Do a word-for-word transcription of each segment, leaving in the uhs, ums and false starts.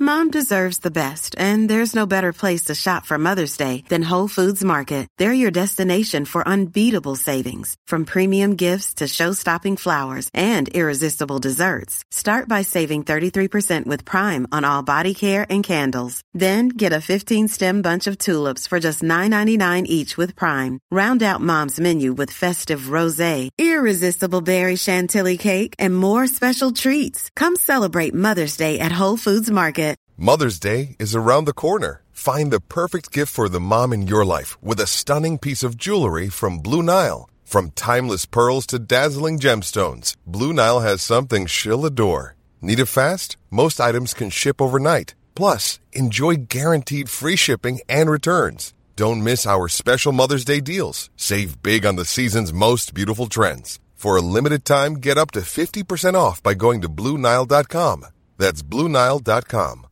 Mom deserves the best, and there's no better place to shop for Mother's Day than Whole Foods Market. They're your destination for unbeatable savings, from premium gifts to show-stopping flowers and irresistible desserts. Start by saving thirty-three percent with Prime on all body care and candles. Then get a fifteen-stem bunch of tulips for just nine ninety-nine each with Prime. Round out Mom's menu with festive rosé, irresistible berry chantilly cake, and more special treats. Come celebrate Mother's Day at Whole Foods Market. Mother's Day is around the corner. Find the perfect gift for the mom in your life with a stunning piece of jewelry from Blue Nile. From timeless pearls to dazzling gemstones, Blue Nile has something she'll adore. Need it fast? Most items can ship overnight. Plus, enjoy guaranteed free shipping and returns. Don't miss our special Mother's Day deals. Save big on the season's most beautiful trends. For a limited time, get up to fifty percent off by going to Blue Nile dot com. That's Blue Nile dot com.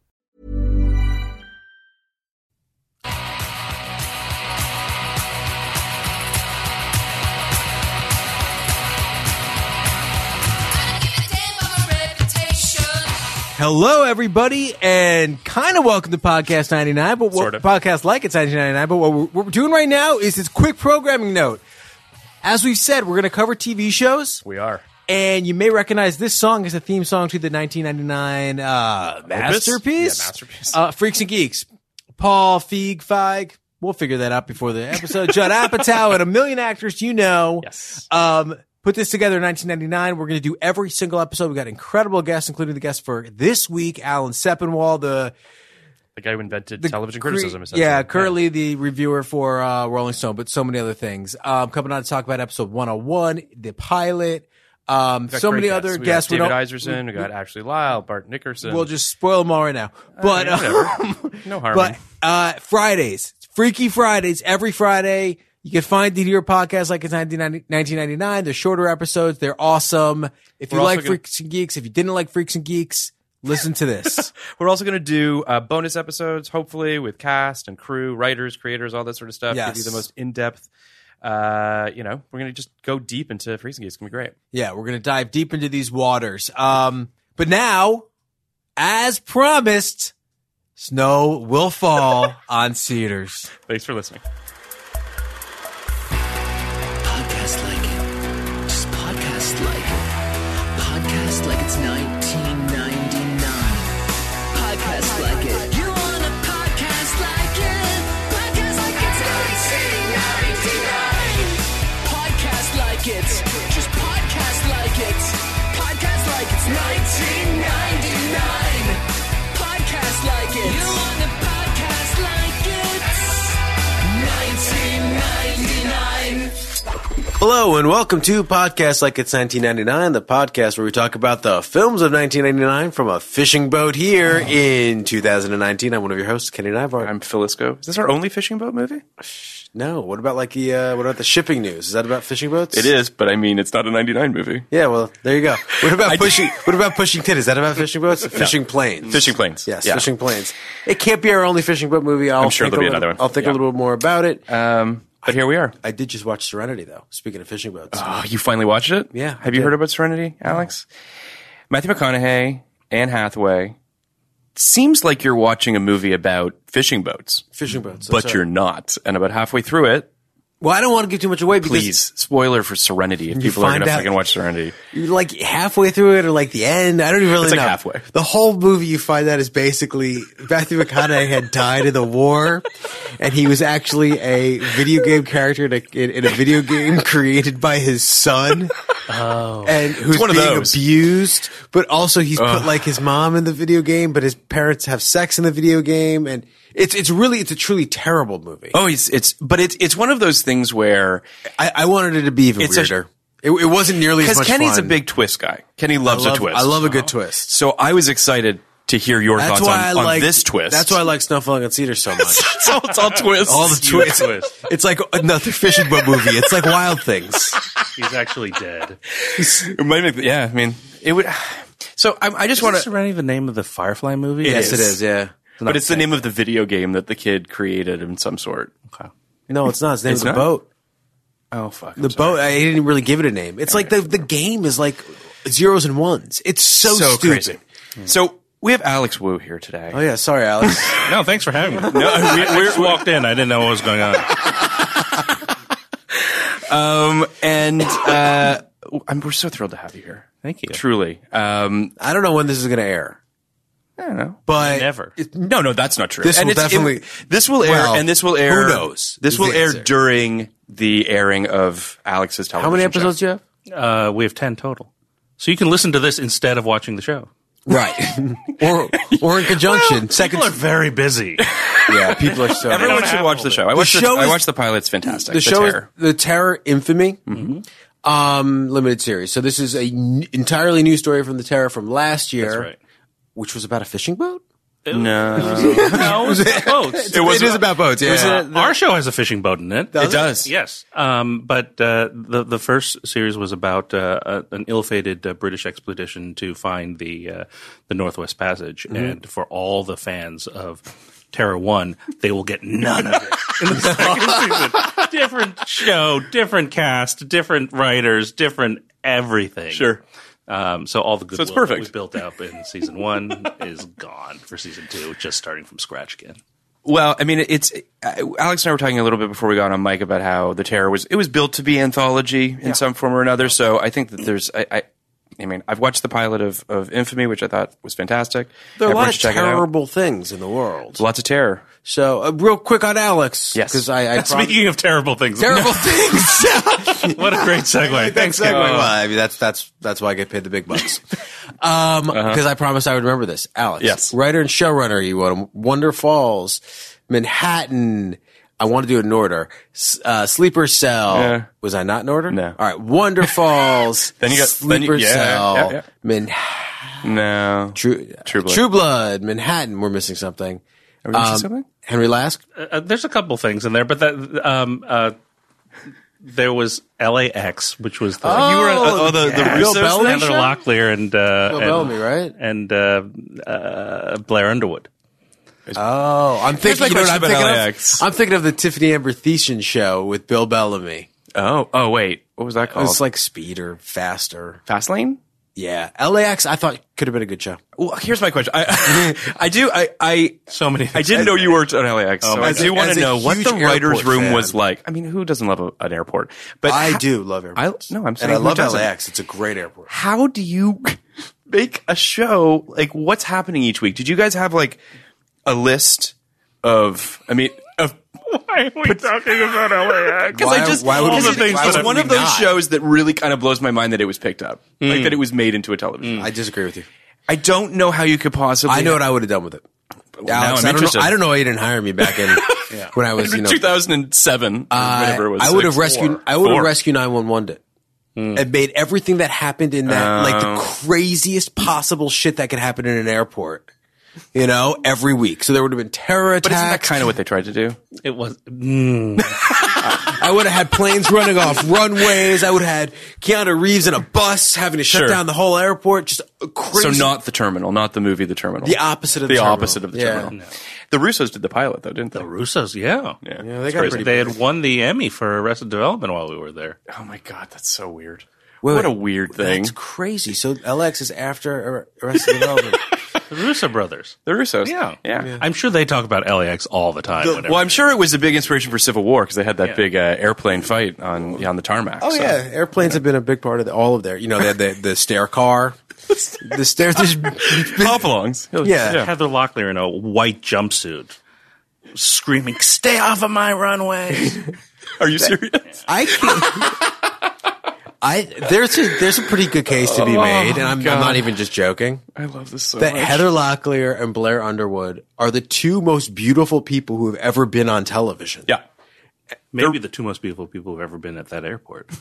Hello, everybody, and kind of welcome to Podcast ninety-nine, but what, sort of. Podcast like it's nineteen ninety-nine. But what we're, what we're doing right now is this quick programming note. As we've said, we're going to cover T V shows. We are. And you may recognize this song as a theme song to the nineteen ninety-nine uh, masterpiece. Yeah, masterpiece. Uh, Freaks and Geeks. Paul Feig, Feig. We'll figure that out before the episode. Judd Apatow and a million actors you know. Yes. Um, put this together in nineteen ninety-nine. We're going to do every single episode. We've got incredible guests, including the guest for this week, Alan Sepinwall, the The guy who invented the television cre- criticism, essentially. Yeah, currently yeah. the reviewer for uh, Rolling Stone, but so many other things. Um, coming on to talk about episode one oh one, the pilot. Um, so many guests. other we guests. Got David we Iserson, we, we got Ashley Lyle, Bart Nickerson. We'll just spoil them all right now. But uh, um, no harm. But uh, Fridays, Freaky Fridays, every Friday. You can find the your podcast like it's nineteen ninety-nine. They're shorter episodes. They're awesome. If you We're like gonna, Freaks and Geeks, if you didn't like Freaks and Geeks, listen to this. We're also going to do uh, bonus episodes, hopefully, with cast and crew, writers, creators, all that sort of stuff. Yes. Give you the most in-depth. Uh, you know, we're going to just go deep into Freaks and Geeks. It's going to be great. Yeah, we're going to dive deep into these waters. Um, but now, as promised, snow will fall on Cedars. Thanks for listening. Podcast like it. Just podcast like it. Podcast like it's nineteen ninety-nine. Podcast like it. You want a podcast like it? Podcast like it's nineteen ninety-nine. Podcast like it. Just podcast like it. Podcast like it's nineteen ninety-nine. Podcast like it. You want a podcast like it? nineteen ninety-nine. Hello and welcome to Podcast Like It's nineteen ninety-nine, the podcast where we talk about the films of nineteen ninety-nine from a fishing boat here in two thousand nineteen. I'm one of your hosts, Kenny Nivart. I'm Philisco. Is this our only fishing boat movie? No. What about like the uh, what about the shipping news? Is that about fishing boats? It is, but I mean, it's not a ninety-nine movie. Yeah. Well, there you go. What about pushing? What about pushing titties? Is that about fishing boats? Fishing No. planes. Fishing planes. Yes. Yeah. Fishing planes. It can't be our only fishing boat movie. I'll I'm sure think there'll a be little, another one. I'll think Yeah. a little bit more about it. Um, but here we are. I did just watch Serenity, though. Speaking of fishing boats. Oh, you finally watched it? Yeah, I Have you did. heard about Serenity, Alex? Matthew McConaughey, Anne Hathaway. Seems like you're watching a movie about fishing boats, Fishing boats. but that's you're right. not. And about halfway through it, Well, I don't want to give too much away because please, spoiler for Serenity. If You people are find going to out- fucking watch Serenity. you're like halfway through it or like the end. I don't even really It's like know. halfway. The whole movie you find out is basically Matthew McConaughey had died in the war and he was actually a video game character in a, in, in a video game created by his son. Oh. And who's one of being those. abused, but also he's put like his mom in the video game, but his parents have sex in the video game. And it's, it's really, it's a truly terrible movie. Oh, it's, it's, but it's, it's one of those things where, I, I wanted it to be even It's a- weirder. it, it wasn't nearly as because much Kenny's fun. a big twist guy. Kenny loves I love, a twist. I love a good twist. So I was excited to hear your That's thoughts why on, I on like this twist. That's why I like Snow Falling on Cedar so much. so it's all twists. All the twists. It's like another fishing boat movie. It's like Wild Things. He's actually dead. It might make, yeah, I mean, it would. So I, I just want Is to. Serenity the name of the Firefly movie? It Yes, is. it is. Yeah. But it's the name of the video game that the kid created in some sort. Okay. No, it's not. It's the name It's of the not? boat. Oh fuck! I'm The sorry. boat. I didn't really give it a name. It's like the the game is like zeros and ones. It's so, so stupid. crazy. So we have Alex Wu here today. Oh yeah, sorry, Alex. No, thanks for having me. No, we, we just walked in. I didn't know what was going on. Um, and uh, I'm, we're so thrilled to have you here. Thank you. Truly. Um, I don't know when this is going to air, I don't know. but Never. No, no, that's not true. This and will it's- definitely- it- this will air, well, and this will air. who knows This is will the air answer. during the airing of Alex's television. How many show. episodes do you have? Uh, we have ten total. So you can listen to this instead of watching the show. Right, or or in conjunction. Second, People are very busy. yeah, people are so. Everyone don't should have watch all the of show. it. I watched the, show I is- watched the pilot. It's fantastic. the show Terror. is the Terror Infamy um, limited series. So this is a n- entirely new story from the Terror from last year, That's right. which was about a fishing boat. No. No, it's boats. It, was, it is about boats. Yeah, Uh, our show has a fishing boat in it. It does. Yes. Um, but uh, the the first series was about uh, a, an ill-fated uh, British expedition to find the uh, the Northwest Passage, and for all the fans of Terror One, they will get none of it in the second season. Different show, different cast, different writers, different everything. Sure. Um, so all the good So it's perfect. we built up in season one is gone for season two, just starting from scratch again. Well, I mean, it's uh, Alex and I were talking a little bit before we got on mic about how the Terror was it was built to be anthology in some form or another. So I think that there's, I, I, I mean, I've watched the pilot of, of Infamy, which I thought was fantastic. there are a Everyone lot of should check it out. terrible things in the world. Lots of terror. So, uh, real quick on Alex, Yes. because I, I prom- Speaking of terrible things, terrible things. what a great segue. Thanks, Segue. Kevin. Well, I mean, that's that's that's why I get paid the big bucks. Um, because I promised I would remember this. Alex, Yes. writer and showrunner. You want Wonder Falls, Manhattan. I want to do it in order. S- Uh, Sleeper Cell. Yeah. Was I not in order? No. All right. Wonder Falls. Then you got- then Sleeper you- yeah, Cell. yeah, yeah. Manhattan. No. True, True Blood. True Blood. Manhattan. We're missing something. Are we missing Um, something? Henry Lask. Uh, there's a couple things in there, but that um, uh, there was L A X, which was the you were oh, the, the yeah. Bill Russos Bellamy thing? Heather show? Locklear and uh, Bill and, Bellamy, right? and uh, uh, Blair Underwood. Oh, I'm thinking. my You know what I'm question about thinking L A X. of? I'm thinking of the Tiffany Amber Thiessen show with Bill Bellamy. Oh, oh, wait. What was that called? It's like Speed or Faster. Fastlane? Yeah, L A X. I thought could have been a good show. Well, here's my question. I, I do. I, I, So many. I didn't know you worked on L A X, so I As a- do want as to a know what huge the writers' airport room fan. was like. I mean, who doesn't love a, an airport? But I ho- do love airports. I- no, I'm and saying I who love doesn't? L A X. It's a great airport. How do you make a show? Like, what's happening each week? Did you guys have like a list of? I mean, of Why are we talking about L A X? because Why- I just why would because we- it's, things why it's would one we of those not? shows that really kind of blows my mind that it was picked up, like that it was made into a television. I disagree with you. I don't know how you could possibly. I know what I would have done with it. now Alex, I'm I don't interested. know. I don't know why you didn't hire me back in when I was, you know, two thousand seven, I- whatever it was. I would have six. rescued. Four. I would have Four. rescued nine one one it. And made everything that happened in that like the craziest possible shit that could happen in an airport. You know, every week. So there would have been terror attacks. But isn't that kind of what they tried to do? It was. Mm. I would have had planes running off runways. I would have had Keanu Reeves in a bus having to shut Sure. down the whole airport. Just crazy. So not the terminal, not the movie, the terminal. the opposite of the, the terminal. opposite of the Yeah. terminal. The Russos did the pilot, though, didn't they? The Russos, yeah. Yeah, Yeah, they It's got crazy. pretty They had won the Emmy for Arrested Development while we were there. Oh my god, that's so weird. Wait, what a wait. weird thing. That's crazy. So L X is after Arrested Development. The Russo brothers. The Russos. Yeah. yeah. I'm sure they talk about L A X all the time. whenever- Well, I'm sure it was a big inspiration for Civil War because they had that Yeah. big uh, airplane fight on on the tarmac. Oh so. yeah, airplanes have been a big part of the, all of their. You know, they had the the stair car, the stairs. There's been- Hop-alongs. Yeah. Heather Locklear in a white jumpsuit screaming, "Stay off of my runway." Are you serious? I can't. I there's a there's a pretty good case to be made, and I'm, I'm God. not even just joking. I love this so That much. Heather Locklear and Blair Underwood are the two most beautiful people who have ever been on television. Yeah. Maybe the two most beautiful people who've ever been at that airport.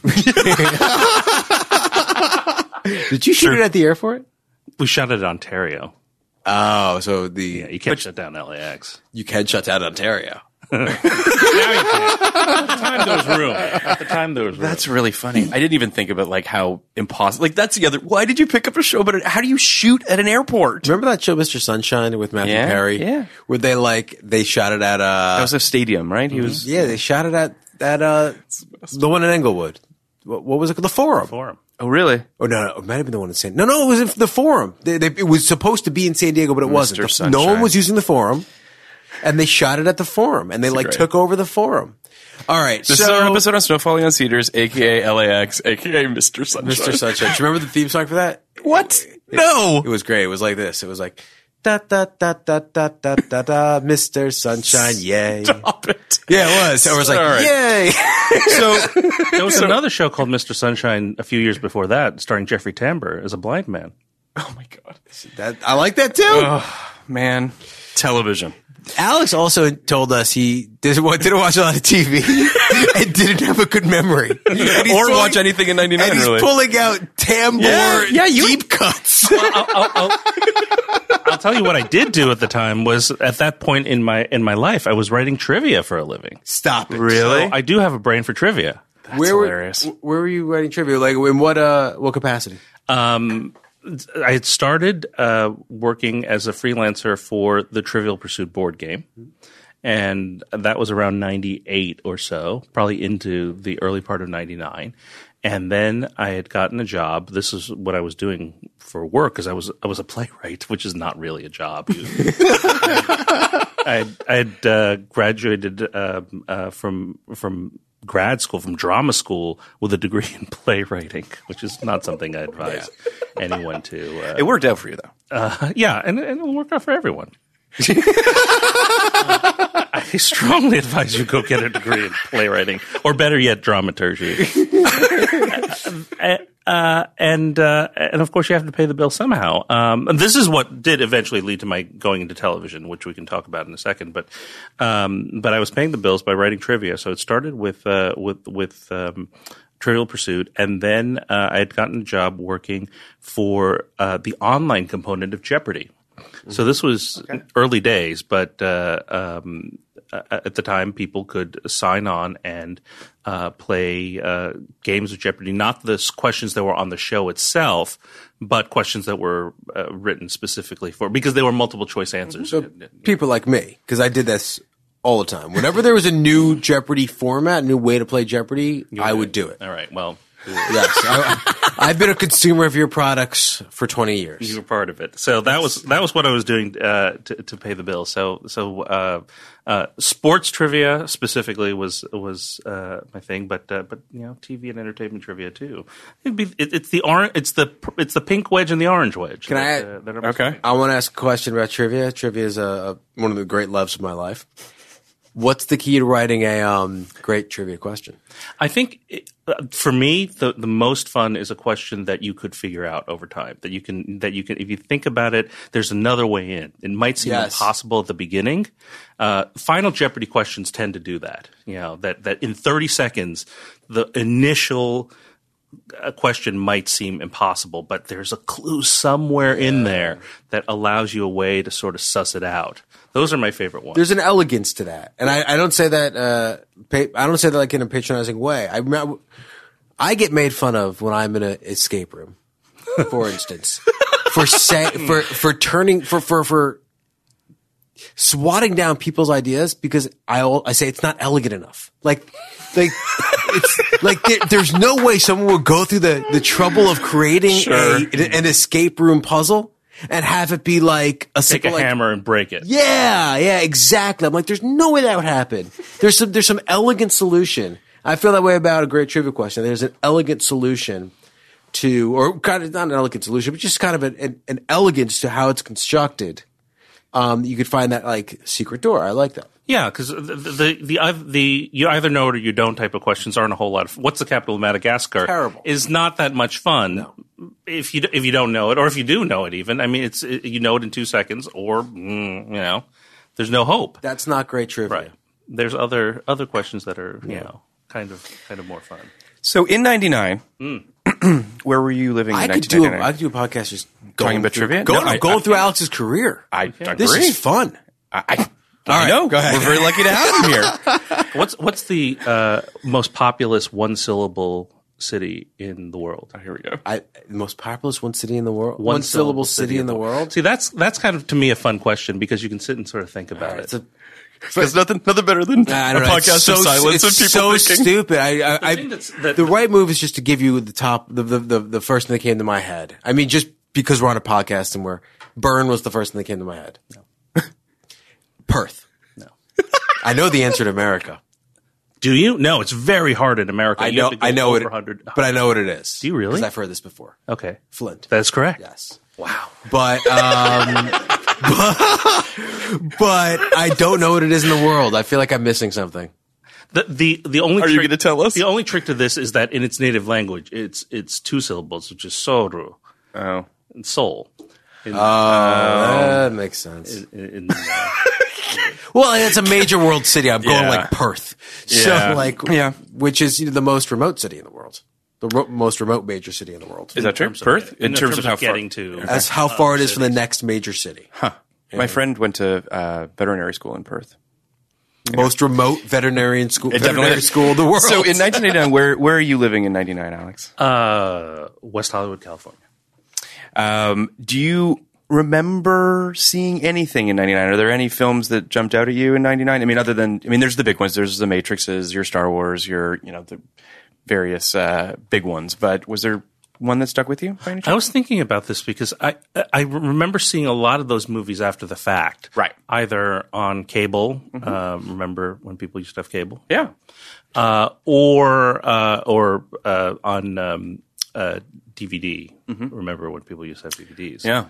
Did you shoot it at the airport? We shot it in Ontario. Oh, so the Yeah, you can't shut down L A X. you can shut down Ontario. Now you can. At the time there was room. At the time there was room. That's really funny. I didn't even think of it like how impossible. Like that's the other. Why did you pick up a show? But how do you shoot at an airport? Remember that show, Mister Sunshine, with Matthew Yeah, Perry? yeah. Where they like they shot it at uh That was a stadium, right? He was. yeah they shot it at at uh the one in Englewood. What, what was it? The Forum. Forum. Oh, really? Oh no, no, it might have been the one in San. No, no, it was in the Forum. They, they, it was supposed to be in San Diego, but it wasn't. Mister The, no one Sunshine. was using the Forum, and they shot it at the Forum, and they like great. took over the Forum. All right, This so is our episode on Snow Falling on Cedars, a k a. L A X, a k a. Mister Sunshine. Mister Sunshine. Do you remember the theme song for that? What? No. It was great. It was like this. It was like da da da da da da da da. Mister Sunshine, yay! Stop it. Yeah, it was. So it was like All right. yay. So, There was another show called Mister Sunshine a few years before that, starring Jeffrey Tambor as a blind man. oh my God. that, I like that too. Oh, man. Television. Alex also told us he didn't, didn't watch a lot of T V and didn't have a good memory. And he's Or pulling- watch anything in ninety-nine, And he's really. pulling out Tambor Yeah, yeah, you- deep cuts. I'll, I'll, I'll, I'll tell you what I did do at the time was at that point in my in my life I was writing trivia for a living. Stop it. Really? So I do have a brain for trivia. That's where hilarious. Were, where were you writing trivia? Like in what uh what capacity? Um, I had started uh, working as a freelancer for the Trivial Pursuit board game, and that was around ninety-eight or so, probably into the early part of ninety-nine. And then I had gotten a job. This is what I was doing for work because I was I was a playwright, which is not really a job. I I had uh, graduated uh, uh, from from grad school, from drama school, with a degree in playwriting, which is not something I advise anyone to. Uh, It worked out for you, though. uh, yeah, and, and it'll work out for everyone. uh, I strongly advise you go get a degree in playwriting, or better yet, dramaturgy. uh, uh, and uh, and of course, you have to pay the bill somehow. Um, and this is what did eventually lead to my going into television, which we can talk about in a second. But um, but I was paying the bills by writing trivia. So it started with uh, with with. Um, Trivial Pursuit, and then uh, I had gotten a job working for uh, the online component of Jeopardy. So this was early days, but uh, um, uh, at the time, people could sign on and uh, play uh, games of Jeopardy, not the s- questions that were on the show itself, but questions that were uh, written specifically for, because they were multiple choice answers. So people like me, because I did this all the time. Whenever there was a new Jeopardy format, a new way to play Jeopardy, I would do it. All right, well, Yes, I, I've been a consumer of your products for twenty years. you were part of it. So that was that was what I was doing uh, to, to pay the bill. So so uh, uh, sports trivia specifically was was uh, my thing, but uh, but you know T V and entertainment trivia too. It'd be it, it's the orange it's the it's the pink wedge and the orange wedge. Can that, I- Uh, that are- Okay. I want to ask a question about trivia. Trivia is a, a one of the great loves of my life. What's the key to writing a um, great trivia question? I think it, uh, for me, the the most fun is a question that you could figure out over time. That you can that you can if you think about it, there's another way in. It might seem Yes. impossible at the beginning. Uh, Final Jeopardy questions tend to do that. You know that that in thirty seconds, the initial a question might seem impossible, but there's a clue somewhere in there that allows you a way to sort of suss it out. Those are my favorite ones. There's an elegance to that, and I, I don't say that. Uh, pa- I don't say that like in a patronizing way. I I get made fun of when I'm in an escape room, for instance, for say for for turning for for for swatting down people's ideas because I al- I say it's not elegant enough. Like like it's like there, there's no way someone would go through the the trouble of creating Sure. a an escape room puzzle and have it be like a Take simple a like, hammer and break it. yeah, yeah, exactly. I'm like, there's no way that would happen. There's some, there's some elegant solution. I feel that way about a great trivia question. There's an elegant solution to, or kind of not an elegant solution, but just kind of an, an, an elegance to how it's constructed. Um, you could find that like secret door. I like that. Yeah, because the the, the the the you either know it or you don't type of questions aren't a whole lot of. What's the capital of Madagascar? Terrible. Is not that much fun if you if you don't know it, or if you do know it. Even I mean, it's it, you know it in two seconds, or mm, you know, there's no hope. That's not great trivia. Right. There's other other questions that are you know kind of kind of more fun. So in ninety-nine, where were you living in I could do a, nineteen ninety-nine? I could do a podcast just Talking going about through, trivia? Going, No, I- going I- through Alex's career. I This agree. is fun. I, I, I know. go ahead. We're very lucky to have him here. What's what's the uh, most populous one syllable city in the world? Here we go. I, the most populous one city in the world. One One, syllable city in the world. See, that's that's kind of to me a fun question because you can sit and sort of think about It's it. a, There's nothing, nothing better than I a don't know, it's podcast so, of silence it's and people so thinking. stupid. I, I, I thing that's- that- the right move is just to give you the top, the, the the the first thing that came to my head. I mean, just because we're on a podcast and we're Bern was the first thing that came to my head. No. Perth. No. I know the answer to America. Do you? No, it's very hard in America. I You know, have to go I know over it, one hundred. but I know what it is. Do you really? Because I've heard this before. Okay, Flint. that's correct. Yes. Wow. But um, but, but I don't know what it is in the world. I feel like I'm missing something. The the the only Are you trick- gonna tell us? The only trick to this is that in its native language, it's it's two syllables, which is soru Oh. and soul. In, That makes sense. in, in, uh, Well, it's a major world city. I'm going Yeah. like Perth. Yeah. So like, Yeah. which is you know, the most remote city in the world. The ro- most remote major city in the world. Is that true? terms of- Perth? in In terms of how far? getting to That's how far it is from the next major city. My friend went to uh, veterinary school in Perth. Most remote veterinarian school, It definitely veterinary is. school in the world. So in nineteen eighty-nine, where where are you living in ninety-nine, Alex? uh, West Hollywood, California. Um, do you remember seeing anything in ninety-nine? Are there any films that jumped out at you in ninety-nine? I mean, other than, I mean, there's the big ones. There's the Matrixes, your Star Wars, your, you know, the various uh, big ones. But was there one that stuck with you by any I chance? was thinking about this because I I remember seeing a lot of those movies after the fact, Right. Either on cable. Uh, remember when people used to have cable? Yeah. uh, or uh, or uh, on um, uh, D V D. Remember when people used to have D V Ds? Yeah.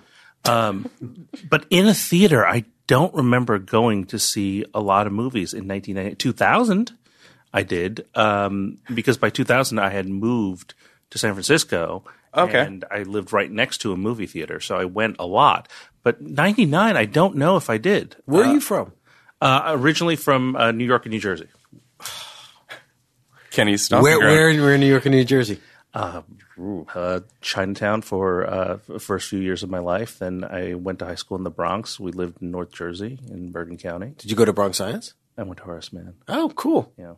But in a theater, I don't remember going to see a lot of movies in nineteen ninety. two thousand, I did, um, because by two thousand I had moved to San Francisco. Okay. And I lived right next to a movie theater, so I went a lot. But ninety-nine, I don't know if I did. Where are you from? Uh, originally from uh, New York and New Jersey. Kenny's stomping Where, ground. where, where in New York and New Jersey? Uh, Chinatown for uh, the first few years of my life. Then I went to high school in the Bronx. We lived in North Jersey in Bergen County. Did you go to Bronx Science? I went to Horace Mann. Oh, cool. Yeah.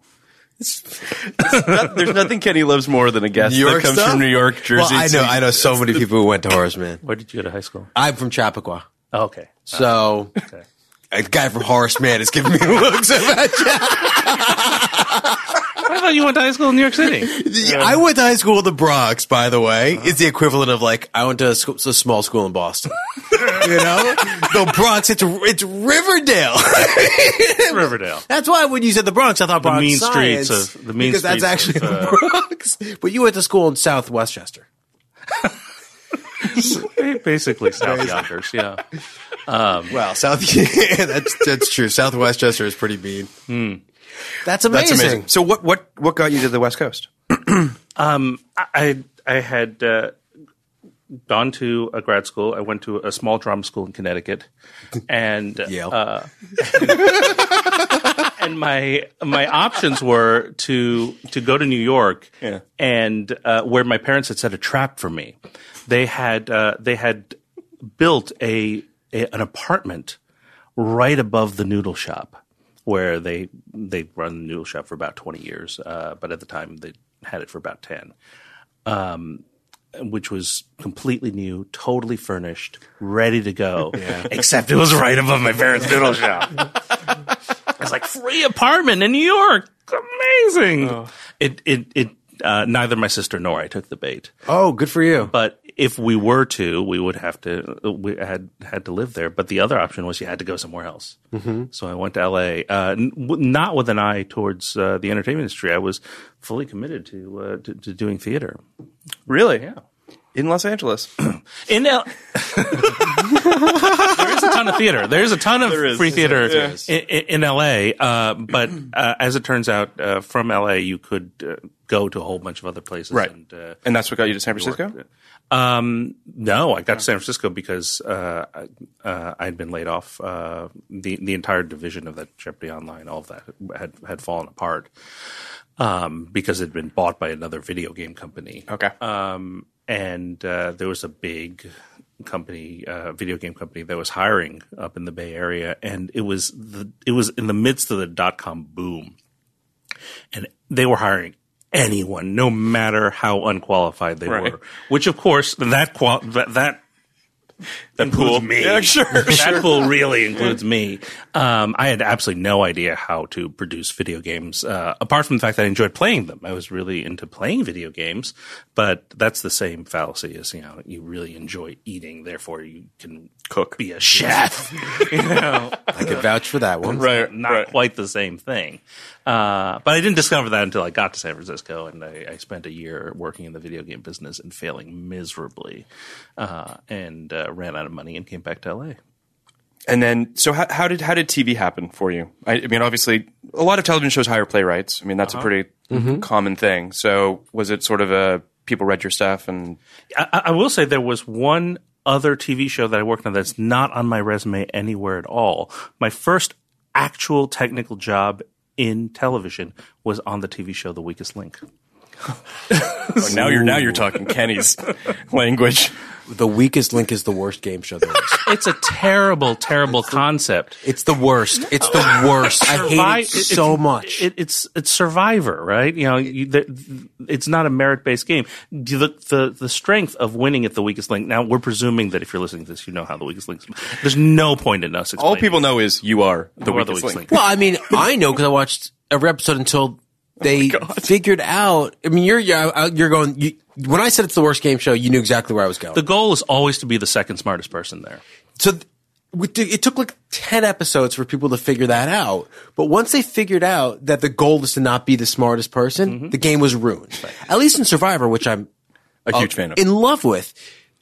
Not- there's nothing Kenny loves more than a guest New York that comes stuff? from New York, Jersey. Well, I know, I know so many people who went to Horace Mann. Where did you go to high school? I'm from Chappaqua. Oh, okay. So, Okay. a guy from Horace Mann is giving me looks about I thought you went to high school in New York City. you. I went to high school in the Bronx, by the way. It's the equivalent of like, I went to a, school, a small school in Boston. You know? The Bronx, it's, it's Riverdale. Riverdale. That's why when you said the Bronx, I thought Bronx mean Science, streets of- the mean because that's streets actually of, the uh, Bronx. But you went to school in South Westchester. Basically South Yonkers, yeah. Well, South, yeah, that's that's true. South Westchester is pretty mean. That's amazing. That's amazing. So what, what, what got you to the West Coast? Um, I I had uh, gone to a grad school. I went to a small drama school in Connecticut, and Yale. uh, and my my options were to to go to New York, Yeah. and uh, where my parents had set a trap for me. They had uh, they had built a, a an apartment right above the noodle shop, where they they run the noodle shop for about twenty years, uh, but at the time they had it for about ten, um, which was completely new, totally furnished, ready to go. Except it was right above my parents' noodle shop. It's like free apartment in New York, amazing. It it it. Uh, neither my sister nor I took the bait. Oh, good for you. But if we were to, we would have to. We had had to live there. But the other option was you had to go somewhere else. Mm-hmm. So I went to L A, uh, n- w- not with an eye towards uh, the entertainment industry. I was fully committed to uh, to, to doing theater. Really? Yeah. In Los Angeles. In L- there is a ton of theater. There is a ton of is. free theater Yeah. in, in, in L A. Uh, but uh, as it turns out, uh, from L A you could uh, go to a whole bunch of other places. Right. And, uh, And that's what got you to San Francisco? Um, no, I got to San Francisco because uh, I- uh, I'd been laid off. Uh, the the entire division of that Jeopardy Online, all of that had had fallen apart um, because it had been bought by another video game company. Okay. Um, and uh, there was a big company, uh, video game company, that was hiring up in the Bay Area, and it was the it was in the midst of the dot com boom, and they were hiring anyone, no matter how unqualified they Right. were. Which, of course, that qual- that, that That includes pool. me. Yeah, sure, That sure. pool really includes me. Um, I had absolutely no idea how to produce video games, uh, apart from the fact that I enjoyed playing them. I was really into playing video games, but that's the same fallacy as, you know, you really enjoy eating, therefore you can Cook. be a chef. You know, I could vouch for that one. Right, not right. quite the same thing. Uh, but I didn't discover that until I got to San Francisco, and I, I spent a year working in the video game business and failing miserably, uh, and uh, ran out of money and came back to L A. And then, so how, how did how did T V happen for you? I, I mean, obviously, a lot of television shows hire playwrights. I mean, that's a pretty common thing. So, was it sort of a people read your stuff and I, I will say there was one other T V show that I worked on that's not on my resume anywhere at all. My first actual technical job in television was on the T V show The Weakest Link. oh, now you're now you're talking Kenny's language? The Weakest Link is the worst game show there is. It's a terrible, terrible concept. It's the worst. It's the worst. I hate it Survi- so much. It, it's it's Survivor, right? You know, you, the, it's not a merit based game. The, the the strength of winning at the weakest link. Now we're presuming that if you're listening to this, you know how the weakest link. There's no point in us explaining. All people know is you are the You are the weakest weakest link. link. Well, I mean, I know because I watched every episode until they figured out. I mean, you're you're, you're going. You, when I said it's the worst game show, you knew exactly where I was going. The goal is always to be the second smartest person there. So th- we t- it took like ten episodes for people to figure that out. But once they figured out that the goal is to not be the smartest person, Mm-hmm. the game was ruined. At least in Survivor, which I'm A huge fan of. in love with.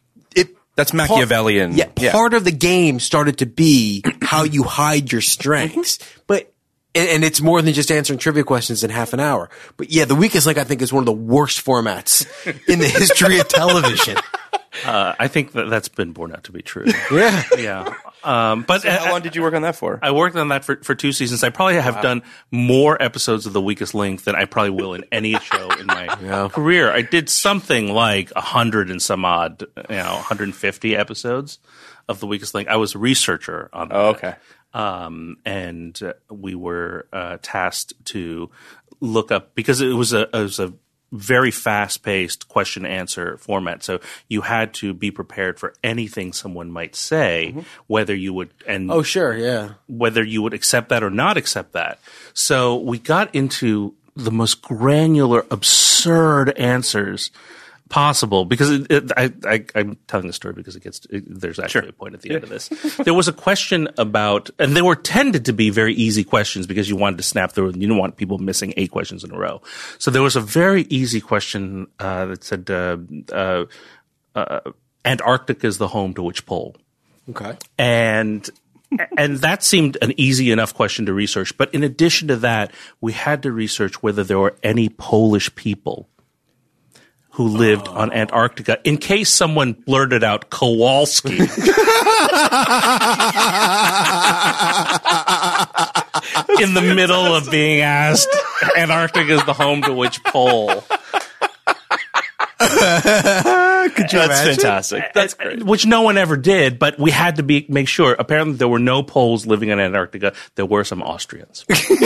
It That's Machiavellian. Yeah, Yeah. part of the game started to be how you hide your strengths, but. And, and it's more than just answering trivia questions in half an hour. But yeah, The Weakest Link, I think, is one of the worst formats in the history of television. Uh, I think that that's been borne out to be true. Yeah. Yeah. Um, but So how long did you work on that for? I worked on that for, for two seasons. I probably have done more episodes of The Weakest Link than I probably will in any show in my Yeah. career. I did something like a hundred and some odd, you know, one hundred fifty episodes of The Weakest Link. I was a researcher on that. Oh, okay. Um, and uh, we were uh, tasked to look up because it was a, it was a very fast-paced question-answer format. So you had to be prepared for anything someone might say, whether you would and Oh, sure. Yeah. whether you would accept that or not accept that. So we got into the most granular, absurd answers possible because it, it, I, I, I'm telling the story because it gets it, there's actually Sure. a point at the end of this. There was a question about, and they were tended to be very easy questions because you wanted to snap through and you didn't want people missing eight questions in a row. So there was a very easy question uh, that said, uh, uh, uh, "Antarctica is the home to which pole?" Okay. And and that seemed an easy enough question to research. But in addition to that, we had to research whether there were any Polish people who lived Oh. on Antarctica in case someone blurted out Kowalski. In the middle of being asked, Antarctica is the home to which pole? That's imagine? fantastic. That's great. Which no one ever did, but we had to be make sure. Apparently, there were no Poles living in Antarctica. There were some Austrians.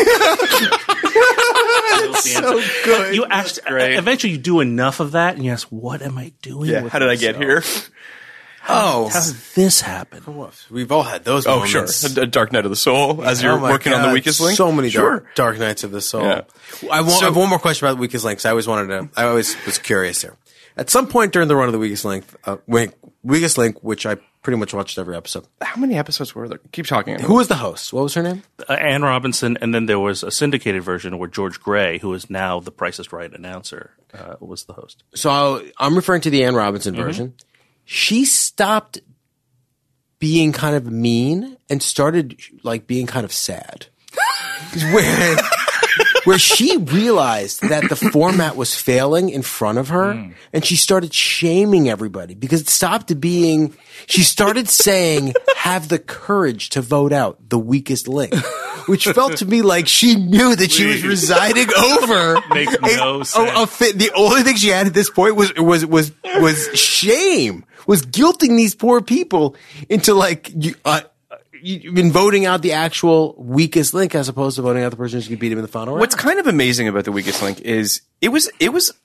So good. You asked. great. Eventually, you do enough of that, and you ask, "What am I doing? Yeah. with How did I get myself? here? Oh, How did this happen?" we've all had those Oh, sure. moments. A, a Dark Night of the Soul as you're Oh my working on the God, Weakest Link. So many Sure. dark, dark nights of the soul. Yeah. I, want, So- I have one more question about the Weakest Link. 'Cause I always wanted to. I always was curious here. At some point during the run of the Weakest Link, uh, Wink- Weakest Link, which I pretty much watched every episode. How many episodes were there? Keep talking. Who was the host? What was her name? Uh, Anne Robinson, and then there was a syndicated version where George Gray, who is now the Price is Right announcer, uh, was the host. So I'll, I'm referring to the Anne Robinson version. She stopped being kind of mean and started like being kind of sad. where, where she realized that the format was failing in front of her and she started shaming everybody because it stopped being, she started saying, have the courage to vote out the weakest link. Which felt to me like she knew that she was residing over. Makes no a- sense. a- a fit- the only thing she had at this point was was was was shame. Was guilting these poor people into like you, uh, you've been voting out the actual weakest link as opposed to voting out the person who's going to beat him in the final round. What's kind of amazing about the weakest link is it was it was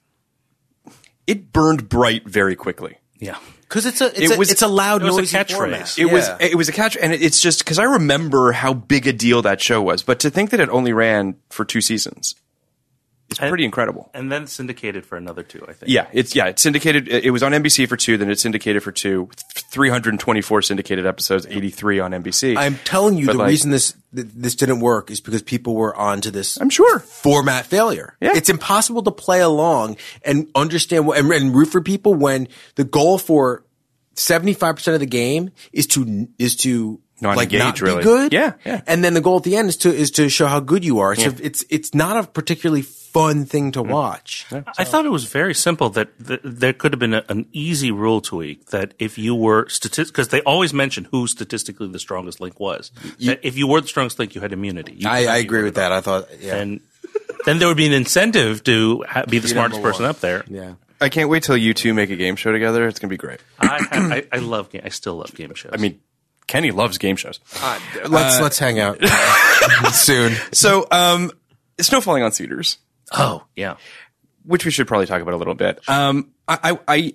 it burned bright very quickly. Yeah. Because it's a it's, It a, was- it's a loud, it was a noisy catchphrase. format. It was Yeah. it was a catch, and it- it's just because I remember how big a deal that show was. But to think that it only ran for two seasons is pretty incredible. And then syndicated for another two, I think. Yeah, it's yeah, it's syndicated. It it was on N B C for two, then it's syndicated for two. three hundred twenty-four syndicated episodes, eighty-three on N B C. I'm telling you, But the like- reason this th- this didn't work is because people were onto this. I'm sure. Format failure. Yeah. It's impossible to play along and understand what, and, and root for people when the goal for seventy-five percent of the game is to is to Not like engage, not be really. good. Yeah, yeah. And then the goal at the end is to is to show how good you are. So it's it's not a particularly fun thing to watch. I thought it was very simple that th- there could have been a, an easy rule tweak that if you were statistic, because they always mention who statistically the strongest link was. That if you were the strongest link, you had immunity. You I, could I not be agree with voted that. I thought, yeah, on. And then there would be an incentive to ha- be the Be smartest number person one. up there. yeah. I can't wait till you two make a game show together. It's gonna be great. I, ha- I, I love game. I still love game shows. I mean, Kenny loves game shows. Let's let's hang out soon. So, um, snow falling on cedars, oh yeah. which we should probably talk about a little bit. Um, I, I, I,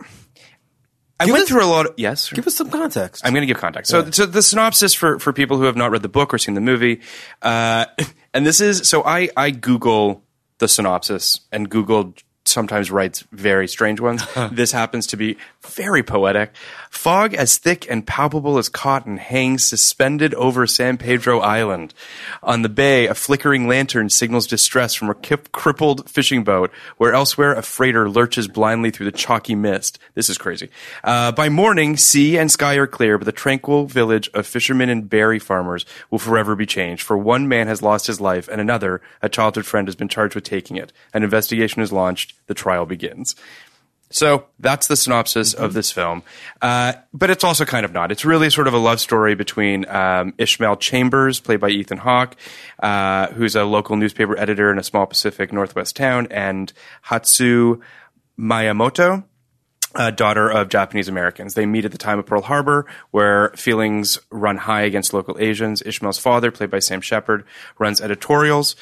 I went us- through a lot of, yes. Give us some context. I'm going to give context. So, so the synopsis for, for people who have not read the book or seen the movie, uh, and this is, so I, I Google the synopsis, and Google sometimes writes very strange ones. This happens to be very poetic. Fog as thick and palpable as cotton hangs suspended over San Pedro Island. On the bay, a flickering lantern signals distress from a kip- crippled fishing boat, where elsewhere a freighter lurches blindly through the chalky mist. This is crazy. Uh, by morning, sea and sky are clear, but the tranquil village of fishermen and berry farmers will forever be changed. For one man has lost his life, and another, a childhood friend, has been charged with taking it. An investigation is launched. The trial begins. So that's the synopsis of this film. Uh, but it's also kind of not. It's really sort of a love story between um, Ishmael Chambers, played by Ethan Hawke, uh, who's a local newspaper editor in a small Pacific Northwest town, and Hatsu Miyamoto, a daughter of Japanese Americans. They meet at the time of Pearl Harbor, where feelings run high against local Asians. Ishmael's father, played by Sam Shepard, runs editorials.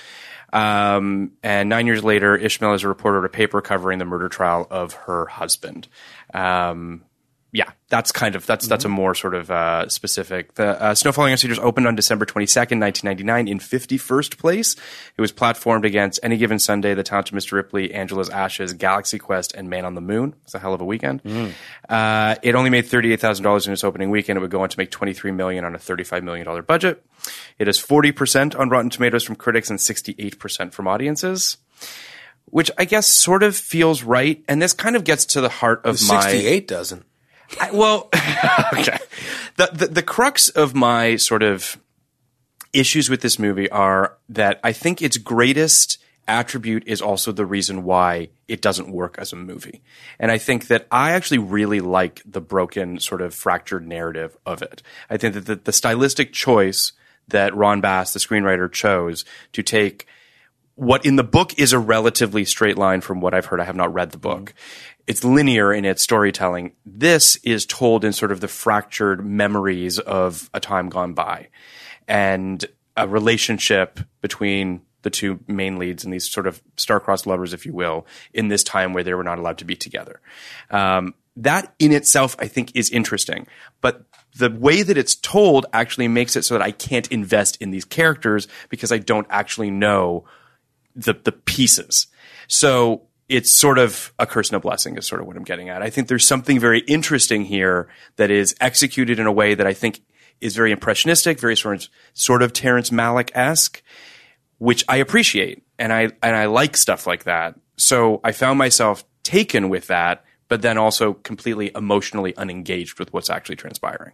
Um, and nine years later, Ishmael is a reporter at a paper covering the murder trial of her husband. Um, yeah, that's kind of, that's, that's a more sort of, uh, specific. The, uh, Snow Falling on Cedars opened on December twenty-second, nineteen ninety-nine in fifty-first place. It was platformed against Any Given Sunday, The Talented Mister Ripley, Angela's Ashes, Galaxy Quest, and Man on the Moon. It's a hell of a weekend. Uh, it only made thirty-eight thousand dollars in its opening weekend. It would go on to make twenty-three million dollars on a thirty-five million dollars budget. It has forty percent on Rotten Tomatoes from critics and sixty-eight percent from audiences, which I guess sort of feels right. And this kind of gets to the heart of my... sixty-eight doesn't. I, well, okay. The, the the crux of my sort of issues with this movie are that I think its greatest attribute is also the reason why it doesn't work as a movie. And I think that I actually really like the broken, sort of fractured narrative of it. I think that the, the stylistic choice that Ron Bass, the screenwriter, chose to take what in the book is a relatively straight line from what I've heard. I have not read the book. It's linear in its storytelling. This is told in sort of the fractured memories of a time gone by and a relationship between the two main leads and these sort of star-crossed lovers, if you will, in this time where they were not allowed to be together. Um, that in itself, I think, is interesting. But the way that it's told actually makes it so that I can't invest in these characters because I don't actually know the the pieces. So it's sort of a curse and a blessing is sort of what I'm getting at. I think there's something very interesting here that is executed in a way that I think is very impressionistic, very sort of, sort of Terrence Malick-esque, which I appreciate. And I, and I like stuff like that. So I found myself taken with that, but then also completely emotionally unengaged with what's actually transpiring.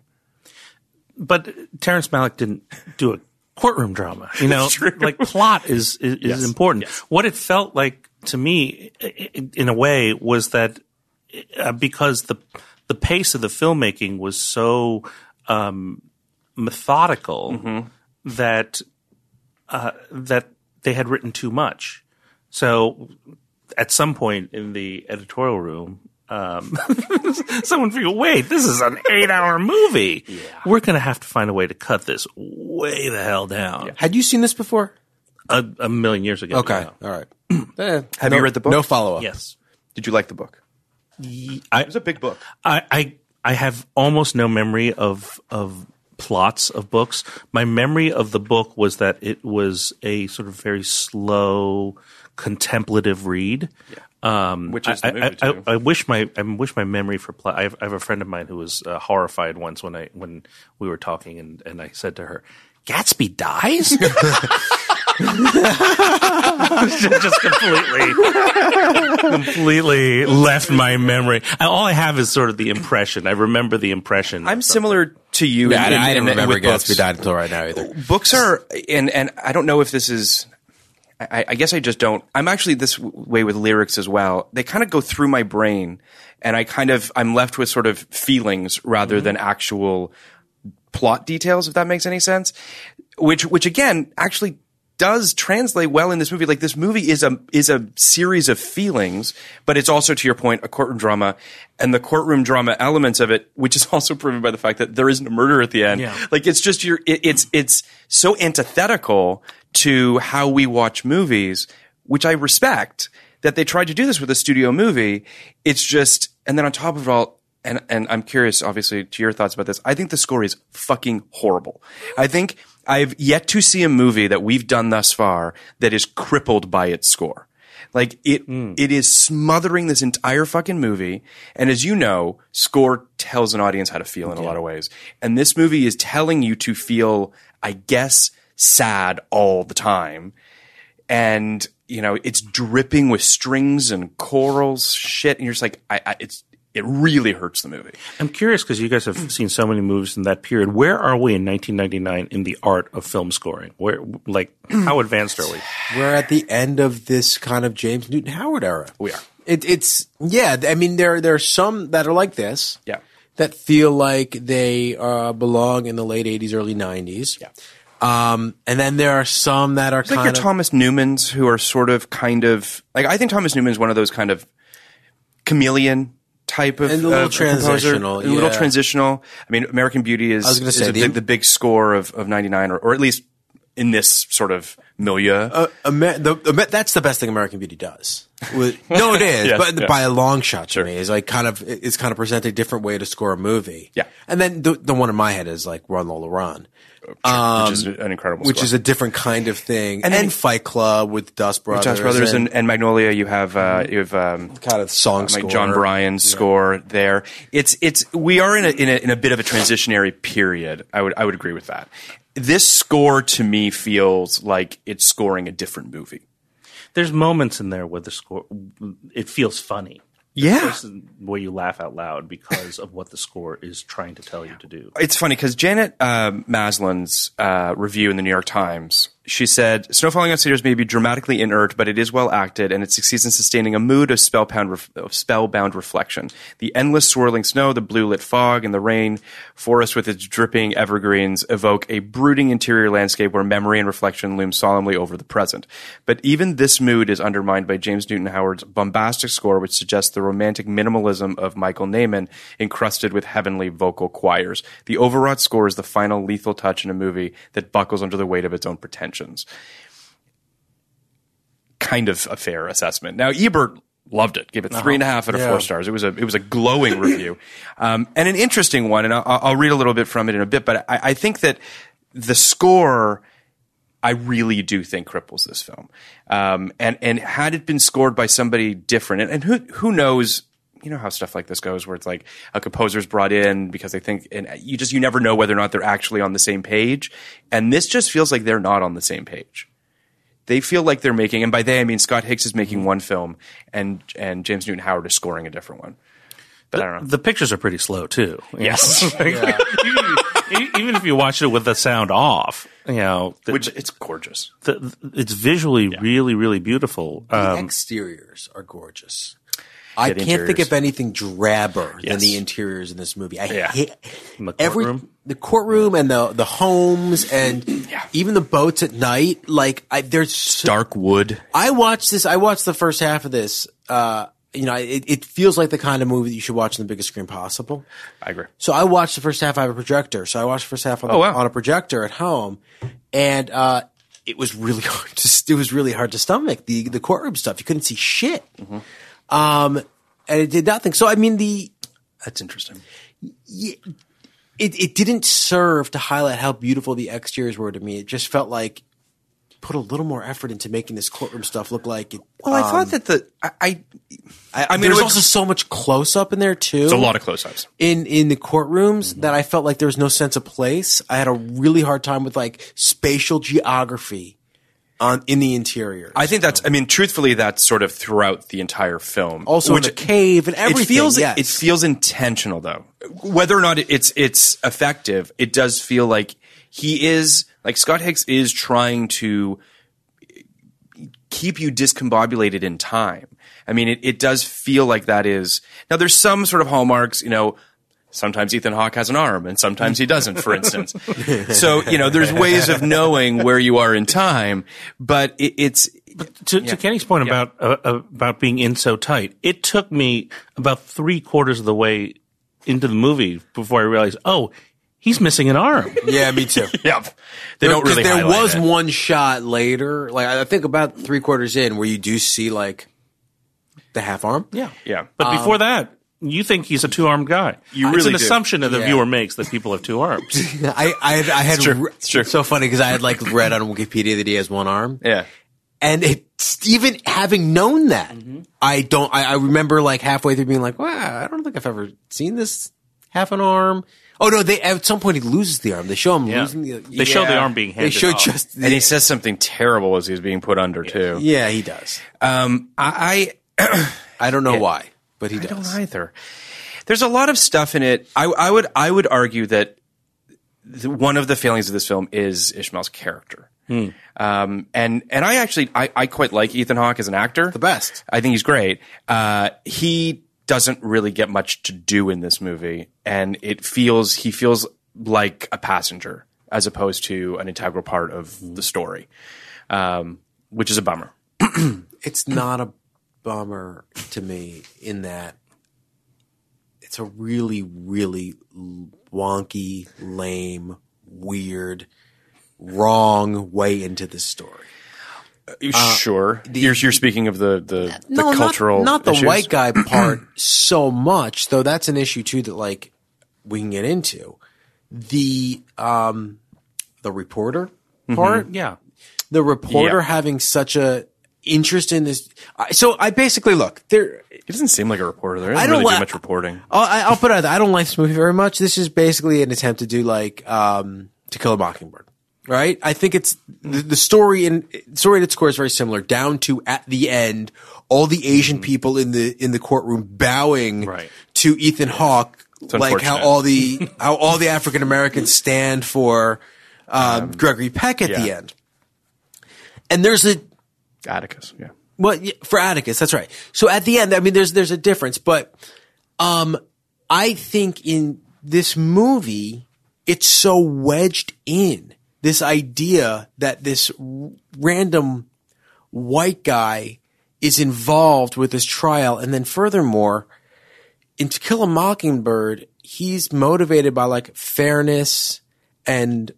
But Terrence Malick didn't do a courtroom drama. You know, like plot is is, Yes. is important. Yes. What it felt like to me, i- i- in a way, was that uh, because the the pace of the filmmaking was so um, methodical Mm-hmm. that uh, that they had written too much. So at some point in the editorial room, Um, someone figured, wait, this is an eight-hour movie. Yeah. We're going to have to find a way to cut this way the hell down. Yeah. Had you seen this before? A, a million years ago. Okay, yeah. all right. eh, Have no, you read the book? No follow-up. Yes. Did you like the book? I, It was a big book. I, I I have almost no memory of of plots of books. My memory of the book was that it was a sort of very slow, contemplative read. Yeah. Um, Which is the I, movie, I, too. I, I wish my I wish my memory for plot. I have, I have a friend of mine who was uh, horrified once when I when we were talking, and, and I said to her, "Gatsby dies." Just completely, completely left my memory. All I have is sort of the impression. I remember the impression. I'm similar to you. Yeah, in, I, I in- didn't in- remember with Gatsby books. died until right now either. Books are, and and I don't know if this is. I, I guess I just don't. I'm actually this w- way with lyrics as well. They kind of go through my brain, and I kind of I'm left with sort of feelings rather than actual plot details. If that makes any sense, which which again actually does translate well in this movie. Like, this movie is a is a series of feelings, but it's also, to your point, a courtroom drama, and the courtroom drama elements of it, which is also proven by the fact that there isn't a murder at the end. Yeah. Like, it's just your it, it's it's so antithetical to how we watch movies, which I respect that they tried to do this with a studio movie. It's just, and then on top of it all, and and I'm curious, obviously, to your thoughts about this. I think the score is fucking horrible. I think I've yet to see a movie that we've done thus far that is crippled by its score. Like, it, Mm. it is smothering this entire fucking movie. And as you know, score tells an audience how to feel in a lot of ways. And this movie is telling you to feel, I guess, sad all the time. And, you know, it's dripping with strings and chorals, shit. And you're just like, I, I it's, it really hurts the movie. I'm curious because you guys have seen so many movies in that period. Where are we in nineteen ninety-nine in the art of film scoring? Where, like, how advanced are we? We're at the end of this kind of James Newton Howard era. We are. It, it's yeah. I mean, there there are some that are like this. Yeah. That feel like they uh, belong in the late eighties, early nineties. Yeah. Um, and then there are some that are It's like kind your of Thomas Newmans, who are sort of kind of like, I think Thomas Newman is one of those kind of chameleon type of And a little of composer. transitional, A little yeah. transitional. I mean, American Beauty is, I was gonna is say, a the- big, the big score of, of ninety-nine, or, or at least in this sort of milieu. Uh, Amer- the, the, that's the best thing American Beauty does. With, no, it is, Yes, but yeah. by a long shot to Sure. me. It's like kind of it's kind of presented a different way to score a movie. Yeah. and then the, the one in my head is like Run Lola Run, which is an incredible which score. is a different kind of thing. And And, then- Fight Club with Dust Brothers, Josh Brothers and, and Magnolia. You have uh, you have um, kind of song like score. John Bryan's score there. It's it's we are in a, in a in a bit of a transitionary period. I would I would agree with that. This score to me feels like it's scoring a different movie. There's moments in there where the score, it feels funny. Yeah. This is where you laugh out loud because of what the score is trying to tell you to do. It's funny because Janet um, Maslin's uh, review in the New York Times, she said, "Snow falling on cedars may be dramatically inert, but it is well acted, and it succeeds in sustaining a mood of spellbound, ref- of spellbound reflection. The endless swirling snow, the blue lit fog, and the rain forest with its dripping evergreens evoke a brooding interior landscape where memory and reflection loom solemnly over the present. But even this mood is undermined by James Newton Howard's bombastic score, which suggests the romantic minimalism of Michael Nyman encrusted with heavenly vocal choirs. The overwrought score is the final lethal touch in a movie that buckles under the weight of its own pretensions." Kind of a fair assessment. Now, Ebert loved it, gave it three and a half out of Yeah. four stars. It was a it was a glowing review, um, and an interesting one. And I'll, I'll read a little bit from it in a bit. But I, I think that the score, I really do think cripples this film. Um, and and had it been scored by somebody different, and, and who who knows. You know how stuff like this goes, where it's like a composer's brought in because they think, and you just you never know whether or not they're actually on the same page. And this just feels like they're not on the same page. They feel like they're making, and by they I mean Scott Hicks is making one film, and and James Newton Howard is scoring a different one. But I don't know. The pictures are pretty slow too. Yes. Like, even, even if you watch it with the sound off, you know, the, Which it's gorgeous. the, it's visually really, really beautiful. The Um, exteriors are gorgeous. I Yeah, the can't think interiors. of anything drabber than Yes. the interiors in this movie. I Yeah. hate the every courtroom. the courtroom and the the homes and even the boats at night. Like I, there's so, Dark wood. I watched this. I watched the first half of this uh, you know, it, it feels like the kind of movie that you should watch on the biggest screen possible. I agree. So I watched the first half. I have a projector. So I watched the first half on, Oh, wow. on a projector at home, and uh, it was really hard to it was really hard to stomach the the courtroom stuff. You couldn't see shit, Mm-hmm. um, and it did nothing. So I mean, the That's interesting. it it didn't serve to highlight how beautiful the exteriors were to me. It just felt like put a little more effort into making this courtroom stuff look like it. Well, I um, thought that the I I, I, I mean, there was it would- also so much close up in there too. It's a lot of close-ups. in in the courtrooms that I felt like there was no sense of place. I had a really hard time with like spatial geography on in the interior. I think that's. I mean, truthfully, that's sort of throughout the entire film. Also in the cave and everything, It feels. yes. It feels intentional, though. Whether or not it's it's effective, it does feel like he is like Scott Hicks is trying to keep you discombobulated in time. I mean, it, it does feel like that is now. There's some sort of hallmarks, you know. Sometimes Ethan Hawke has an arm, and sometimes he doesn't. For instance, so you know, there's ways of knowing where you are in time, but it, it's. To, to Kenny's point Yeah. about uh, about being in so tight, it took me about three quarters of the way into the movie before I realized, oh, he's missing an arm. yeah, me too. Yeah, they don't really. There highlight was it. one shot later, like I think about three quarters in, where you do see like the half arm. Yeah, Yeah. But before that, you think he's a two armed guy. You it's really an do. assumption that the Yeah. viewer makes that people have two arms. I I had, I had true. re- It's true. so funny because I had like read on Wikipedia that he has one arm. Yeah. And it's even having known that, Mm-hmm. I don't, I, I remember like halfway through being like, wow, I don't think I've ever seen this half an arm. Oh no, they, at some point he loses the arm. They show him Yeah. losing the, They show the yeah. arm being They handed show off. just, the, And he says something terrible as he's being put under too. yeah, he does. Um, I, I don't know Yeah. why, but he I does. don't either. There's a lot of stuff in it. I, I would I would argue that the, one of the failings of this film is Ishmael's character. Hmm. Um, and and I actually I, I quite like Ethan Hawke as an actor. The best. I think he's great. Uh, he doesn't really get much to do in this movie, and it feels he feels like a passenger as opposed to an integral part of the story, um, which is a bummer. It's not a bummer to me in that it's a really, really wonky, lame, weird, wrong way into the story. sure, you're, you're speaking of the the, the No, cultural, not, not the issues? white guy part so much, though that's an issue too that like we can get into. The um the reporter part, Yeah. the reporter Yeah. having such a interest in this. I- So I basically look there. He doesn't seem like a reporter. There I doesn't don't really li- do much reporting. I'll, I- I'll put it out there. I don't like this movie very much. This is basically an attempt to do like um, To Kill a Mockingbird, right? I think it's the, the story and story at its core is very similar. Down to at the end, all the Asian people in the in the courtroom bowing Right. to Ethan Hawke, like how unfortunate. all the how all the African Americans stand for um, Gregory Peck at the yeah. end. And there's a Atticus, yeah. well, yeah, for Atticus, that's right. So at the end, I mean, there's there's a difference, but um, I think in this movie, it's so wedged in this idea that this r- random white guy is involved with this trial, and then furthermore, in To Kill a Mockingbird, he's motivated by like fairness and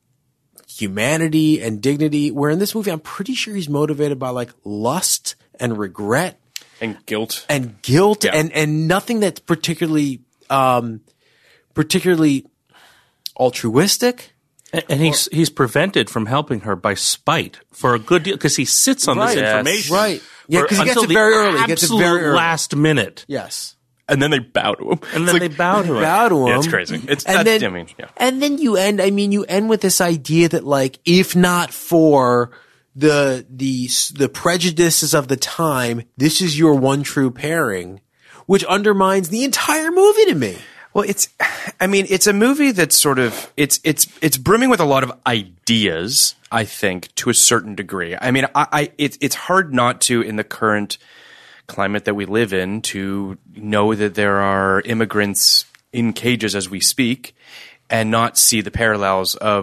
humanity and dignity, where in this movie I'm pretty sure he's motivated by like lust and regret And guilt. and guilt Yeah. and and nothing that's particularly um particularly altruistic. And, and he's he's prevented from helping her by spite for a good deal because he sits on Right. this Yes. information. Right. Yeah, for- 'cause he gets until it the very early. He gets it very absolute early. last minute. Yes. And then they bow to him. And It's then like- they bow to him. Bow to him. Yeah, it's crazy. It's and that's, then, I mean, yeah. and then you end. I mean, you end with this idea that, like, if not for the the the prejudices of the time, this is your one true pairing, which undermines the entire movie to me. Well, it's, I mean, it's a movie that's sort of, it's, it's, it's brimming with a lot of ideas, I think, to a certain degree. I mean, I, I it's, it's hard not to, in the current climate that we live in, to know that there are immigrants in cages as we speak and not see the parallels of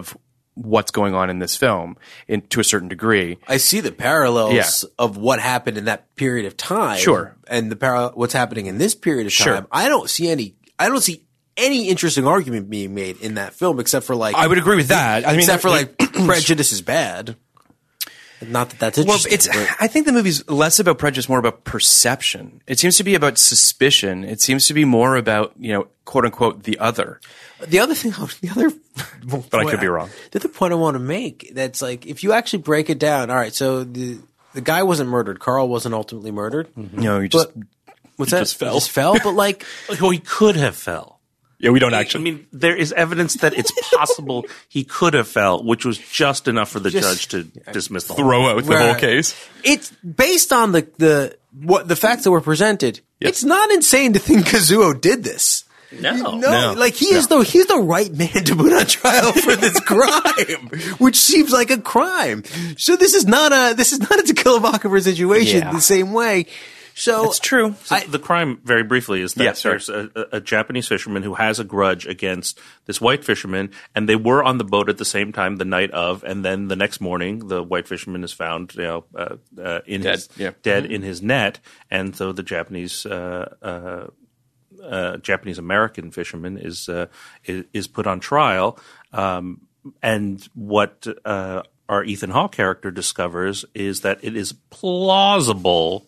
what's going on in this film in, to a certain degree. I see the parallels Yeah. of what happened in that period of time. Sure. And the parallel, what's happening in this period of Sure. time. I don't see any, I don't see any interesting argument being made in that film except for like, I would agree with that. I mean, except for I- like prejudice is bad. Not that that's Well, interesting. it's. but- I think the movie's less about prejudice, more about perception. It seems to be about suspicion. It seems to be more about, you know, quote unquote, the other. The other thing, the other, But I could be wrong. The other point I want to make that's like, if you actually break it down, all right, so the the guy wasn't murdered. Carl wasn't ultimately murdered. No, you just. But what's that? just fell. He just fell, but like, Oh, he could have fell. Yeah, we don't I actually. mean, there is evidence that it's possible he could have fell, which was just enough for the Just- judge to dismiss the whole throw out the whole Right. case. it's based on the the what the facts that were presented. Yes. It's not insane to think Kazuo did this. No. no, No. like he is the he's the right man to put on trial for this crime, which seems like a crime. So this is not a this is not a To Kill a Mockingbird situation Yeah. the same way. So It's true. So the crime, very briefly, is that Yes, sir. there's a, a, a Japanese fisherman who has a grudge against this white fisherman, and they were on the boat at the same time the night of, and then the next morning, the white fisherman is found, you know, uh, uh, in Dead, his yeah. dead in his net, and so the Japanese. Uh, uh, uh, Japanese American fisherman is, uh, is is put on trial, um, and what uh, our Ethan Hawke character discovers is that it is plausible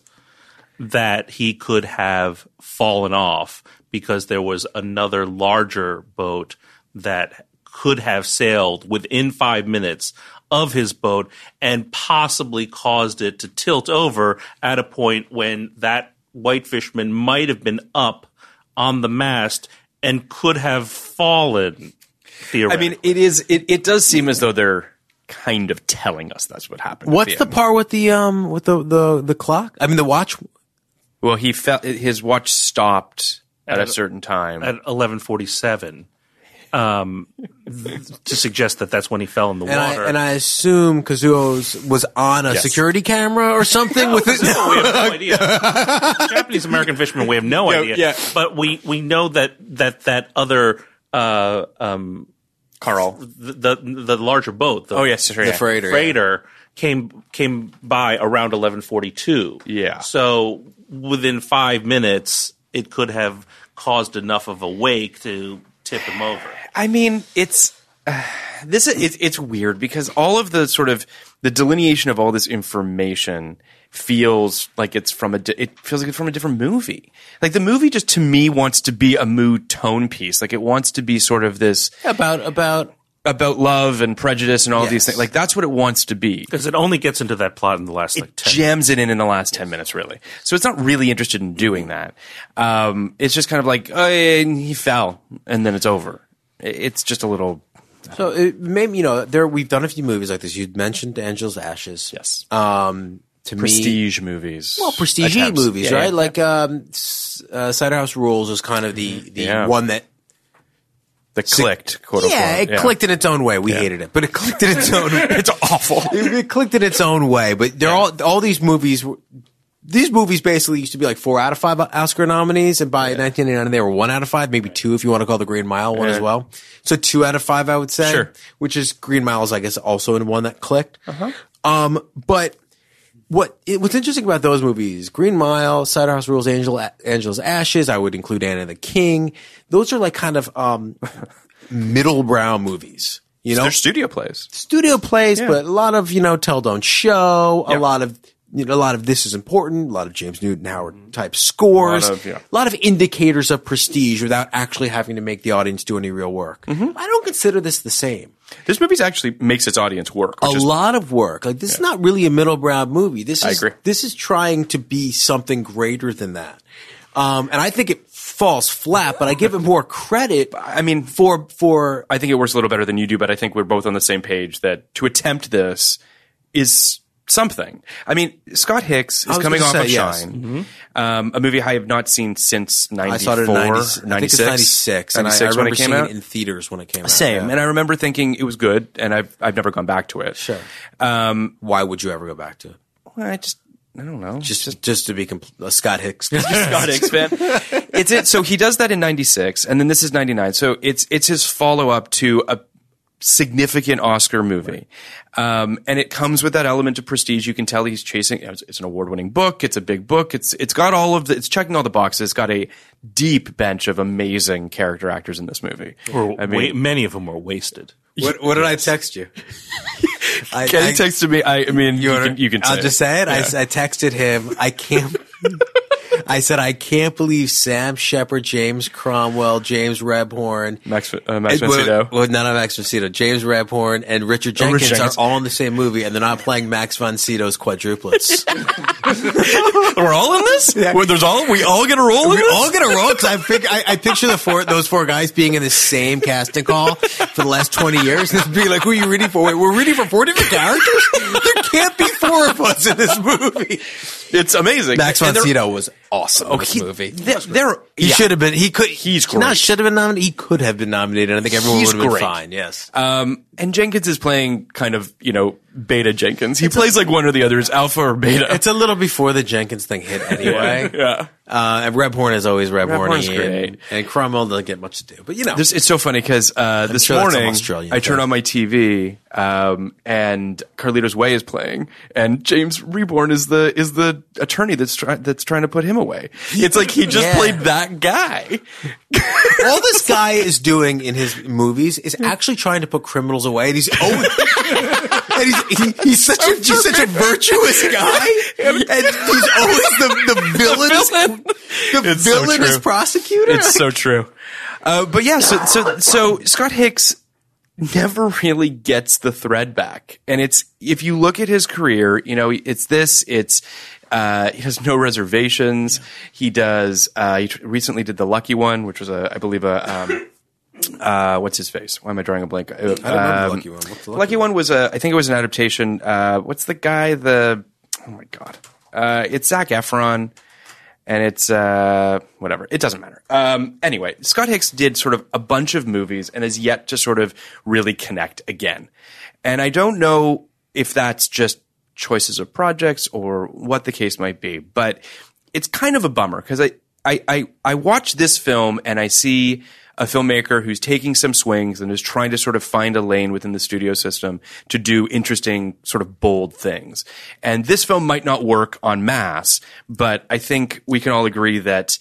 that he could have fallen off because there was another larger boat that could have sailed within five minutes of his boat and possibly caused it to tilt over at a point when that white fisherman might have been up on the mast and could have fallen. I Theoretically. mean, it is. It, it does seem as though they're kind of telling us that's what happened. at what's the end. part with the um with the the the clock? I mean the watch. Well, he felt his watch stopped at a certain time. at eleven forty-seven, um, to suggest that that's when he fell in the And water. I, and I assume Kazuo's was on a Yes. security camera or something with it. No, we have no idea. Japanese American fishermen, we have no Yeah, idea. yeah. But we, we know that that that other uh, um, Carl. the, the the larger boat, the, Oh, yes, sure, The yeah. freighter. freighter, came came by around eleven forty-two. Yeah. So within five minutes, it could have caused enough of a wake to tip him over. I mean, it's uh, this. It's it's weird because all of the sort of the delineation of all this information feels like it's from a. di- It feels like it's from a different movie. Like the movie just to me wants to be a mood tone piece. Like it wants to be sort of this about about about love and prejudice and all of these Yes. things. Like that's what it wants to be. Because it only gets into that plot in the last like It ten jams it in in the last ten minutes, really. So it's not really interested in doing that. Um, it's just kind of like, oh, yeah, he fell, and then it's over. It- It's just a little. so it maybe you know there we've done a few movies like this. You mentioned Angel's Ashes. Yes. Um, to me, Prestige movies. well, prestige attempts. movies, Yeah, right? yeah. Like um, S- uh, Cider House Rules is kind of the the Yeah. one that. The clicked, quote Yeah, unquote. it clicked in its own way. We hated it, but it clicked in its own. It's awful. It, it clicked in its own way, but they're all all these movies. were- These movies basically used to be like four out of five Oscar nominees, and by nineteen eighty-nine they were one out of five, maybe two if you want to call the Green Mile one Yeah. as well. So two out of five, I would say. Sure. Which is Green Mile is, I guess, also in one that clicked. Uh-huh. Um, but what it, what's interesting about those movies, Green Mile, Cider House Rules, Angel, Angel's Ashes, I would include Anna the King. Those are like kind of um, middle brow movies. You know, They're studio plays. studio plays, Yeah. but a lot of, you know, Tell Don't Show, a Yep. lot of, you know, a lot of This Is Important, a lot of James Newton Howard type scores, A lot of, yeah. a lot of indicators of prestige without actually having to make the audience do any real work. Mm-hmm. I don't consider this the same. This movie actually makes its audience work. A Which is, lot of work. Like this is not really a middle brow movie. This is, I agree. this is trying to be something greater than that. Um, and I think it falls flat, but I give it more credit. I mean, for, for, I think it works a little better than you do, but I think we're both on the same page that to attempt this is something. I mean, Scott Hicks I is was coming gonna off say, of yes. Shine, um, a movie I have not seen since ninety-four, I saw it in ninety, I think ninety-six, it's ninety-six, and I, I ninety-six remember when it came seeing out. it in theaters when it came out. Same, yeah. and I remember thinking it was good, and I've I've never gone back to it. Sure. Um, Why would you ever go back to it? well, I just I don't know. Just, just, to be compl- a Scott Hicks. Scott Hicks fan. It's it. So he does that in ninety-six, and then this is ninety-nine. So it's it's his follow up to a significant Oscar movie. Um, and it comes with that element of prestige. You can tell he's chasing, it's, it's an award-winning book. It's a big book. It's, it's got all of the, it's checking all the boxes. It's got a deep bench of amazing character actors in this movie. Or I mean, wa- many of them were wasted. What, what did I text you? I, Kenny I- texted me, I, I mean, you, wanna- can, you can say I'll just say it. I, I texted him. I can't. I said, I can't believe Sam Shepard, James Cromwell, James Rebhorn, Max, uh, Max and- Macedo. Well, none of Max von Sydow. James Rebhorn and Richard Oh, Jenkins Richard Jenkins. are all in the same movie, and they're not playing Max von Sydow's quadruplets. We're all in this? Where there's all, we all get a role in We're this? all gonna roll because I, pic- I, I picture the four, those four guys being in the same casting call for the last twenty years, and be like, "Who are you reading for? Wait, we're reading for four different characters. There can't be four of us in this movie." It's amazing. Max von And they're- Sydow was awesome in Oh, this he, movie. They're, they're, He yeah. should have been. He could. He's Not great. should have been nominated. He could have been nominated. I think everyone He's would have been great. fine. Yes. Um, and Jenkins is playing kind of, you know, beta Jenkins. He plays like one or the other. It's alpha or beta. It's a little before the Jenkins thing hit anyway. yeah. Uh, and Rebhorn is always Rebhorn's Rebhorny, great. and, and Cromwell doesn't get much to do. But you know, This, it's so funny because uh, this sure that's some morning Australian I turn thing. on my T V um, and Carlito's Way is playing, and James Reborn is the is the attorney that's trying that's trying to put him away. It's like he just Yeah. played that guy. all this guy is doing in his movies is actually trying to put criminals away, and he's always. And he's, he, he's such a he's such a virtuous guy, and he's always the the villain. The It's so villain is true. prosecutor. It's so true. Uh, but yeah, so so so Scott Hicks never really gets the thread back, and it's if you look at his career, you know, it's this, it's. Uh, he has no reservations. He does. Uh, he tr- recently did the Lucky One, which was a, I believe, a um, uh, what's his face? Why am I drawing a blank? Uh, I don't remember the Lucky One. What's the Lucky, Lucky One was a. I think it was an adaptation. Uh, what's the guy? The oh my god, uh, it's Zac Efron, and it's uh, whatever. It doesn't matter. Um, anyway, Scott Hicks did sort of a bunch of movies and has yet to sort of really connect again. And I don't know if that's just choices of projects or what the case might be, but it's kind of a bummer because I, I, I, I watch this film and I see a filmmaker who's taking some swings and is trying to sort of find a lane within the studio system to do interesting, sort of bold things. And this film might not work en masse, but I think we can all agree that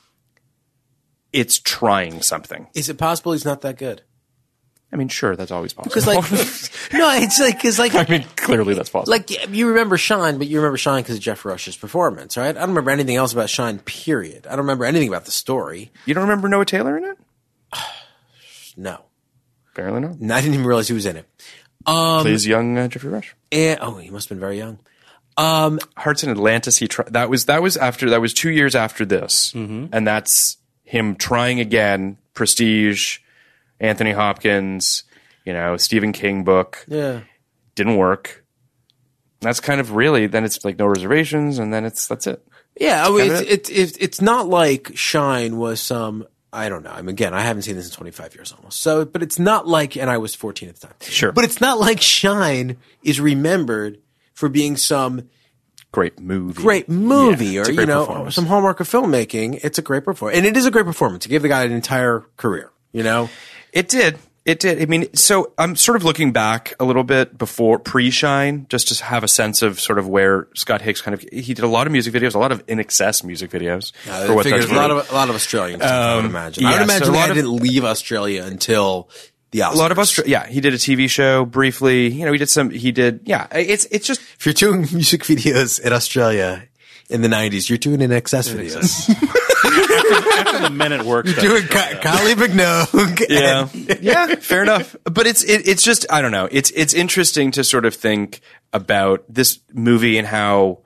it's trying something. Is it possible he's not that good? I mean, sure, that's always possible. Because like, no, it's like because like I mean, clearly that's possible. like you remember Shine, but you remember Shine because of Jeff Rush's performance, right? I don't remember anything else about Shine. Period. I don't remember anything about the story. You don't remember Noah Taylor in it? No, Apparently not. and I didn't even realize he was in it. Um, Plays young uh, Jeffrey Rush. and, oh, he must have been very young. Um, Hearts in Atlantis. He tried. That was that was after that was two years after this, and that's him trying again. Prestige, Anthony Hopkins, you know, Stephen King book yeah. didn't work. That's kind of really then it's like No Reservations, and then it's that's it. Yeah, I mean, kinda it's, it's, it's, it's not like Shine was some, I don't know. I mean, again, I haven't seen this in twenty-five years almost. So, but it's not like, and I was fourteen at the time. Sure. But it's not like Shine is remembered for being some Great movie. great movie Yeah, it's or, a you great know, performance. some hallmark of filmmaking. It's a great performance. And it is a great performance. It gave the guy an entire career, you know? It did. It did. I mean, so I'm sort of looking back a little bit before pre-Shine, just to have a sense of sort of where Scott Hicks kind of he did a lot of music videos, a lot of In Excess music videos. I for what figured that's a lot worth. of, a lot of Australian stuff, I would imagine. I yeah, would imagine so a they lot of- didn't leave Australia until the Oscars. A lot of Australia. Yeah, he did a T V show briefly. You know, he did some. He did. Yeah, it's it's just If you're doing music videos in Australia in the nineties, you're doing In Excess videos. After the Men at Work stuff. doing Ky- Kylie Minogue. yeah, yeah. Fair enough. But it's it, it's just I don't know. It's it's interesting to sort of think about this movie and how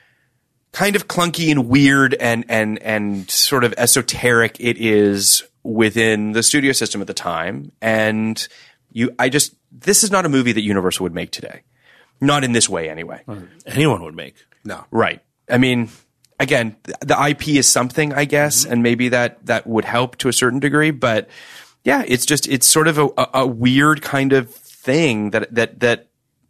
kind of clunky and weird and and and sort of esoteric it is within the studio system at the time. And you, I just this is not a movie that Universal would make today. Not in this way, anyway. Anyone would make. No. Right. I mean, again, th- the I P is something, I guess, and maybe that that would help to a certain degree. But yeah, it's just it's sort of a, a, a weird kind of thing that that that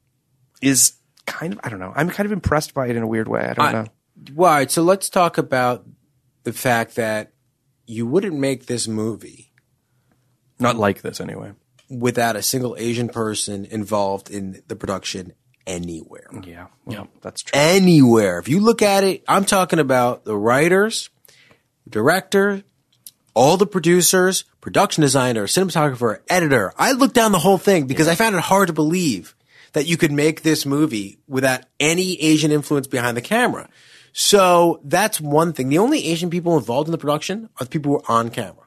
is kind of I don't know. I'm kind of impressed by it in a weird way. I don't I- know. Well, all right, so let's talk about the fact that you wouldn't make this movie. Not like this anyway. without a single Asian person involved in the production anywhere. Yeah, well, that's true. Anywhere. If you look at it, I'm talking about the writers, director, all the producers, production designer, cinematographer, editor. I looked down the whole thing because I found it hard to believe that you could make this movie without any Asian influence behind the camera. So that's one thing. The only Asian people involved in the production are the people who are on camera.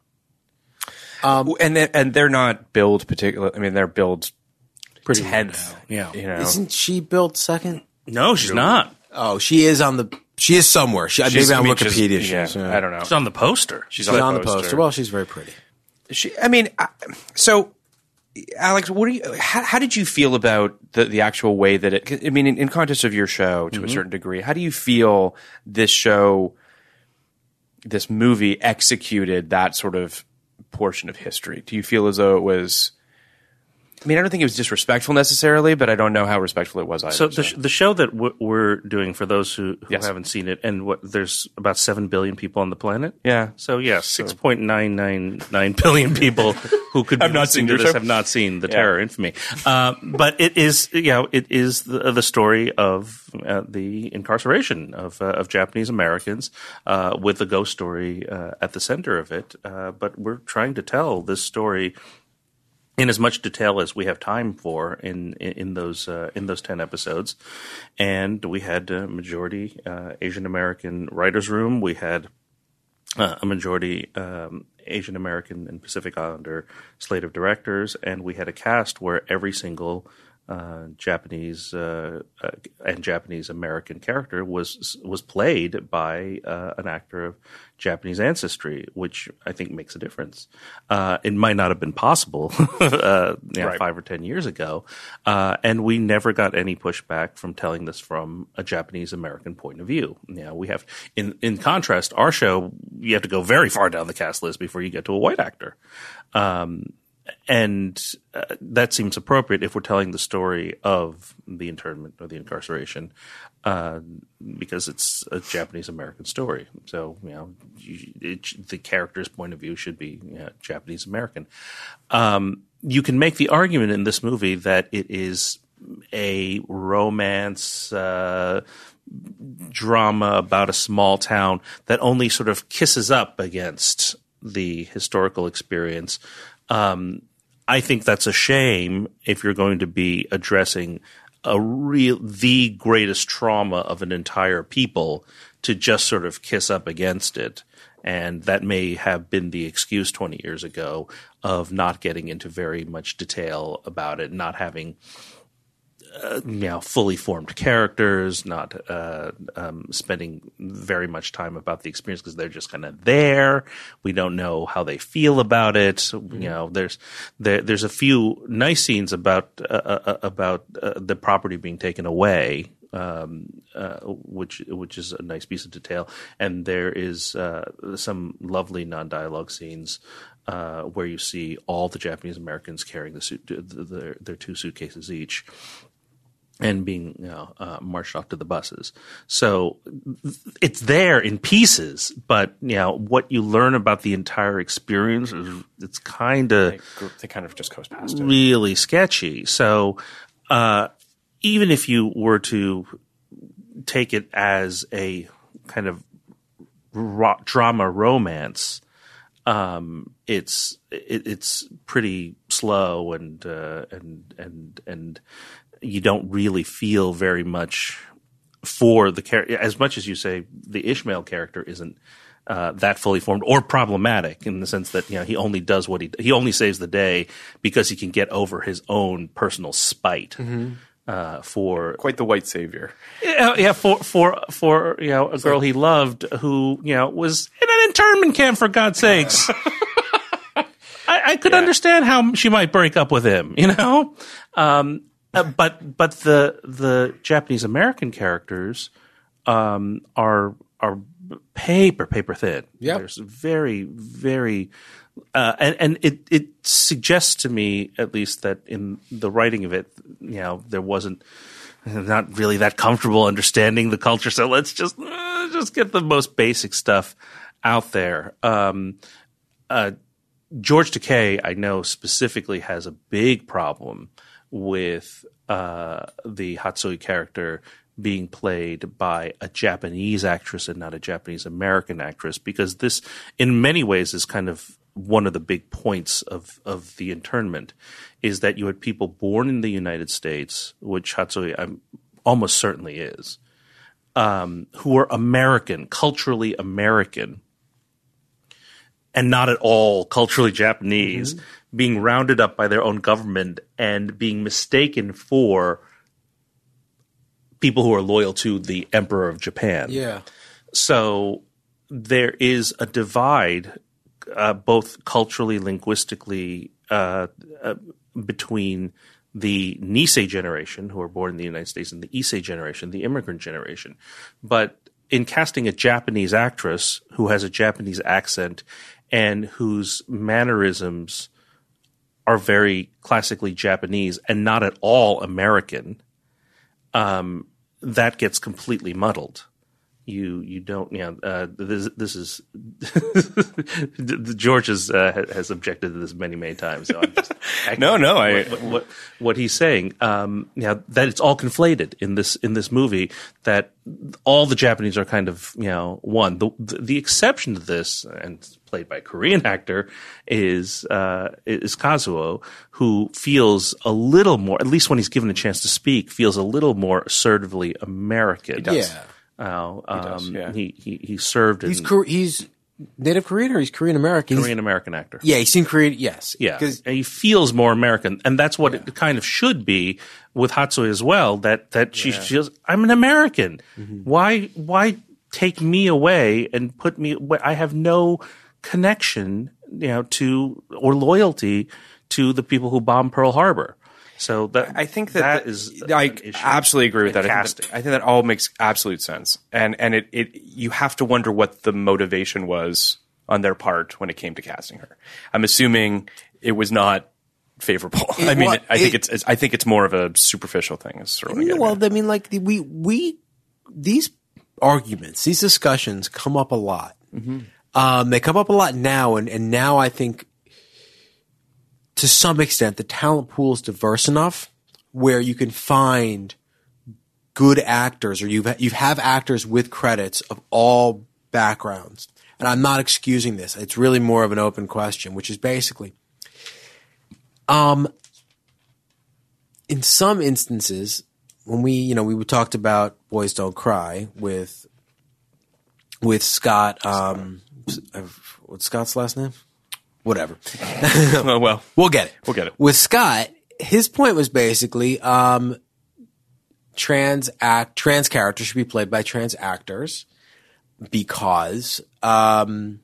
Um, and they, and they're not billed particular. I mean, they're billed Pretty tenth. Yeah. You know, Isn't she built second? No, she's not. Oh, she is on the. She is somewhere. She, She's- maybe on I mean, she's- Wikipedia. yeah, she's, uh, I don't know. She's on the poster. She's, She's on the poster. Well, she's very pretty. She, I mean, I- so Alex, what do you? How, how did you feel about the the actual way that it? 'Cause, I mean, in, in context of your show, to Mm-hmm. a certain degree, how do you feel this show, this movie, executed that sort of portion of history? Do you feel as though it was? I mean, I don't think it was disrespectful necessarily, but I don't know how respectful it was either. So the, sh- the show that w- we're doing, for those who, who Yes. haven't seen it, and what, there's about seven billion people on the planet. Yeah. So yeah, six point nine nine nine billion people who could be Have not listening seen to your this show. have not seen the Terror Infamy. Uh, but it is, you know, it is the, the story of uh, the incarceration of uh, of Japanese Americans, uh, with the ghost story uh, at the center of it. Uh, but we're trying to tell this story in as much detail as we have time for in in, in those uh, in those ten episodes, and we had a majority uh, Asian American writers' room. We had uh, a majority um, Asian American and Pacific Islander slate of directors, and we had a cast where every single uh, Japanese uh, uh, and Japanese American character was was played by uh, an actor of Japanese ancestry, which I think makes a difference. Uh, it might not have been possible uh, you know, Right. five or ten years ago, uh, and we never got any pushback from telling this from a Japanese American point of view. You know, we have, in in contrast, our show, you have to go very far down the cast list before you get to a white actor. Um, And uh, that seems appropriate if we're telling the story of the internment or the incarceration, uh, because it's a Japanese American story. So, you know, you, it, the character's point of view should be you know, Japanese American. Um, you can make the argument in this movie that it is a romance uh, drama about a small town that only sort of kisses up against the historical experience. Um, I think that's a shame if you're going to be addressing a real, the greatest trauma of an entire people, to just sort of kiss up against it. And that may have been the excuse twenty years ago of not getting into very much detail about it, not having Uh, you know, fully formed characters, not uh, um, spending very much time about the experience because they're just kind of there. We don't know how they feel about it. Mm-hmm. You know, there's there, there's a few nice scenes about uh, uh, about uh, the property being taken away, um, uh, which which is a nice piece of detail, and there is uh, some lovely non-dialogue scenes. Uh, where you see all the Japanese Americans carrying the suit, the, the, their two suitcases each, and being you know, uh, marched off to the buses. So it's there in pieces, but you know what you learn about the entire experience is it's kind of They, they kind of just goes past it. really sketchy. So uh, even if you were to take it as a kind of ro- drama romance, um, it's it, it's pretty slow and uh, and and and. You don't really feel very much for the character, as much as you say the Ishmael character isn't uh, that fully formed or problematic in the sense that you know he only does what he he only saves the day because he can get over his own personal spite mm-hmm. uh, for Quite the white savior. yeah, yeah for for for you know a girl he loved who you know was in an internment camp, for God's sakes. I, I could Yeah. understand how she might break up with him, you know. Um, Uh, but but the the Japanese American characters um, are are paper paper thin. Yep. There's very very uh, and and it it suggests to me at least that in the writing of it, you know, there wasn't not really that comfortable understanding the culture. So let's just uh, just get the most basic stuff out there. Um, uh, George Takei, I know specifically, has a big problem with uh, the Hatsui character being played by a Japanese actress and not a Japanese American actress, because this, in many ways, is kind of one of the big points of, of the internment, is that you had people born in the United States, which Hatsui um, almost certainly is, um, who are American, culturally American, and not at all culturally Japanese, mm-hmm. being rounded up by their own government and being mistaken for people who are loyal to the Emperor of Japan. Yeah. So there is a divide, uh, both culturally, linguistically, uh, uh, between the Nisei generation, who are born in the United States, and the Issei generation, the immigrant generation. But in casting a Japanese actress who has a Japanese accent and whose mannerisms are very classically Japanese and not at all American, um, that gets completely muddled. You you don't you know uh, this this is George has uh, has objected to this many many times. So I'm just no no I what, what, what he's saying. Um, yeah, that it's all conflated in this in this movie. That all the Japanese are kind of you know one. The the, the exception to this, and played by a Korean actor, is uh, is Kazuo, who feels a little more, at least when he's given a chance to speak, feels a little more assertively American. He does. Yeah. Uh, um, he, does, yeah. he he he served. He's in Kor- he's Native Korean or he's Korean American. Korean American actor. Yeah, he's seen Korean. Yes, yeah, and he feels more American, and that's what yeah. it kind of should be with Hatsui as well. That that she yeah. feels I'm an American. Mm-hmm. Why why take me away and put me? I have no connection, you know, to or loyalty to the people who bombed Pearl Harbor. So that I think that, that the, is I an issue. absolutely agree with that. I think that. I think that all makes absolute sense, and and it, it you have to wonder what the motivation was on their part when it came to casting her. I'm assuming it was not favorable. It, I mean, well, I think it, it's, it's I think it's more of a superficial thing. Is sort of well, I mean, like we we these arguments, these discussions come up a lot. Mm-hmm. Um, they come up a lot now, and and now I think, to some extent, the talent pool is diverse enough where you can find good actors, or you've you have actors with credits of all backgrounds. And I'm not excusing this. It's really more of an open question, which is basically, um, in some instances, when we you know we talked about Boys Don't Cry with with Scott, um, what's Scott's last name? Whatever. oh, well, we'll get it. We'll get it. With Scott, his point was basically um, trans act trans characters should be played by trans actors because um,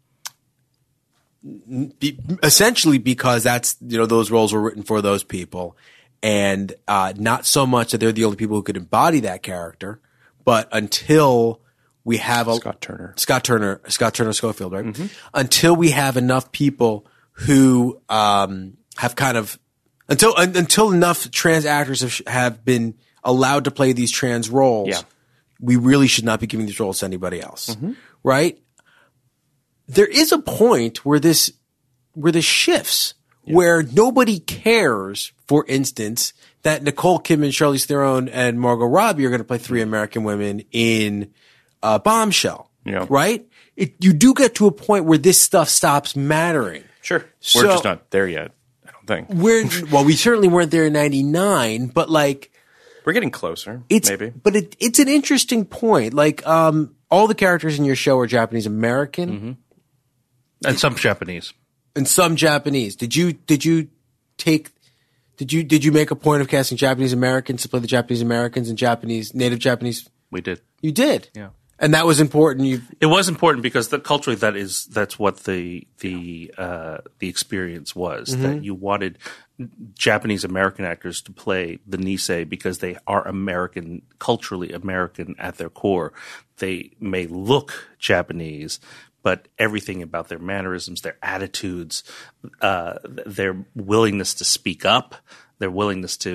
be, essentially because that's you know those roles were written for those people, and uh, not so much that they're the only people who could embody that character, but until we have a Scott Turner, Scott Turner, Scott Turner Schofield, right? Mm-hmm. Until we have enough people who um, have kind of until un, until enough trans actors have, have been allowed to play these trans roles, yeah. we really should not be giving these roles to anybody else, mm-hmm. right? There is a point where this where this shifts, yeah. where nobody cares. For instance, that Nicole Kidman, Charlize Theron, and Margot Robbie are going to play three American women in Uh, Bombshell, yeah. right? It, you do get to a point where this stuff stops mattering. Sure. So, we're just not there yet, I don't think. We're, well, we certainly weren't there in ninety-nine, but like... We're getting closer, it's, maybe. But it, it's an interesting point. Like, um, all the characters in your show are Japanese-American. Mm-hmm. And some Japanese. And some Japanese. Did you, did you take... Did you, did you make a point of casting Japanese-Americans to play the Japanese-Americans and Japanese, native Japanese? We did. You did? Yeah. And that was important. You It was important because the, culturally that is that's what the the uh, the experience was. Mm-hmm. That you wanted Japanese American actors to play the Nisei because they are American, culturally American at their core. They may look Japanese, but everything about their mannerisms, their attitudes, uh, their willingness to speak up, their willingness to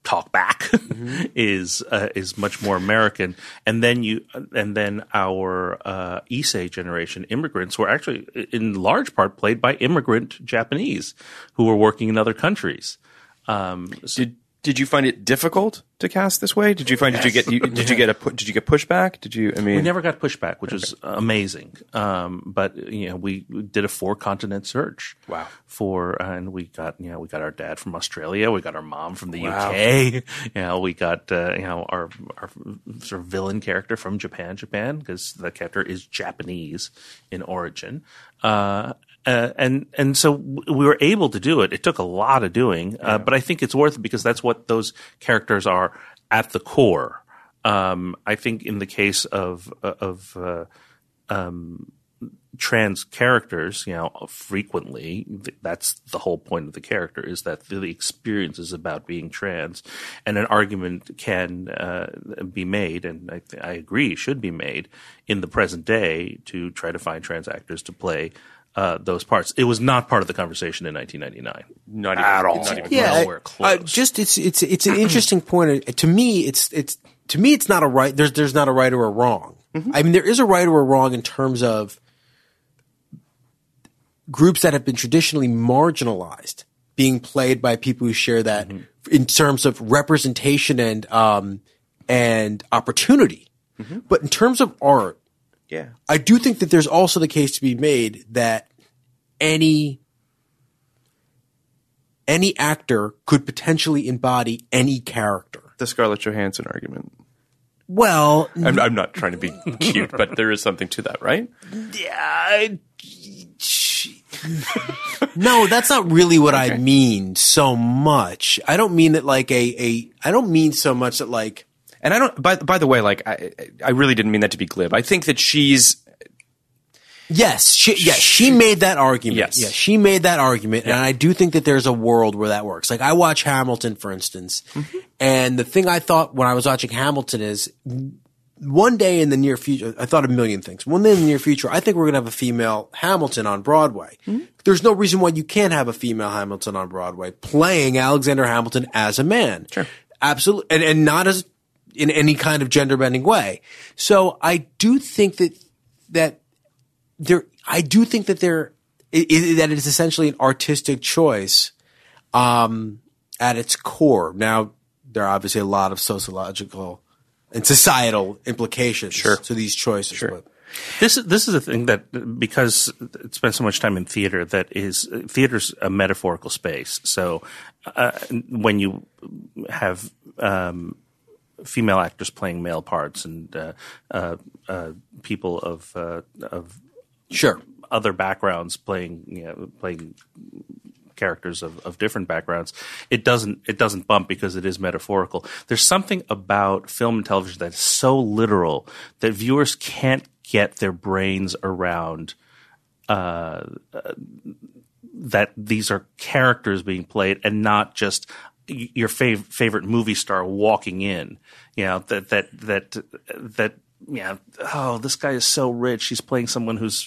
talk back mm-hmm. is uh, is much more American. And then you and then our uh, Issei generation immigrants were actually in large part played by immigrant Japanese who were working in other countries. Um, so did did you find it difficult to cast this way? Did you find yes. did you get you, did you get a did you get pushback? Did you I mean we never got pushback, which okay. was amazing. Um, but you know we did a four continent search. Wow. For uh, and we got you know we got our dad from Australia, we got our mom from the wow. U K, you know we got uh, you know our our sort of villain character from Japan, Japan because the character is Japanese in origin. Uh, Uh, and and so we were able to do it. It took a lot of doing, uh, yeah. but I think it's worth it because that's what those characters are at the core. Um, I think in the case of of uh, um, trans characters, you know, frequently that's the whole point of the character is that the experience is about being trans, and an argument can uh, be made, and I, th- I agree should be made in the present day to try to find trans actors to play. Uh, those parts. It was not part of the conversation in nineteen ninety-nine. Not even, at all. Not even yeah, nowhere close. Uh, just it's it's it's an interesting point. To me, it's it's to me it's not a right. There's there's not a right or a wrong. Mm-hmm. I mean, there is a right or a wrong in terms of groups that have been traditionally marginalized being played by people who share that mm-hmm. in terms of representation and um and opportunity. Mm-hmm. But in terms of art. Yeah. I do think that there's also the case to be made that any any actor could potentially embody any character. The Scarlett Johansson argument. Well, I'm, I'm not trying to be cute, but there is something to that, right? Yeah. No, that's not really what okay. I mean so much. I don't mean that like a, a I don't mean so much that like And I don't. By by the way, like I, I really didn't mean that to be glib. I think that she's. Yes, she, yes, she made that argument. Yes, yes, she made that argument, yeah. and I do think that there's a world where that works. Like I watch Hamilton, for instance, mm-hmm. and the thing I thought when I was watching Hamilton is, one day in the near future, I thought a million things. One day in the near future, I think we're going to have a female Hamilton on Broadway. Mm-hmm. There's no reason why you can't have a female Hamilton on Broadway playing Alexander Hamilton as a man. Sure, absolutely, and and not as in any kind of gender bending way. So I do think that, that there, I do think that there, it, it, that it is essentially an artistic choice, um, at its core. Now, there are obviously a lot of sociological and societal implications sure. to these choices. Sure. But. This this is a thing that because it spent so much time in theater that is theater's a metaphorical space. So uh, when you have um, female actors playing male parts and uh, uh, uh, people of uh, of sure other backgrounds playing you know, playing characters of, of different backgrounds, it doesn't it doesn't bump because it is metaphorical. There's something about film and television that's so literal that viewers can't get their brains around uh, uh, that these are characters being played and not just your fav- favorite movie star walking in, you know, that, that, that, that, yeah, oh, this guy is so rich. He's playing someone who's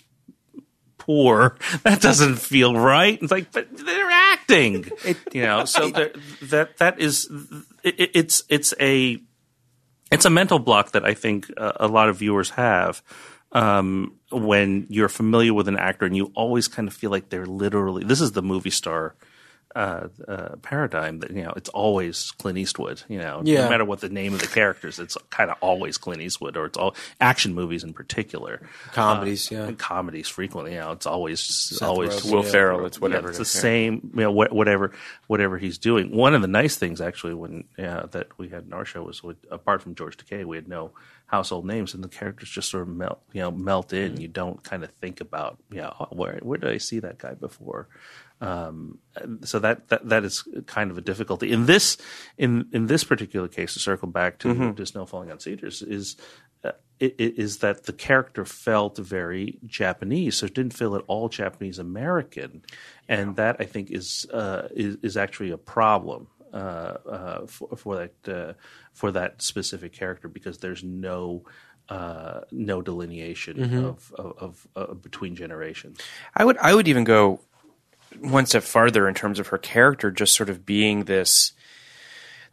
poor. That doesn't feel right. It's like, but they're acting, it, you know, so that, that is, it, it's, it's a, it's a mental block that I think uh, a lot of viewers have. Um, when you're familiar with an actor and you always kind of feel like they're literally, this is the movie star Uh, uh, paradigm that, you know, it's always Clint Eastwood, you know, yeah. no matter what the name of the characters, it's kind of always Clint Eastwood, or it's all action movies in particular. Comedies, uh, yeah. And comedies frequently, you know, it's always, Seth always Rogen, Will yeah. Ferrell. It's whatever. Yeah, it's it is, the yeah. same, you know, wh- whatever, whatever he's doing. One of the nice things actually when, uh, that we had in our show was with, apart from George Takei, we had no household names and the characters just sort of melt, you know, melt in. Mm-hmm. You don't kind of think about, you know, oh, where, where did I see that guy before? Um, so that, that that is kind of a difficulty in this in in this particular case. To circle back to mm-hmm. to Snow Falling on Cedars is uh, it, it is that the character felt very Japanese, so it didn't feel at all Japanese American, and yeah. that I think is uh, is is actually a problem uh, uh, for, for that uh, for that specific character because there's no. Uh, no delineation mm-hmm. of, of, of uh, between generations. I would I would even go one step farther in terms of her character just sort of being this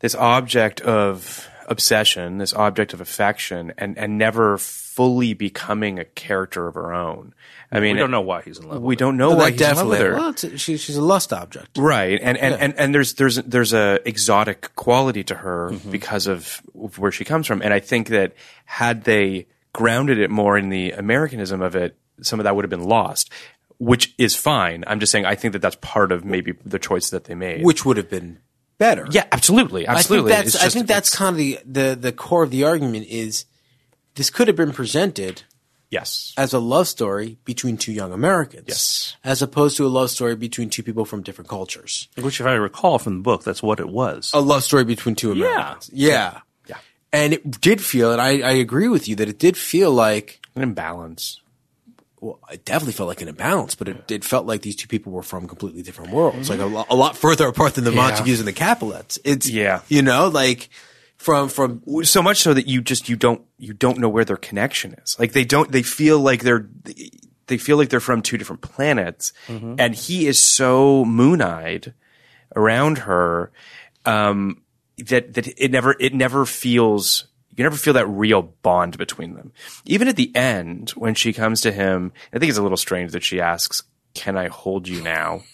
this object of obsession, this object of affection, and and never fully becoming a character of her own. I mean, we don't know why he's in love. We with don't her. know Well, why that he's in love with definitely. her. Well, it's, she, she's a lust object. Right, and and, Yeah. and and there's there's there's a exotic quality to her Mm-hmm. because of where she comes from, and I think that had they grounded it more in the Americanism of it, some of that would have been lost, which is fine. I'm just saying I think that that's part of maybe the choice that they made. Which would have been better. yeah, absolutely, absolutely. I think that's, It's I just- think that's it's- kind of the, the, the core of the argument is this could have been presented yes, as a love story between two young Americans. Yes. As opposed to a love story between two people from different cultures. Which, if I recall from the book, that's what it was. A love story between two Americans. Yeah. yeah, And it did feel, and I, I agree with you, that it did feel like, an imbalance. well, it definitely felt like an imbalance, but it, it felt like these two people were from completely different worlds, like a, lo- a lot further apart than the Montagues and the Capulets. It's, Yeah. you know, like from, from, So much so that you just you don't you don't know where their connection is. Like they don't they feel like they're they feel like they're from two different planets, and he is so moon-eyed around her um, that that it never it never feels. You never feel that real bond between them. Even at the end, when she comes to him, I think it's a little strange that she asks, "Can I hold you now?"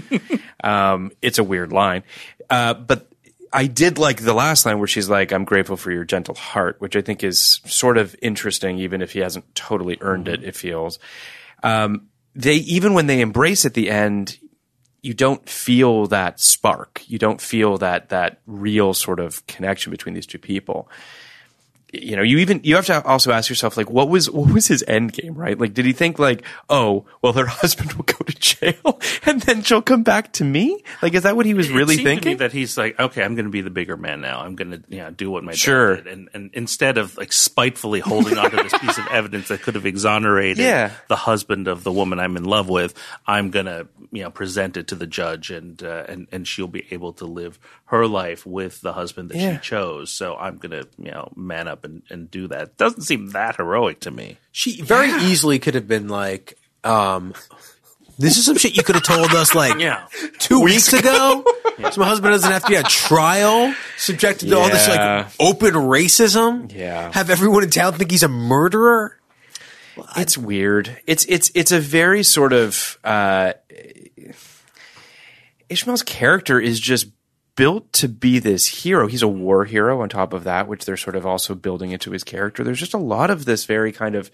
um, it's a weird line, uh, but I did like the last line where she's like, "I'm grateful for your gentle heart," which I think is sort of interesting, even if he hasn't totally earned it. It feels um, they even when they embrace at the end, you don't feel that spark. You don't feel that that real sort of connection between these two people. You know, you even you have to also ask yourself, like, what was what was his end game, right? Like, did he think like, oh, well, her husband will go to jail and then she'll come back to me? Like, is that what he was really it seemed thinking? to me that he's like, okay, I'm going to be the bigger man now. I'm going to, you know, do what my Sure. dad did, and and instead of like spitefully holding onto this piece of evidence that could have exonerated Yeah. the husband of the woman I'm in love with, I'm going to, you know, present it to the judge, and uh, and and she'll be able to live her life with the husband that Yeah. she chose. So I'm going to, you know, man up and, and do that. Doesn't seem that heroic to me. she very easily could have been like, um, this is some shit you could have told us like Yeah. two weeks ago. So my husband doesn't have to be at trial, subjected to all this like Yeah. open racism. Yeah. Have everyone in town think he's a murderer. It's weird. It's it's it's a very sort of uh, Ishmael's character is just built to be this hero. He's a war hero on top of that, which they're sort of also building into his character. There's just a lot of this very kind of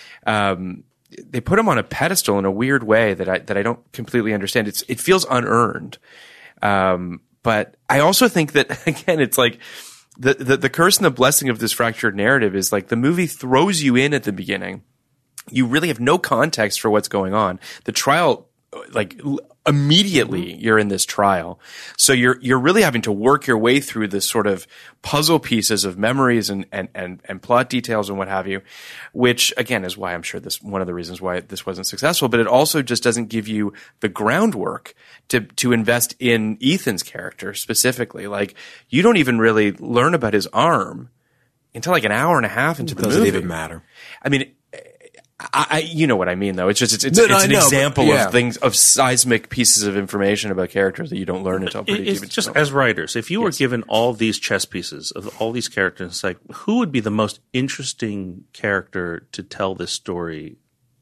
um, they put him on a pedestal in a weird way that I that I don't completely understand. It's it feels unearned. Um, but I also think that again, it's like the, the the curse and the blessing of this fractured narrative is like the movie throws you in at the beginning. You really have no context for what's going on. The trial, like l- immediately you're in this trial. So you're, you're really having to work your way through this sort of puzzle pieces of memories and, and, and, and plot details and what have you, which again is why I'm sure this, one of the reasons why this wasn't successful, but it also just doesn't give you the groundwork to, to invest in Ethan's character specifically. Like you don't even really learn about his arm until like an hour and a half into the Doesn't movie. even matter. I mean, I, I, you know what I mean, though. It's just it's it's, No, no, it's I an know, but- example yeah. of things of seismic pieces of information about characters that you don't learn until pretty It's deep. into just the film. as writers, if you were given all these chess pieces of all these characters, it's like who would be the most interesting character to tell this story?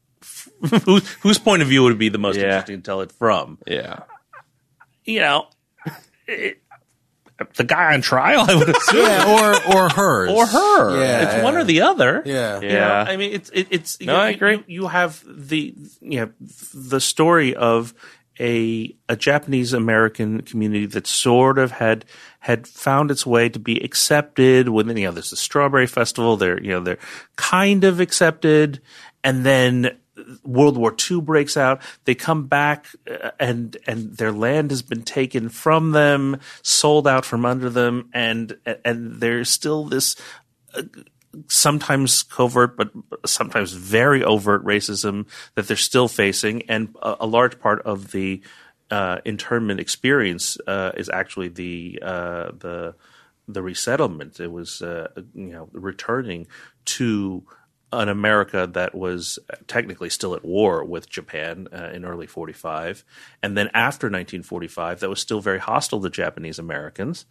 Whose whose point of view would be the most Yeah. interesting to tell it from? yeah, You know, it, the guy on trial, I would assume, Yeah, or or hers. or her. Yeah, it's yeah. one or the other. Yeah. You Yeah. know, I mean, it's it, it's. No, you, I agree. You, you have the you know the story of a a Japanese American community that sort of had had found its way to be accepted within. You know, there's the Strawberry Festival. They're you know they're kind of accepted, and then World War Two breaks out. They come back, uh, and and their land has been taken from them, sold out from under them, and and there's still this uh, sometimes covert, but sometimes very overt racism that they're still facing, and a, a large part of the uh, internment experience uh, is actually the uh, the the resettlement. It was uh, you know returning to an America that was technically still at war with Japan uh, in early forty-five, and then after nineteen forty-five that was still very hostile to Japanese Americans,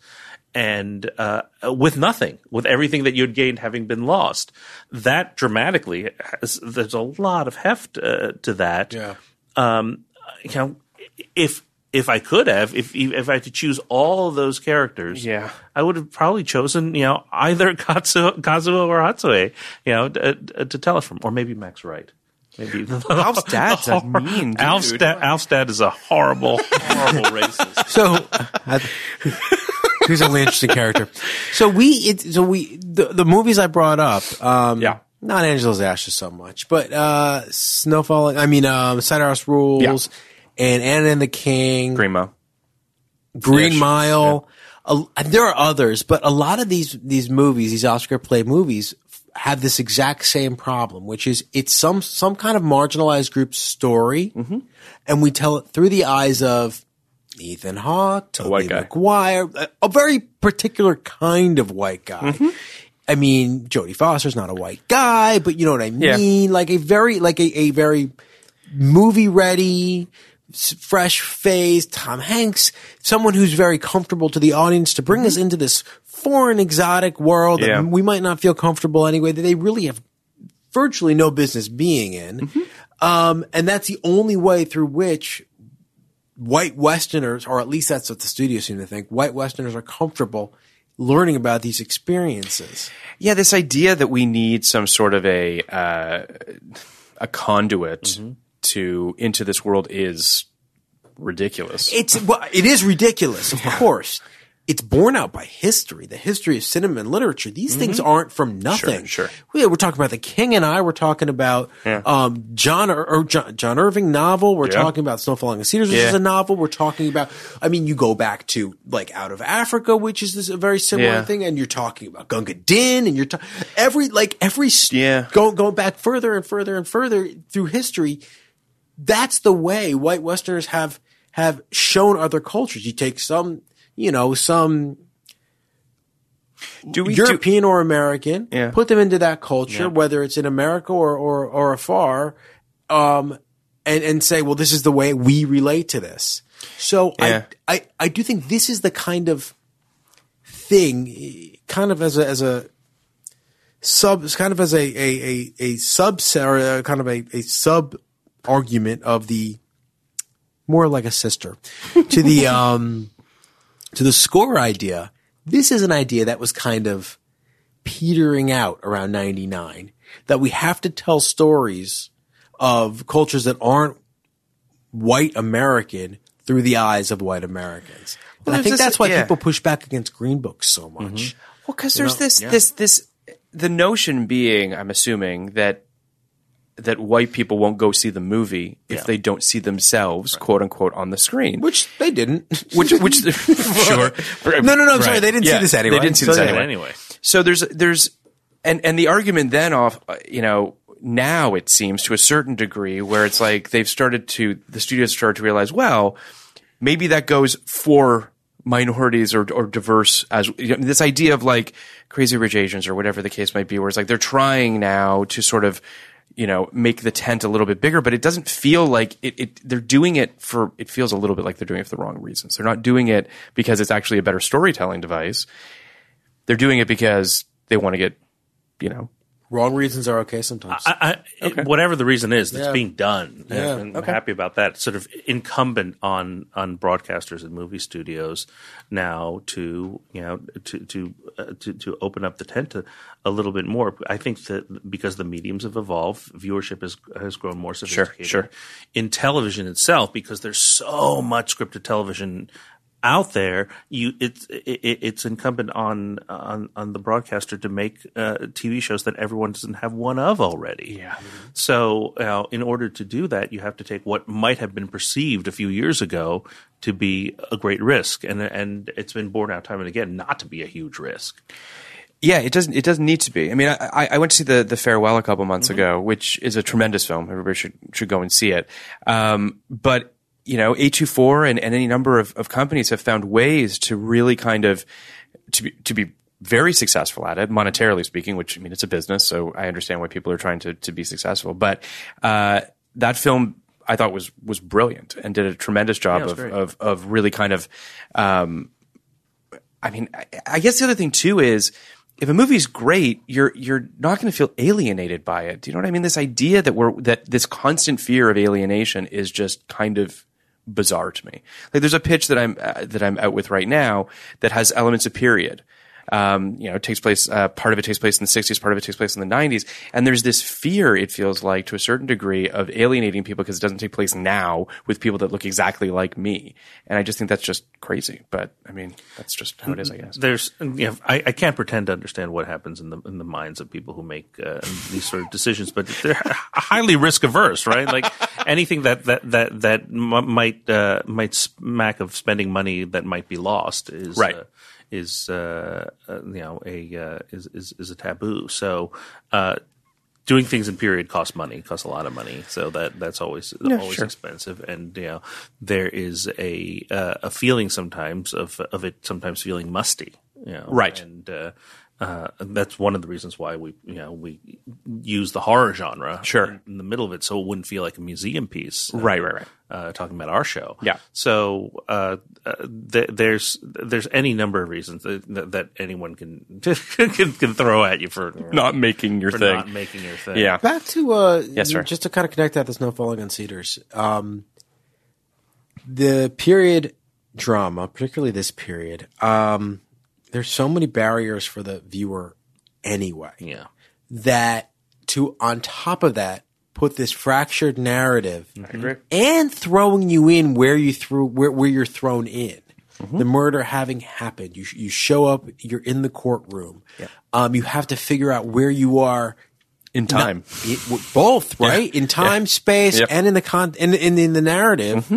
and uh, with nothing, with everything that you'd gained having been lost. That dramatically has, there's a lot of heft uh, to that. Yeah. Um, you know, if if I could have, if if I had to choose all of those characters, Yeah. I would have probably chosen, you know, either Kazuo, Kazuo or Hatsue, you know, to, to tell us from, or maybe Max Wright. Maybe Alf's dad's a mean dude. Alf's dad, Alf's dad is a horrible, horrible racist. So, uh, he's a really interesting character. So we, it, so we, the, the movies I brought up, um, Yeah. not Angela's Ashes so much, but uh, Snowfall. I mean, um, Cider House Rules and Anna and the King, Green Mile. Green Yeah, sure. Mile. Uh, there are others, but a lot of these these movies, these Oscar play movies, have this exact same problem, which is it's some some kind of marginalized group's story, Mm-hmm. and we tell it through the eyes of Ethan Hawke, Tobey white guy. Maguire, a, a very particular kind of white guy. Mm-hmm. I mean, Jodie Foster's not a white guy, but you know what I Yeah. mean? Like a very, like a, a very movie ready, s- fresh face, Tom Hanks, someone who's very comfortable to the audience to bring us into this foreign exotic world Yeah. that we might not feel comfortable anyway, that they really have virtually no business being in. Um, and that's the only way through which white Westerners, or at least that's what the studio seem to think, white Westerners are comfortable learning about these experiences. Yeah, this idea that we need some sort of a uh, a conduit Mm-hmm. to into this world is ridiculous. It's well, it is ridiculous, of course. It's borne out by history, the history of cinema and literature. These things aren't from nothing. Sure, sure. We, we're talking about The King and I. We're talking about Yeah. um, John or, or John, John Irving novel. We're Yeah. talking about Snow Falling on Cedars, which Yeah. is a novel. We're talking about. I mean, you go back to like Out of Africa, which is this a very similar Yeah. thing, and you're talking about Gunga Din, and you're ta- every like every st- Yeah. go going back further and further and further through history. That's the way white Westerners have have shown other cultures. You take some, you know, some do we do, European or American, Yeah. put them into that culture, whether it's in America or or, or afar, um, and and say, well, this is the way we relate to this. So Yeah. I, I I do think this is the kind of thing, kind of as a as a sub, kind of as a a a, a subset or a kind of a, a sub argument of the more like a sister to the um to the score idea. This is an idea that was kind of petering out around ninety-nine, that we have to tell stories of cultures that aren't white American through the eyes of white Americans. And Well, I there's think this- that's why yeah. people push back against Green Book so much. Well, because there's this, this, this, the notion being, I'm assuming that that white people won't go see the movie if they don't see themselves, quote unquote, on the screen. Which they didn't. which, which, sure. No, no, no. I'm sorry. Right. They didn't Yeah, see this anyway. They didn't see So, this yeah. anyway. Anyway. So there's, there's, and and the argument then off, uh, you know, now it seems to a certain degree where it's like they've started to, the studios started to realize, well, maybe that goes for minorities or, or diverse as you know, this idea of like Crazy Rich Asians or whatever the case might be, where it's like they're trying now to sort of, you know, make the tent a little bit bigger, but it doesn't feel like it, it, they're doing it for, it feels a little bit like they're doing it for the wrong reasons. They're not doing it because it's actually a better storytelling device. They're doing it because they want to get, you know, Wrong reasons are okay sometimes. I, I, it- whatever the reason is that's Yeah. being done, Yeah. and I'm happy about that. It's sort of incumbent on on broadcasters and movie studios now to you know to to uh, to, to open up the tent a, a little bit more. I think that because the mediums have evolved, viewership has has grown more sophisticated. sure. In television itself, because there's so much scripted television out there, you it's it, it's incumbent on on on the broadcaster to make uh, T V shows that everyone doesn't have one of already. Yeah. So, uh, in order to do that, you have to take what might have been perceived a few years ago to be a great risk, and and it's been borne out time and again not to be a huge risk. yeah, it doesn't. It doesn't need to be. I mean, I, I went to see the the Farewell a couple months ago, which is a tremendous film. Everybody should should go and see it. Um, but you know, A twenty-four and, and any number of, of companies have found ways to really kind of to be to be very successful at it, monetarily speaking, which, I mean, it's a business, so I understand why people are trying to, to be successful. But uh, that film, I thought, was was brilliant and did a tremendous job Yeah, of, great. of of really kind of um, – I mean, I, I guess the other thing, too, is if a movie's great, you're you're not going to feel alienated by it. Do you know what I mean? This idea that we're – that this constant fear of alienation is just kind of bizarre to me. Like, there's a pitch that I'm uh, that I'm out with right now that has elements of period. Um, you know, it takes place, uh, part of it takes place in the sixties, part of it takes place in the nineties. And there's this fear, it feels like, to a certain degree, of alienating people because it doesn't take place now with people that look exactly like me. And I just think that's just crazy. But, I mean, that's just how it is, I guess. There's, you know, I, I can't pretend to understand what happens in the in the minds of people who make uh, these sort of decisions, but they're highly risk averse, right? Like anything that that that that m- might uh, might smack of spending money that might be lost is Right. Uh, is uh, uh, you know a uh, is, is is a taboo. So uh, doing things in period costs money, costs a lot of money. So that that's always Yeah, always sure. expensive. And you know there is a uh, a feeling sometimes of of it sometimes feeling musty. You know, Right. And uh, uh, that's one of the reasons why we you know we use the horror genre Sure. in, in the middle of it, so it wouldn't feel like a museum piece. uh, Right, right, right. Uh, talking about our show. Yeah. So uh, uh, th- there's there's any number of reasons that, that, that anyone can, can can throw at you for Not making your for thing. not making your thing. Yeah. Back to uh, Yes, sir. just to kind of connect that to Snow Falling on Cedars. Um, the period drama, particularly this period, um, there's so many barriers for the viewer anyway. Yeah. That to on top of that put this fractured narrative I agree. and throwing you in where you threw where, where you're thrown in. The murder having happened, you you show up, you're in the courtroom. Um, you have to figure out where you are In time. it, w- both, right? In time, space, Yep. and in the con in, in in the narrative.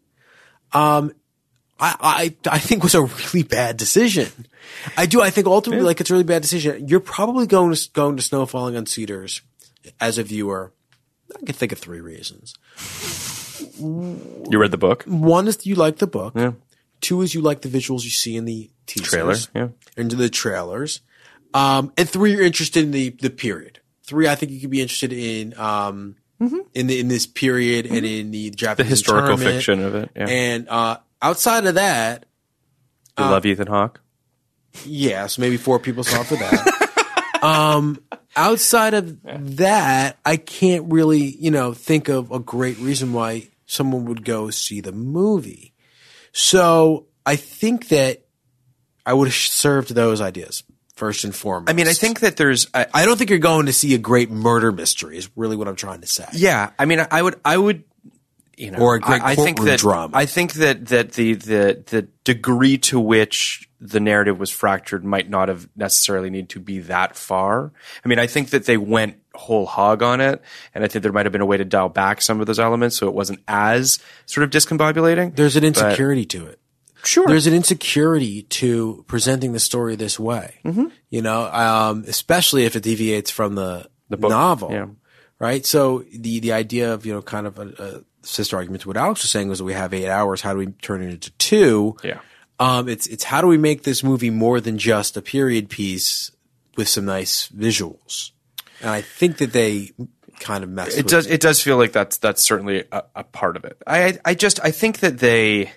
Um, I, I I think was a really bad decision. I do. I think ultimately, like, it's a really bad decision. You're probably going to going to Snow Falling on Cedars as a viewer. I can think of three reasons. You read the book? One is you like the book. Yeah. Two is you like the visuals you see in the teasers, Trailer, yeah. into the trailers. Um, and three, you're interested in the the period. Three, I think you could be interested in um in the in this period and in the Japanese The historical internment. fiction of it. Yeah. And uh, outside of that, you love Ethan Hawke? yes, maybe four people saw it for that. um, outside of that, I can't really, you know, think of a great reason why someone would go see the movie. So I think that I would have served those ideas first and foremost. I mean, I think that there's. I, I don't think you're going to see a great murder mystery is really what I'm trying to say. Yeah, I mean, I would, I would, you know, Or a great I, I think courtroom that drama. I think that that the the the degree to which the narrative was fractured might not have necessarily need to be that far. I mean, I think that they went whole hog on it, and I think there might have been a way to dial back some of those elements so it wasn't as sort of discombobulating. There's an But- insecurity to it. Sure. There's an insecurity to presenting the story this way. Mm-hmm. You know, um, especially if it deviates from the, book, novel, yeah. right? So the the idea of, you know, kind of a, a sister argument to what Alex was saying was that we have eight hours. How do we turn it into two? Yeah. Um, it's it's how do we make this movie more than just a period piece with some nice visuals? And I think that they kind of messed It with does. It does feel like that's that's certainly a, a part of it. I I just I think that they.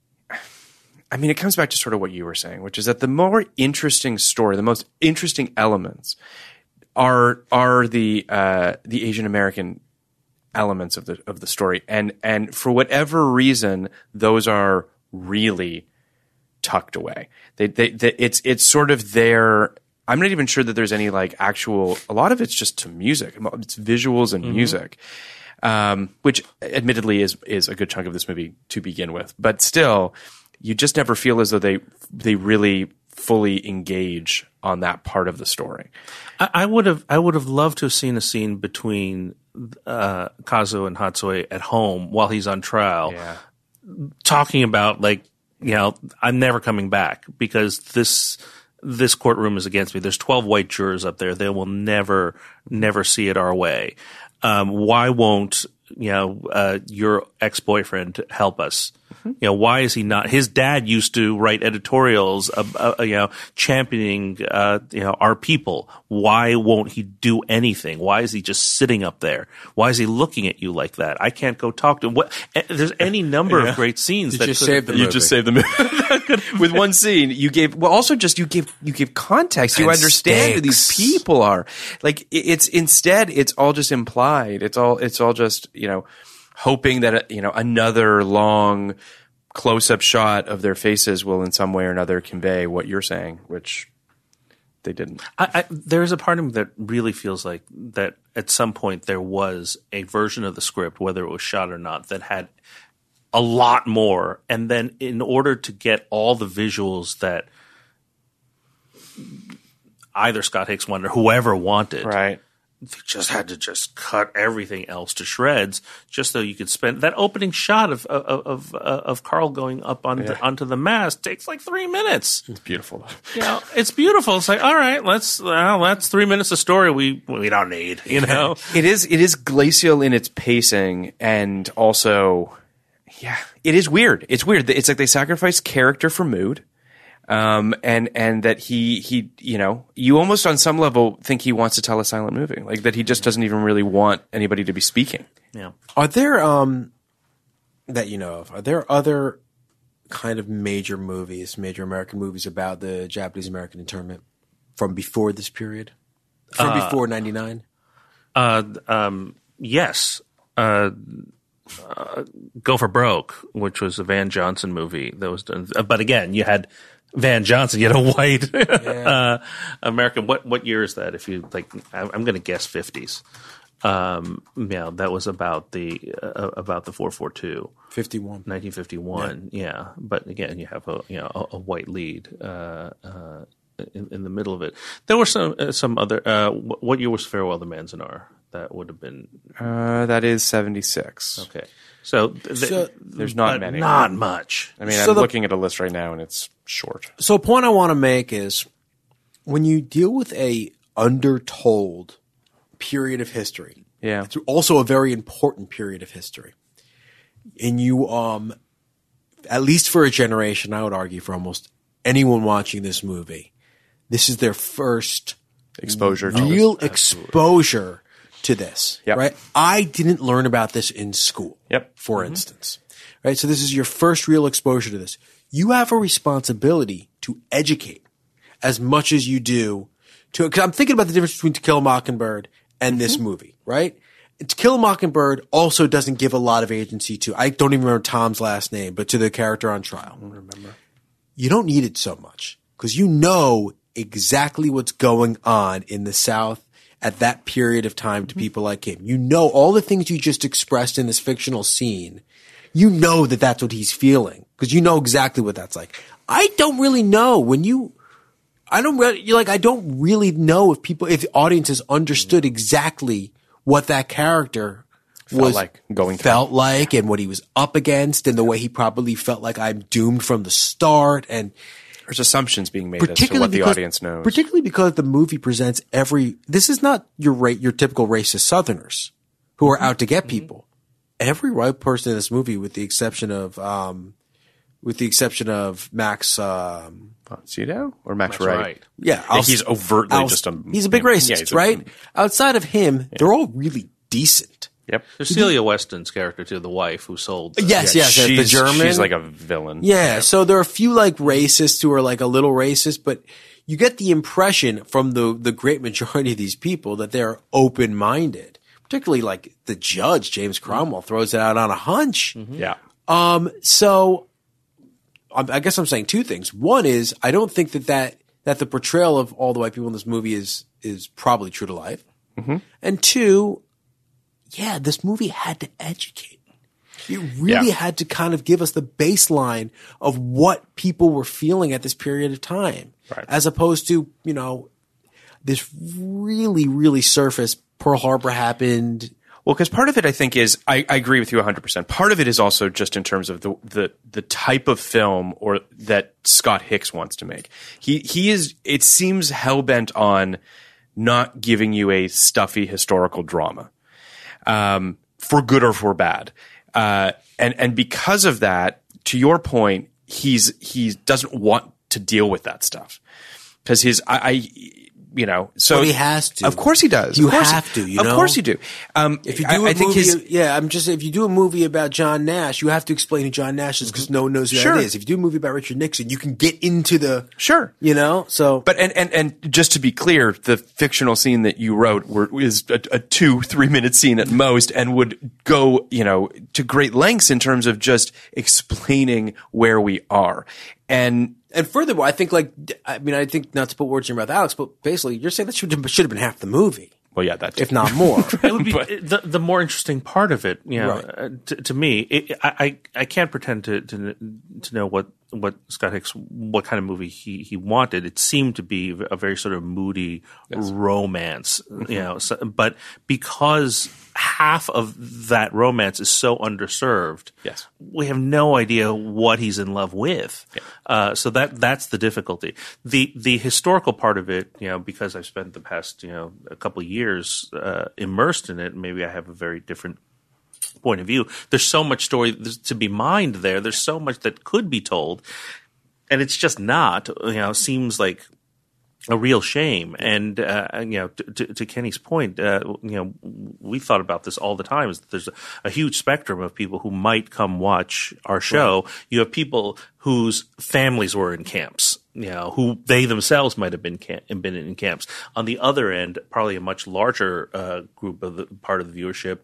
I mean, it comes back to sort of what you were saying, which is that the more interesting story, the most interesting elements are are the uh, the Asian American elements of the of the story, and and for whatever reason, those are really tucked away. They, they, they it's it's sort of there. I'm not even sure that there's any like actual. A lot of it's just to music. It's visuals and music, um, which admittedly is is a good chunk of this movie to begin with. But still, you just never feel as though they they really fully engage on that part of the story. I, I would have I would have loved to have seen a scene between uh, Kazuo and Hatsue at home while he's on trial, Yeah. talking about like, you know, I'm never coming back because this this courtroom is against me. There's twelve white jurors up there. They will never never see it our way. Um, why won't you know uh, your ex-boyfriend help us? You know, why is he not? His dad used to write editorials, uh, uh, you know, championing, uh, you know, our people. Why won't he do anything? Why is he just sitting up there? Why is he looking at you like that? I can't go talk to him. What? There's any number Yeah. of great scenes You that just could- saved the You movie. just saved the movie with one scene. You gave well. Also, just you gave you gave context. You And understand who these stakes. people are. Like it- it's instead, it's all just implied. It's all it's all just you know, hoping that uh, you know another long close up shot of their faces will in some way or another convey what you're saying, which they didn't. I, I, there's a part of me that really feels like that at some point there was a version of the script, whether it was shot or not, that had a lot more. And then in order to get all the visuals that either Scott Hicks wanted or whoever wanted, Right. they just had to just cut everything else to shreds just so you could spend that opening shot of of of, uh, of Carl going up on the, onto the mast takes like three minutes. It's beautiful. You know, it's beautiful. It's like, all right, let's well, that's three minutes of story we we don't need. You know, It is it is glacial in its pacing, and also, yeah, it is weird. It's weird. It's like they sacrifice character for mood, um, and and that he he you know you almost on some level think he wants to tell a silent movie, like that he just doesn't even really want anybody to be speaking. yeah. Are there um that you know of? Are there other kind of major movies, major American movies about the Japanese American internment from before this period, from before ninety-nine? Uh, um, yes. Uh, uh, Go for Broke, which was a Van Johnson movie that was done. uh, But again, you had Van Johnson, you had a white uh, American. What what year is that? If you like, I'm, I'm going to guess fifties. Um, yeah, that was about the uh, about the four forty-two. fifty-one. nineteen fifty-one, yeah. yeah. But again, you have a you know a, a white lead uh, uh, in, in the middle of it. There were some uh, some other. Uh, wh- what year was Farewell to Manzanar? That would have been Uh, that is seventy-six. okay. So, th- So- There's not but many. Not much. I mean, So I'm the- looking at a list right now, and it's short. So a point I want to make is when you deal with a undertold period of history, Yeah. it's also a very important period of history, and you um at least for a generation, I would argue for almost anyone watching this movie, this is their first Exposure to real exposure to this, Yep. right? I didn't learn about this in school, Yep. for instance, right? So this is your first real exposure to this. You have a responsibility to educate as much as you do to, cause I'm thinking about the difference between To Kill a Mockingbird and this movie, right? To Kill a Mockingbird also doesn't give a lot of agency to, I don't even remember Tom's last name, but to the character on trial. I don't remember. You don't need it so much because you know exactly what's going on in the South at that period of time to people like him. You know all the things you just expressed in this fictional scene. You know that that's what he's feeling because you know exactly what that's like. I don't really know when you, I don't really, you're like, I don't really know if people, if audiences understood exactly what that character was like going through. felt like and what he was up against and the way he probably felt like I'm doomed from the start and There's assumptions being made as to particularly what the because, audience knows. particularly because the movie presents every, this is not your ra- your typical racist Southerners who are out to get people. Every white person in this movie, with the exception of, um, with the exception of Max, um, Cito or Max, That's Wright? right. yeah, Yeah, he's overtly I'll- just a. he's a big racist, yeah, he's a- right? Outside of him, they're all really decent. Yep. There's Celia Weston's character too, the wife who sold. The, Yes, yes, yes, the she's, German. She's like a villain. Yeah, so there are a few like racists who are like a little racist, but you get the impression from the the great majority of these people that they're open minded. Particularly like the judge, James Cromwell, throws it out on a hunch. Yeah. Um, so I I guess I'm saying two things. One is I don't think that that, that the portrayal of all the white people in this movie is is probably true to life. And two, yeah, this movie had to educate. It really Yeah. had to kind of give us the baseline of what people were feeling at this period of time, Right. as opposed to, you know, this really, really surface Pearl Harbor happened. Well, because part of it, I think, is I, I agree with you one hundred percent. Part of it is also just in terms of the, the the type of film or that Scott Hicks wants to make. He he is. It seems hell bent on not giving you a stuffy historical drama, um, for good or for bad. Uh, and and because of that, to your point, he's he doesn't want to deal with that stuff because his I, I you know so But he has to. Of course he does. You of course have he, to, you of know? course you do. Um, If you do I, a I think movie, his, yeah, I'm just if you do a movie about John Nash, you have to explain who John Nash is because no one knows who Sure. that is. If you do a movie about Richard Nixon, you can get into the Sure. you know. So, But and, and and just to be clear, the fictional scene that you wrote were, is a, a two three minute scene at most, and would go you know to great lengths in terms of just explaining where we are. And and furthermore, I think like I mean, I think not to put words in your mouth, Alex, but basically, you're saying that should have, should have been half the movie, well, yeah, that if not more. It would be the the more interesting part of it, you know, Right. uh, to, to me. It, I, I I can't pretend to to to know what what Scott Hicks what kind of movie he he wanted. It seemed to be a very sort of moody romance, you know. So, but because half of that romance is so underserved, Yes. we have no idea what he's in love with. Uh, so that that's the difficulty. The the historical part of it, you know, because I've spent the past you know a couple of years uh, immersed in it, maybe I have a very different point of view. There's so much story to be mined there. There's so much that could be told, and it's just not. You know, seems like a real shame. And uh, you know, to, to, to Kenny's point, uh, you know, we thought about this all the time. Is that there's a, a huge spectrum of people who might come watch our show. Right. You have people whose families were in camps. You know, who they themselves might have been camp, been in camps. On the other end, probably a much larger uh, group of the part of the viewership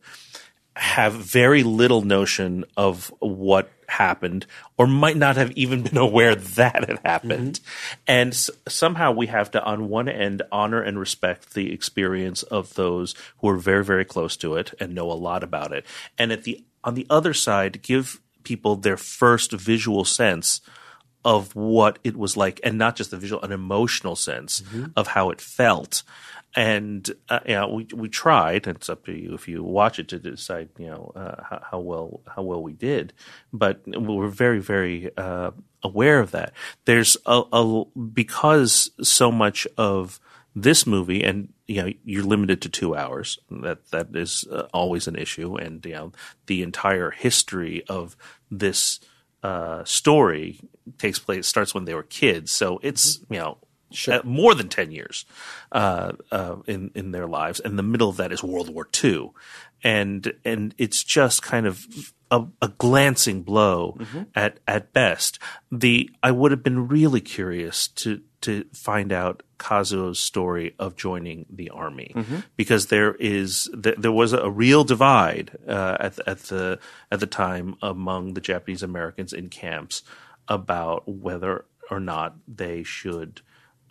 have very little notion of what happened, or might not have even been aware that it happened. Mm-hmm. And s- somehow we have to, on one end, honor and respect the experience of those who are very, very close to it and know a lot about it. And at the on the other side, give people their first visual sense of what it was like, and not just the visual, an emotional sense mm-hmm. of how it felt. And uh, you know, we we tried. And it's up to you if you watch it to decide, you know, uh, how, how well how well we did. But we were very very uh, aware of that. There's a, a because so much of this movie, and you know, you're limited to two hours. That that is uh, always an issue. And you know, the entire history of this uh, story takes place starts when they were kids. So it's you know. Sure. Uh, more than ten years uh, uh, in in their lives, and the middle of that is World War Two, and and it's just kind of a, a glancing blow mm-hmm. at at best. The I would have been really curious to to find out Kazuo's story of joining the army mm-hmm. because there is th- there was a real divide uh, at at the at the time among the Japanese Americans in camps about whether or not they should.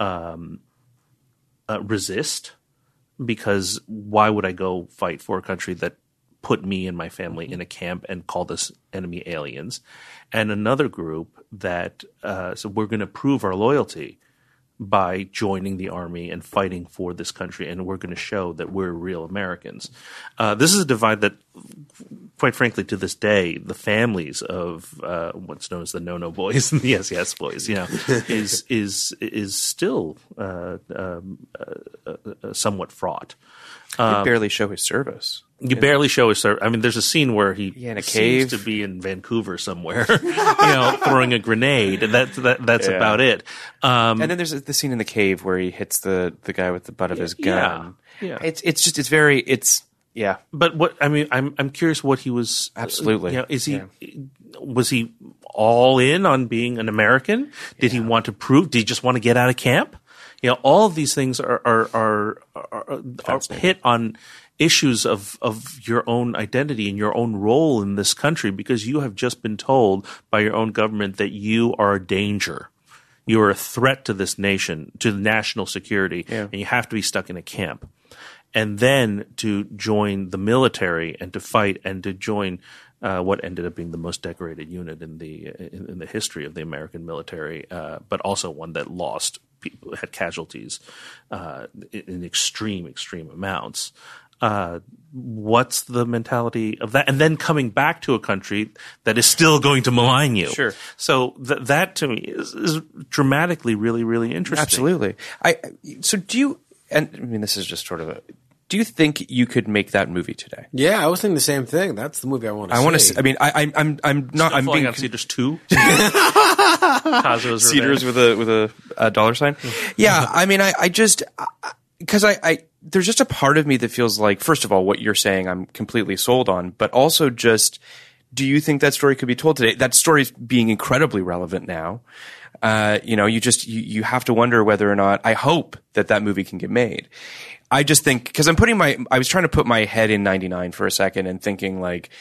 Um, uh, resist, because why would I go fight for a country that put me and my family in a camp and called us enemy aliens? And another group that uh, so we're going to prove our loyalty by joining the army and fighting for this country, and we're going to show that we're real Americans. Uh, this is a divide that, quite frankly, to this day, the families of uh, what's known as the No-No boys and the Yes Yes boys, you know, is is is still uh, um, uh, uh, somewhat fraught. Um, they barely show his service. You yeah. barely show his service. I mean, there's a scene where he yeah, in a seems cave. to be in Vancouver somewhere, you know, throwing a grenade, and that's that, that's yeah. about it. Um, and then there's the scene in the cave where he hits the, the guy with the butt of his gun. Yeah, yeah. It's it's just it's very it's yeah. But what I mean, I'm I'm curious what he was absolutely. You know, is he yeah. was he all in on being an American? Did yeah. he want to prove? Did he just want to get out of camp? You know, all of these things are are are are, are hit on issues of, of your own identity and your own role in this country, because you have just been told by your own government that you are a danger. You are a threat to this nation, to national security, yeah. and you have to be stuck in a camp. And then to join the military and to fight and to join uh, what ended up being the most decorated unit in the in, in the history of the American military, uh, but also one that lost people, had casualties uh, in extreme, extreme amounts. Uh, what's the mentality of that? And then coming back to a country that is still going to malign you. Sure. So th- that to me is, is dramatically really, really interesting. Absolutely. I, so do you, and I mean, this is just sort of a, Do you think you could make that movie today? Yeah, I was thinking the same thing. That's the movie I want to I see. want to. I mean, I, I'm, I'm, I'm not. I'm falling being on Cedars two. Kazuo's Cedars Revenge. with a with a, a dollar sign. Yeah, I mean, I, I just because I, I there's just a part of me that feels like, first of all, what you're saying, I'm completely sold on, but also just, do you think that story could be told today? That story's being incredibly relevant now. Uh, you know, you just you, you have to wonder whether or not. I hope that that movie can get made. I just think, because I'm putting my, I was trying to put my head in ninety-nine for a second and thinking like,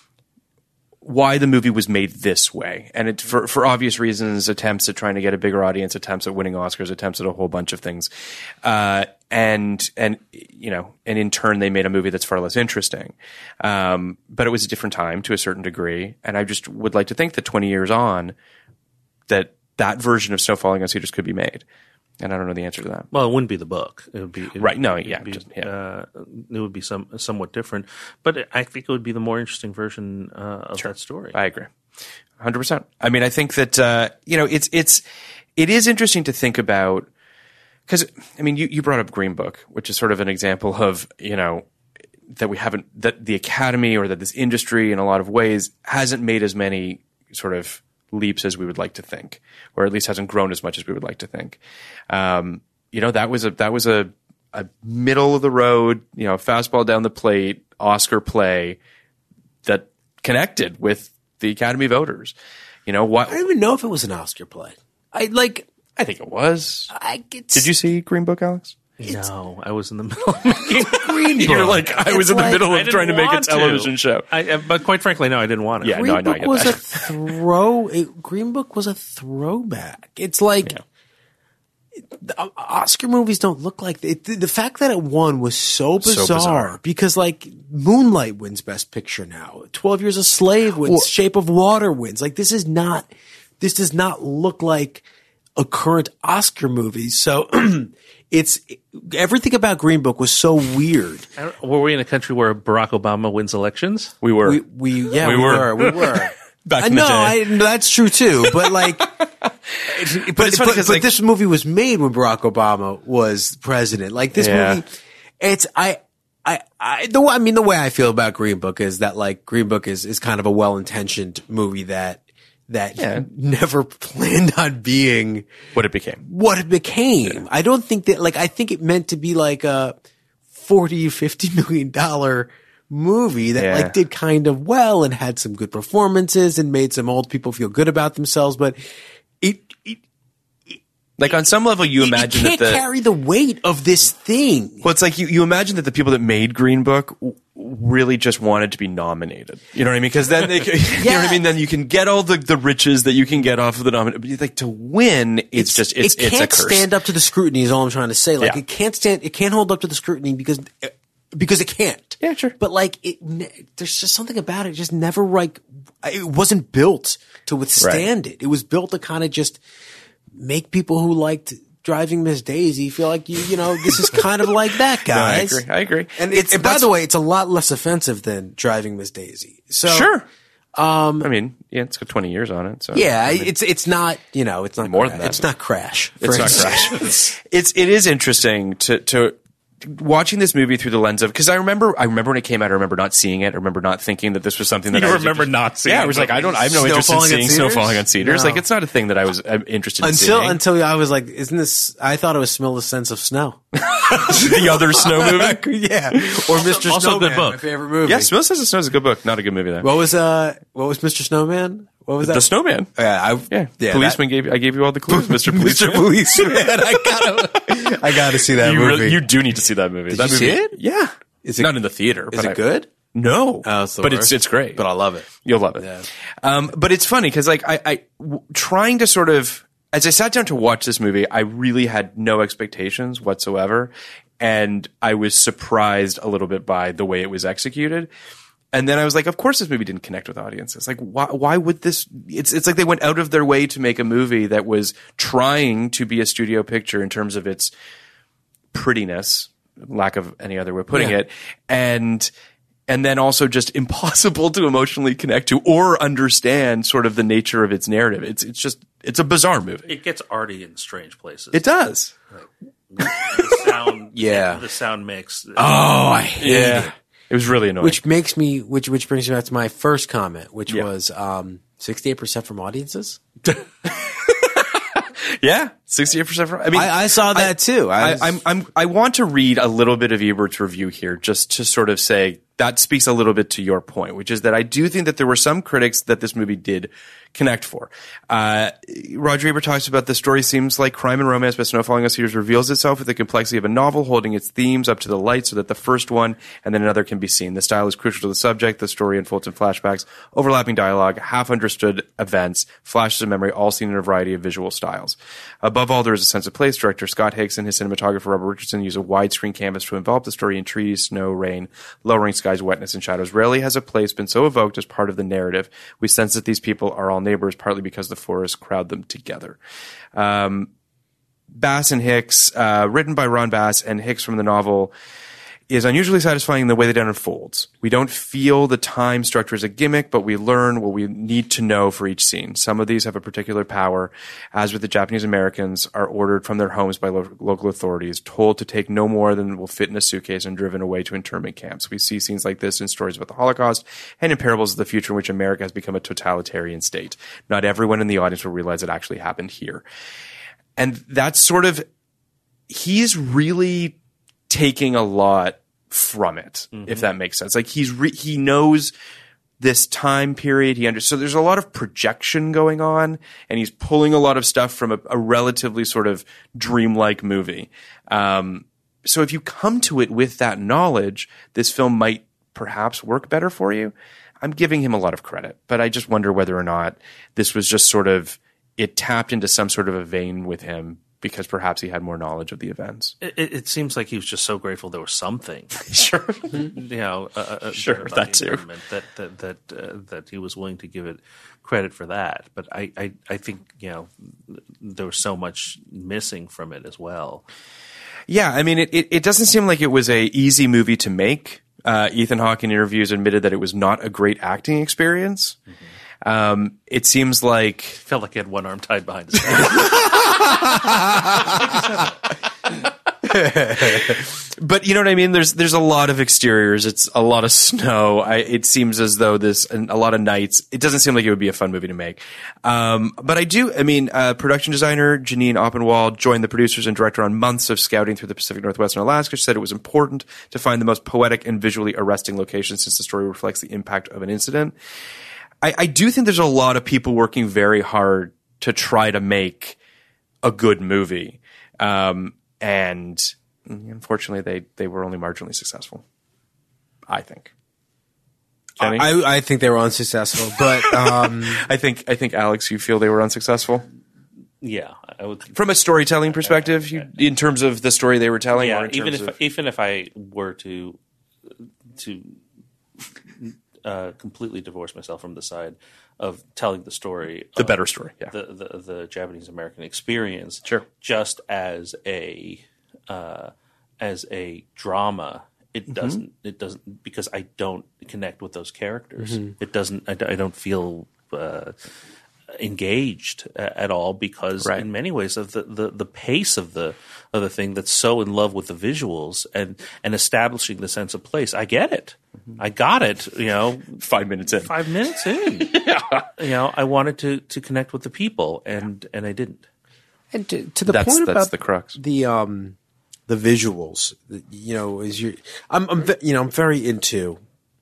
why the movie was made this way. And it, for, for obvious reasons, attempts at trying to get a bigger audience, attempts at winning Oscars, attempts at a whole bunch of things. Uh, and, and, you know, and in turn, they made a movie that's far less interesting. Um, but it was a different time to a certain degree. And I just would like to think that twenty years on, that that version of Snow Falling on Cedars could be made. And I don't know the answer to that. Well, it wouldn't be the book. It would be it, Right, no, it'd yeah, be, just- yeah. Uh, it would be some somewhat different, but it, I think it would be the more interesting version uh, of that story. I agree. one hundred percent. I mean, I think that, uh, you know, it's, it's, it is interesting to think about, because, I mean, you, you brought up Green Book, which is sort of an example of, you know, that we haven't, that the Academy or that this industry in a lot of ways hasn't made as many sort of leaps as we would like to think, or at least hasn't grown as much as we would like to think. Um, you know, that was a, that was a, a middle of the road, you know, fastball down the plate, Oscar play that connected with the Academy voters. You know, what? I don't even know if it was an Oscar play. I like. I think it was. I it's, Did you see Green Book, Alex? No, I was in the middle of making Green Book? You're like, I was It's in the like- middle I of didn't trying to make a want to. television show. I, uh, but quite frankly, no, I didn't want it. Yeah, Green no, I know, I Book get was that. a throw. It, Green Book was a throwback. It's like Yeah. the Oscar movies don't look like it. The, the fact that it won was so bizarre, bizarre. because like Moonlight wins Best Picture now. Twelve Years a Slave wins. Shape of Water wins. Like this is not. This does not look like a current Oscar movie. So it's everything about Green Book was so weird. I don't- Were we in a country where Barack Obama wins elections? We were. We, we yeah, We we, were. were. We were. Back I in the know, day. I, that's true too. But like, but, it's but, funny 'cause, but like- this movie was made when Barack Obama was president. Like this Yeah. movie, it's I. I, I, the, I mean, the way I feel about Green Book is that like Green Book is, is kind of a well-intentioned movie that, that Yeah. never planned on being What it became. what it became. I don't think that, like, I think it meant to be like a forty, fifty million dollar movie that Yeah. like did kind of well and had some good performances and made some old people feel good about themselves. But it, it, Like on some level, you imagine it can't that the carry the weight of this thing. well, it's like you, you imagine that the people that made Green Book w- really just wanted to be nominated. You know what I mean? Because then they, you know what I Yeah. mean. Then you can get all the, the riches that you can get off of the nomination. But like to win, it's, just it's it it's a can't curse. stand up to the scrutiny. Is all I'm trying to say. Like Yeah. it can't stand. It can't hold up to the scrutiny because because it can't. Yeah, sure. But like it, ne- there's just something about it. Just never like it wasn't built to withstand it. It was built to kind of just make people who liked Driving Miss Daisy feel like you you know this is kind of like that, No, I guys. agree. I agree. And it's It- by that's- the way, it's a lot less offensive than Driving Miss Daisy. So Sure. Um, I mean, yeah, it's got twenty years on it. So yeah, I mean, it's it's not you know it's not More Cra- than that. It's not Crash. for It's not instance. Crash. it's it is interesting to to watching this movie through the lens of, because I remember I remember when it came out. I remember not seeing it. I remember not thinking that this was something that You I was remember interested- not seeing Yeah, I was like, I don't. I have no Snow interest in Falling on seeing Snow Cedars? Falling on Cedars. No. Like, it's not a thing that I was uh, interested in Until seeing. until I was like, isn't this? I thought it was Smell the Sense of Snow. the other Snow movie. yeah, or Mister also a good Snowman, book. my favorite movie. Yeah, Smell Says the Snow is a good book. Not a good movie though. What was uh? What was Mister Snowman? What was that? The Snowman. Yeah, I, Yeah, yeah policeman gave I gave you all the clues, Mister That, Mister Policeman. Policeman. I gotta, I gotta see that You, movie. really, you do need to see that movie. Did that you movie, see it? Yeah. Is it- not in the theater? is but it I- good? No, Oh, it's the but worst. it's it's great. But I love it. You'll love it. Yeah. Um, but it's funny because like I, I w- trying to sort of, as I sat down to watch this movie, I really had no expectations whatsoever. And I was surprised a little bit by the way it was executed. And then I was like, of course this movie didn't connect with audiences. Like, why, why would this, it's, it's like they went out of their way to make a movie that was trying to be a studio picture in terms of its prettiness, lack of any other way of putting Yeah. it. And, and then also just impossible to emotionally connect to or understand sort of the nature of its narrative. It's, it's just, it's a bizarre movie. It gets arty in strange places. It does. the sound, Yeah. the sound mix. Oh, I hate Yeah. it. It was really annoying. Which makes me, which which brings me back to my first comment, which Yeah. was um, sixty-eight percent from audiences. yeah, sixty-eight percent. I mean, I, I saw that too. I, I, was- I'm, I'm, I want to read a little bit of Ebert's review here, just to sort of say that speaks a little bit to your point, which is that I do think that there were some critics that this movie did connect for. Uh, Roger Ebert talks about the story seems like crime and romance, but Snow Falling on Cedars reveals itself with the complexity of a novel, holding its themes up to the light so that the first one and then another can be seen. The style is crucial to the subject. The story unfolds in flashbacks, overlapping dialogue, half understood events, flashes of memory, all seen in a variety of visual styles. Above all, there is a sense of place. Director Scott Higgs and his cinematographer Robert Richardson use a widescreen canvas to envelop the story in trees, snow, rain, lowering skies, wetness, and shadows. Rarely has a place been so evoked as part of the narrative. We sense that these people are all neighbors, partly because the forests crowd them together. Um, Bass and Hicks, uh, written by Ron Bass and Hicks from the novel, is unusually satisfying in the way that it unfolds. We don't feel the time structure as a gimmick, but we learn what we need to know for each scene. Some of these have a particular power, as with the Japanese Americans are ordered from their homes by lo- local authorities, told to take no more than will fit in a suitcase and driven away to internment camps. We see scenes like this in stories about the Holocaust and in parables of the future in which America has become a totalitarian state. Not everyone in the audience will realize it actually happened here. And that's sort of, he's really taking a lot from it, mm-hmm. if that makes sense. Like he's re- he knows this time period. He under- so there's a lot of projection going on, and he's pulling a lot of stuff from a, a relatively sort of dreamlike movie. Um, so if you come to it with that knowledge, this film might perhaps work better for you. I'm giving him a lot of credit, but I just wonder whether or not this was just sort of, it tapped into some sort of a vein with him because perhaps he had more knowledge of the events. It, it seems like he was just so grateful there was something. Sure. You know, uh, uh, sure, about that the too. environment, That that that uh, that he was willing to give it credit for that. But I, I, I think, you know, there was so much missing from it as well. Yeah, I mean, it, it, it doesn't seem like it was a easy movie to make. Uh, Ethan Hawke in interviews admitted that it was not a great acting experience. Mm-hmm. Um, it seems like felt like he had one arm tied behind his head. But you know what I mean? There's there's a lot of exteriors. It's a lot of snow. I, it seems as though this and a lot of nights. It doesn't seem like it would be a fun movie to make. Um, but I do. I mean, uh, production designer Janine Oppenwald joined the producers and director on months of scouting through the Pacific Northwest and Alaska. She said it was important to find the most poetic and visually arresting locations since the story reflects the impact of an incident. I, I do think there's a lot of people working very hard to try to make a good movie. Um, and unfortunately, they, they were only marginally successful, I think. Kenny? I, I think they were unsuccessful, but um, I think I think Alex, you feel they were unsuccessful Yeah, I would. from a storytelling perspective, you, in terms of the story they were telling. Yeah, or in even terms if of, even if I were to to uh, completely divorce myself from the side of telling the story, the of better story, yeah, the the, the Japanese American experience, Sure. just as a uh, as a drama. It doesn't. It doesn't because I don't connect with those characters. Mm-hmm. It doesn't. I, I don't feel uh, engaged at all because, Right. in many ways, of the, the, the pace of the of the thing that's so in love with the visuals and and establishing the sense of place. I get it. Mm-hmm. I got it. You know, five minutes in. five minutes in. yeah. You know, I wanted to to connect with the people, and and I didn't. and to, to the That's point that's about the crux. the um the visuals, you know, is you I'm, I'm ve- you know I'm very into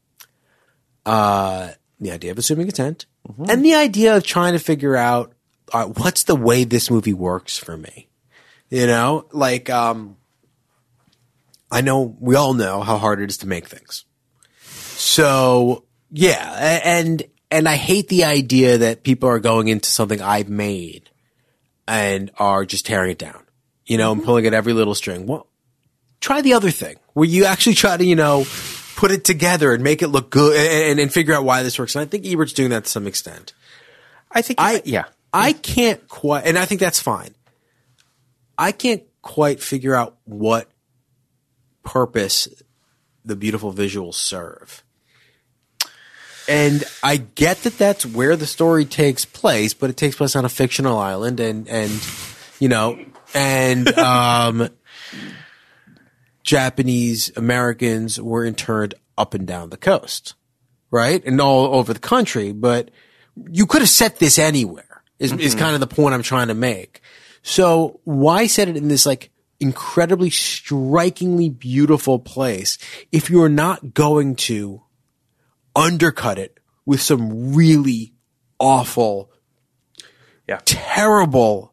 uh the idea of assuming intent Mm-hmm. and the idea of trying to figure out uh, what's the way this movie works for me. You know, like um I know we all know how hard it is to make things. So yeah, a- and and I hate the idea that people are going into something I've made and are just tearing it down, you know, and pulling at every little string. Well, try the other thing where you actually try to, you know, put it together and make it look good and, and, and figure out why this works. And I think Ebert's doing that to some extent. I think. I, yeah. I can't quite, and I think that's fine. I can't quite figure out what purpose the beautiful visuals serve. And I get that that's where the story takes place, but it takes place on a fictional island and, and, you know, and, um, Japanese Americans were interned up and down the coast, right? And all over the country. But you could have set this anywhere is, mm-hmm. is kind of the point I'm trying to make. So why set it in this like incredibly strikingly beautiful place if you're not going to undercut it with some really awful, yeah. terrible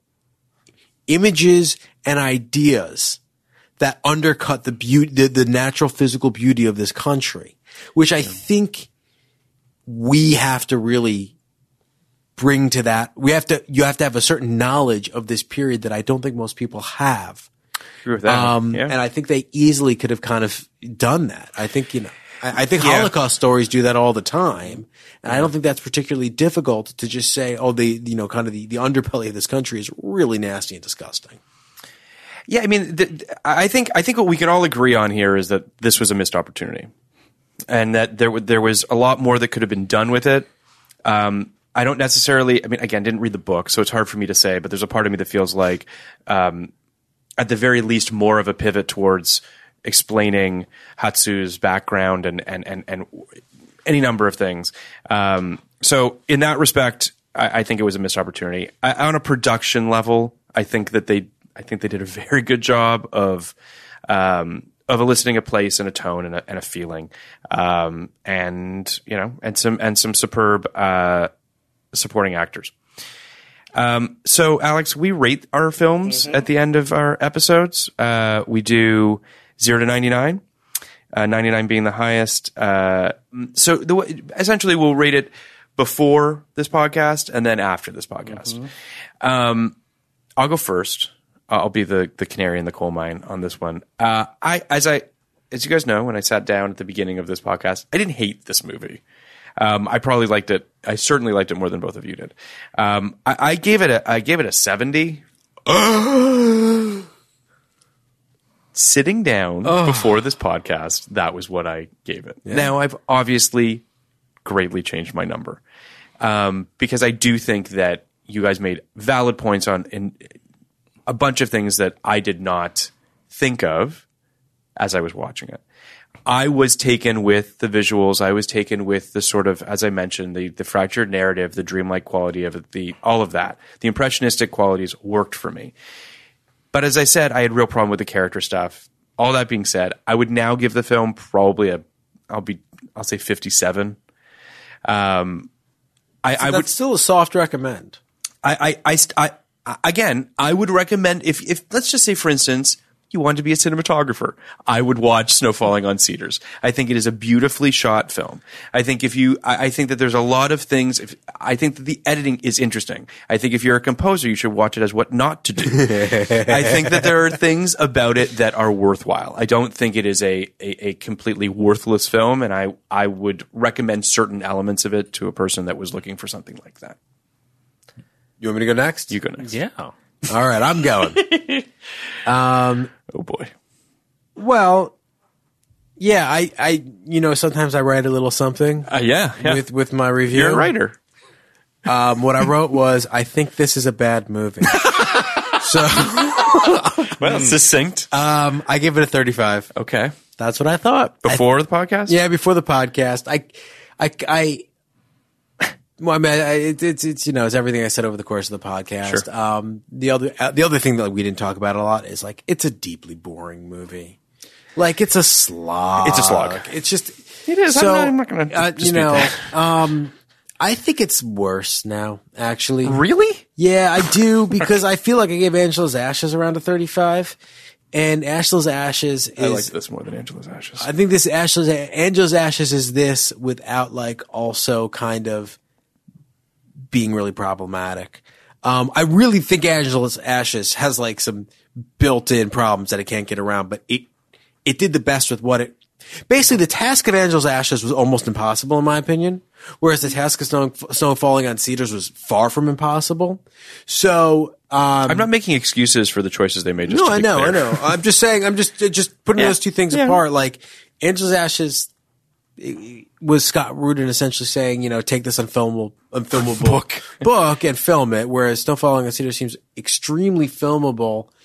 images and ideas that undercut the beauty, the, the natural physical beauty of this country, which I think we have to really bring to that. We have to, you have to have a certain knowledge of this period that I don't think most people have. Agree with that. Um, yeah. and I think they easily could have kind of done that. I think, you know, I, I think Yeah. Holocaust stories do that all the time. And I don't think that's particularly difficult to just say, oh, the, you know, kind of the, the underbelly of this country is really nasty and disgusting. Yeah, I mean, th- I think I think what we can all agree on here is that this was a missed opportunity, and that there w- there was a lot more that could have been done with it. Um, I don't necessarily. I mean, again, didn't read the book, so it's hard for me to say. But there's a part of me that feels like, um, at the very least, more of a pivot towards explaining Hatsu's background and and and, and any number of things. Um, so, in that respect, I, I think it was a missed opportunity. I, on a production level, I think that they. I think they did a very good job of um, of eliciting a place and a tone and a, and a feeling, um, and you know, and some and some superb uh, supporting actors. Um, so, Alex, we rate our films mm-hmm. at the end of our episodes. Uh, we do zero to ninety nine, uh, ninety nine being the highest. Uh, so, the way, essentially, we'll rate it before this podcast and then after this podcast. Mm-hmm. Um, I'll go first. I'll be the, the canary in the coal mine on this one. Uh, I, as I, as you guys know, when I sat down at the beginning of this podcast, I didn't hate this movie. Um, I probably liked it. I certainly liked it more than both of you did. Um, I, I gave it a, I gave it a seventy. Sitting down oh. before this podcast, that was what I gave it. Yeah. Now I've obviously greatly changed my number. Um, because I do think that you guys made valid points on, in, a bunch of things that I did not think of as I was watching it. I was taken with the visuals. I was taken with the sort of, as I mentioned, the, the fractured narrative, the dreamlike quality of it, the, all of that. The impressionistic qualities worked for me. But as I said, I had real problem with the character stuff. All that being said, I would now give the film probably a, I'll be, I'll say fifty-seven. Um, I, so I that's would still a soft recommend. I, I, I, I Again, I would recommend if, if let's just say, for instance, you want to be a cinematographer, I would watch Snow Falling on Cedars. I think it is a beautifully shot film. I think if you, I, I think that there's a lot of things. If, I think that the editing is interesting. I think if you're a composer, you should watch it as what not to do. I think that there are things about it that are worthwhile. I don't think it is a, a, a completely worthless film, and I, I would recommend certain elements of it to a person that was looking for something like that. You want me to go next? You go next. Yeah. All right, I'm going. um, oh boy. Well, yeah, I, I, you know, sometimes I write a little something. Uh, yeah, yeah. With with my review. You're a writer. Um, what I wrote was, I think this is a bad movie. So, well, succinct. Um, I give it a thirty-five. Okay, that's what I thought before I, the podcast. Yeah, before the podcast. I, I, I. Well, I mean, it, it's it's you know it's everything I said over the course of the podcast. Sure. Um, the other uh, the other thing that we didn't talk about a lot is like it's a deeply boring movie. Like it's a slog. It's a slog. It's just it is. So I'm not, I'm not going to uh, you know. um, I think it's worse now. Actually, really? Yeah, I do because I feel like I gave Angela's Ashes around a thirty-five, and Angela's Ashes is. I like this more than Angela's Ashes. I think this Angela's Angela's Ashes is this without like also kind of being really problematic. Um, I really think Angela's Ashes has like some built-in problems that it can't get around, but it it did the best with what it. Basically, the task of Angela's Ashes was almost impossible, in my opinion, whereas the task of Snow, Snow Falling on Cedars was far from impossible. So um, I'm not making excuses for the choices they made. Just no, to be I know, clear. I know. I'm just saying. I'm just just putting Yeah. those two things Yeah. apart. Like Angela's Ashes was Scott Rudin essentially saying, you know, take this unfilmable, unfilmable book, book and film it, whereas Snow Falling on Cedars seems extremely filmable.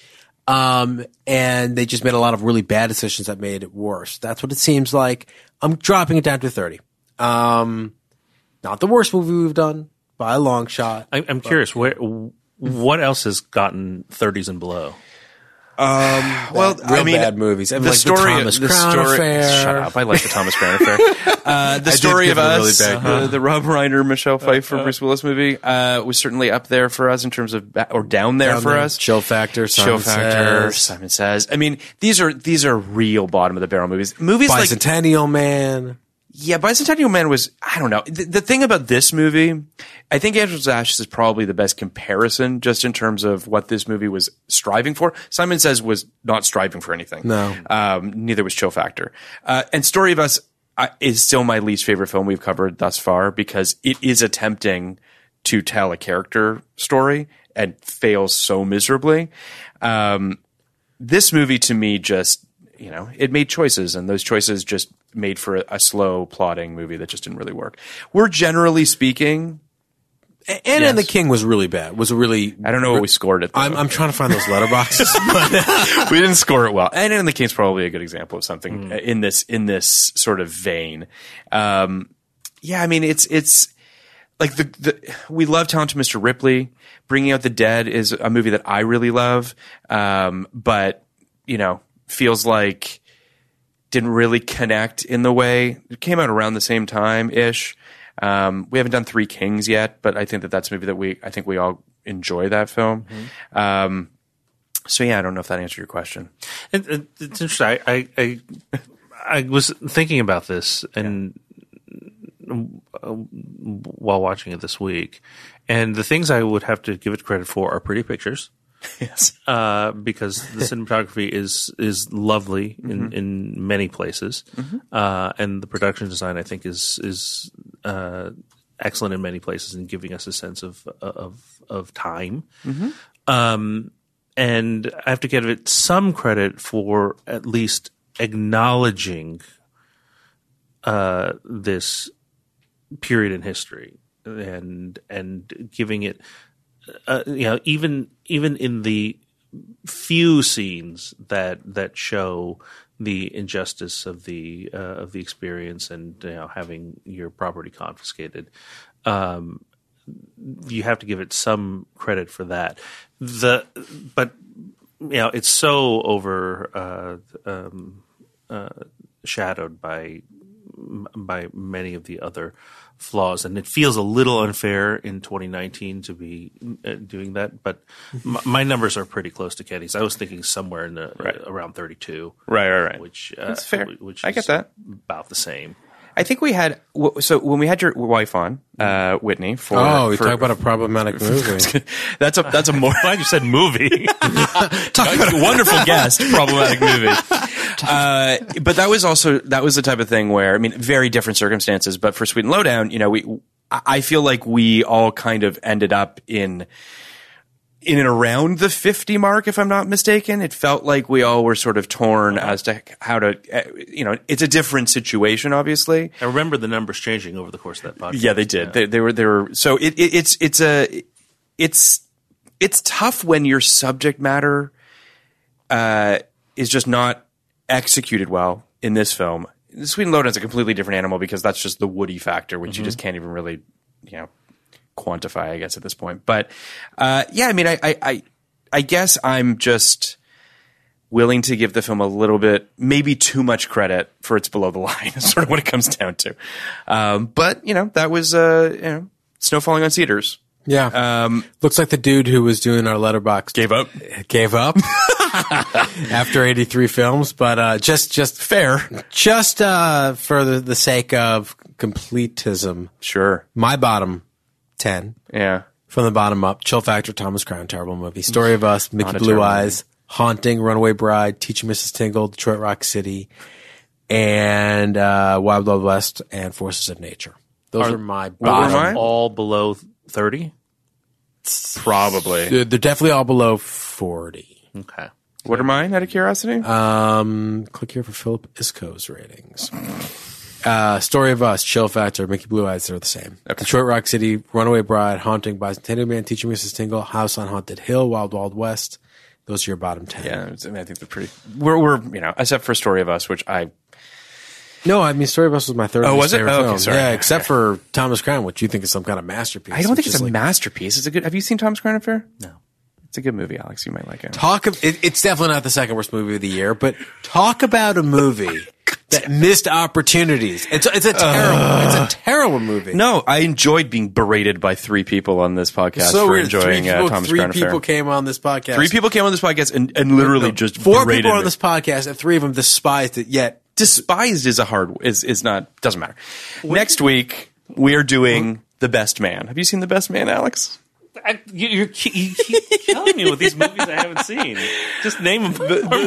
Um, and they just made a lot of really bad decisions that made it worse. That's what it seems like. I'm dropping it down to thirty. Um, not the worst movie we've done by a long shot. I, I'm curious, where, what else has gotten thirties and below? Um, well, Real I mean, bad movies. I mean, the like story, the Thomas the Crown story, Affair. Shut up! I like the Thomas Crown Affair. Uh, the did story give of it a really us, bad uh, the Rob Reiner, Michelle Pfeiffer, Bruce Willis movie, uh, was certainly up there for us in terms of, ba- or down there Down for there. us. Chill Factor, Simon Chill Factor, Says. Simon Says. I mean, these are these are real bottom of the barrel movies. Movies like Bicentennial Man. Yeah, Bicentennial Man was, I don't know. The, the thing about this movie, I think Angela's Ashes is probably the best comparison just in terms of what this movie was striving for. Simon Says was not striving for anything. No. Um, neither was Chill Factor. Uh, and Story of Us uh, is still my least favorite film we've covered thus far because it is attempting to tell a character story and fails so miserably. Um, this movie to me just, you know, it made choices, and those choices just made for a, a slow, plodding movie that just didn't really work. We're generally speaking, Anna Yes. and the King was really bad. Was a really. I don't know what we scored it. Though. I'm, I'm trying to find those letterboxes. but we didn't score it well. And in the King's probably a good example of something in this in this sort of vein. Um, yeah, I mean, it's it's like the the we love Talented Mister Ripley. Bringing Out the Dead is a movie that I really love, um, but you know, feels like didn't really connect in the way it came out around the same time ish. Um, we haven't done Three Kings yet, but I think that that's a movie that we I think we all enjoy that film. Mm-hmm. Um, so yeah, I don't know if that answered your question. It, it, it's interesting. I, I, I, I was thinking about this and uh, while watching it this week, and the things I would have to give it credit for are pretty pictures. Yes, uh, because the cinematography is is lovely in, mm-hmm. in many places, mm-hmm. uh, and the production design I think is is uh, excellent in many places in giving us a sense of of of time. Mm-hmm. Um, and I have to give it some credit for at least acknowledging uh, this period in history and and giving it. Uh, you know, even even in the few scenes that that show the injustice of the uh, of the experience and you know having your property confiscated, um, you have to give it some credit for that. The but you know it's so over uh, um, uh, shadowed by by many of the other flaws, and it feels a little unfair in twenty nineteen to be uh, doing that. But m- my numbers are pretty close to Kenny's. I was thinking somewhere in the right. uh, around thirty-two. Right, right, right. Which uh, that's fair. Which I is get that. About the same. I think we had so when we had your wife on, uh, Whitney. For oh, we for, talk about a problematic movie. that's a that's a more. Glad you said movie. Talk about a wonderful guest. Problematic movie. Uh, but that was also that was the type of thing where I mean, very different circumstances. But for Sweet and Lowdown, you know, we I feel like we all kind of ended up in. in and around the fifty mark, if I'm not mistaken. It felt like we all were sort of torn as to how to, uh, you know, it's a different situation, obviously. I remember the numbers changing over the course of that podcast. Yeah, they did. Yeah. They, they were, they were, so it, it, it's, it's a, it's, it's tough when your subject matter, uh, is just not executed well in this film. Sweet and Lowdown is a completely different animal because that's just the Woody factor, which mm-hmm. you just can't even really, you know, quantify, I guess, at this point. But uh, yeah, I mean, I, I, I, I guess I'm just willing to give the film a little bit, maybe too much credit for its below the line. Is sort of what it comes down to. Um, but you know, that was uh, you know, snow falling on cedars. Yeah, um, looks like the dude who was doing our letterbox gave up. Gave up after eighty-three films, but uh, just just fair, just uh, for the, the sake of completism. Sure, my bottom. ten. Yeah. From the bottom up. Chill Factor, Thomas Crown, terrible movie. Story of Us, Mickey Blue Eyes, movie. Haunting, Runaway Bride, Teaching Missus Tingle, Detroit Rock City, and uh, Wild Wild West, and Forces of Nature. Those are, are my bottom. All below thirty? Probably. They're, they're definitely all below forty. Okay. What are mine, out of curiosity? Um, click here for Philip Isco's ratings. Uh, Story of Us, Chill Factor, Mickey Blue Eyes, they're the same. Okay. Detroit Rock City, Runaway Bride, Haunting, Bicentennial Man, Teaching Missus Tingle, House on Haunted Hill, Wild Wild West, Those are your bottom ten. Yeah, I, mean, I think they're pretty. We're, we're, you know, except for Story of Us, which I. No, I mean, Story of Us was my third. Oh, was it? favorite Oh, okay, film. sorry. Yeah, except for Thomas Crown, which you think is some kind of masterpiece. I don't think which it's is a like, masterpiece. It's a good. Have you seen Thomas Crown Affair? No. It's a good movie, Alex. You might like it. Talk of it, it's definitely not the second worst movie of the year, but talk about a movie that missed opportunities. It's it's a terrible uh, it's a terrible movie. No, I enjoyed being berated by three people on this podcast so for weird. enjoying three uh, people, Thomas three Crown people Affair. came on this podcast. Three people came on this podcast and, and literally no, just four berated people on me. this podcast, and three of them despised it. Yet despised is a hard is is not doesn't matter. Next week we are doing The Best Man. Have you seen The Best Man, Alex? I, you, you're, you keep killing me with these movies I haven't seen. Just name them.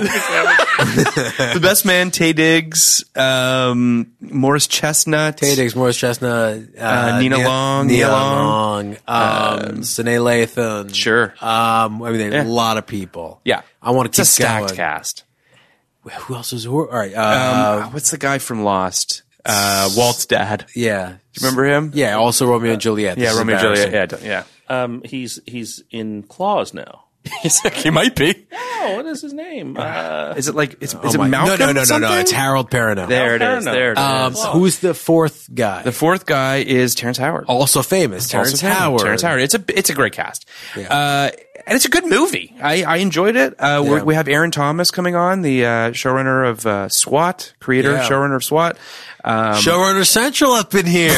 The Best Man, Taye Diggs, um, Morris Chestnut, Taye Diggs, Morris Chestnut, uh, uh, Nina Nia, Long, Nia Nia Long, um, um, Sinead Lathan. Sure. Um, I mean, Yeah. a lot of people. Yeah, I want to it's keep a stacked going. cast. Who else is who? All right. Uh, Um, what's the guy from Lost? Uh, Walt's dad. Do yeah. you remember him? Yeah. Also Romeo and Juliet. This Yeah, is Romeo and Juliet. embarrassing. Yeah, yeah. Um, he's he's in Claws now. He might be. Oh, what is his name? Uh, Is it like is, Oh is it my- Malcolm? No, no, no, no, something? no. It's Harold Perrineau. There it is. Perrineau. There it is. Um, Wow. who's the fourth guy? The fourth guy is Terrence Howard. also famous, Terrence Also famous. Howard. Terrence Howard. It's a it's a great cast. Yeah. Uh, and it's a good movie. I, I enjoyed it. Uh, we're, Yeah. we have Aaron Thomas coming on, the uh, showrunner of uh, SWAT, creator, Yeah. showrunner of SWAT. Um, Showrunner Central up in here.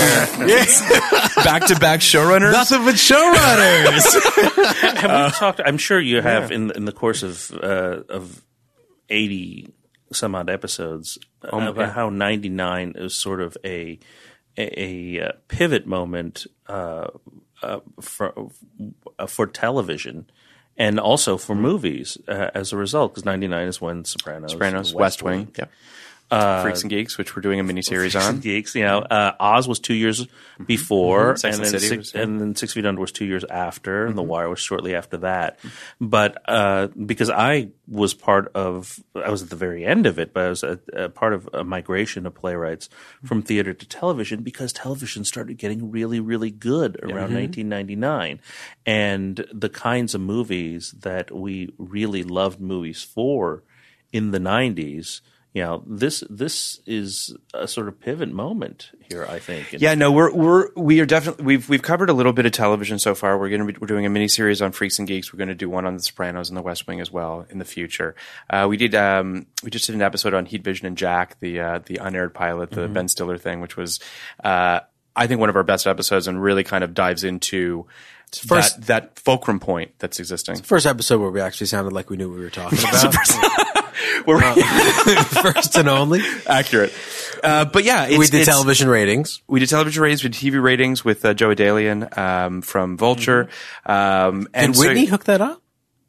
back to back showrunners. Nothing but showrunners. have we talked? I'm sure you have in in the course of uh, of eighty some odd episodes about yeah. how ninety-nine is sort of a a, a uh, pivot moment uh, uh, for uh, for television. And also for movies uh, as a result, because ninety-nine is when Sopranos, Sopranos, West, West Wing. Yeah. Freaks and Geeks, which we're doing a miniseries on. Geeks, you know, uh, Oz was two years before, Mhm. Sex and and then City six, was, yeah. and then Six Feet Under was two years after, and The Wire was shortly after that. But uh, because I was part of, I was at the very end of it, but I was a, a part of a migration of playwrights from theater to television because television started getting really, really good around nineteen ninety-nine, and the kinds of movies that we really loved movies for in the nineties. You know, this this is a sort of pivot moment here, I think. Yeah, no, we're we're we are definitely we've we've covered a little bit of television so far. We're going to be we're doing a mini series on Freaks and Geeks. We're going to do one on The Sopranos and The West Wing as well in the future. Uh, we did um we just did an episode on Heat Vision and Jack, the uh, the unaired pilot, the mm-hmm. Ben Stiller thing, which was uh, I think one of our best episodes and really kind of dives into First, that that fulcrum point that's existing. First episode where we actually sounded like we knew what we were talking about. We're First and only. accurate. Uh, but yeah, it's, we did it's, television ratings. We did television ratings. We did T V ratings with uh, Joe Adalian um, from Vulture. Mm-hmm. Um, and Did Whitney so, hook that up?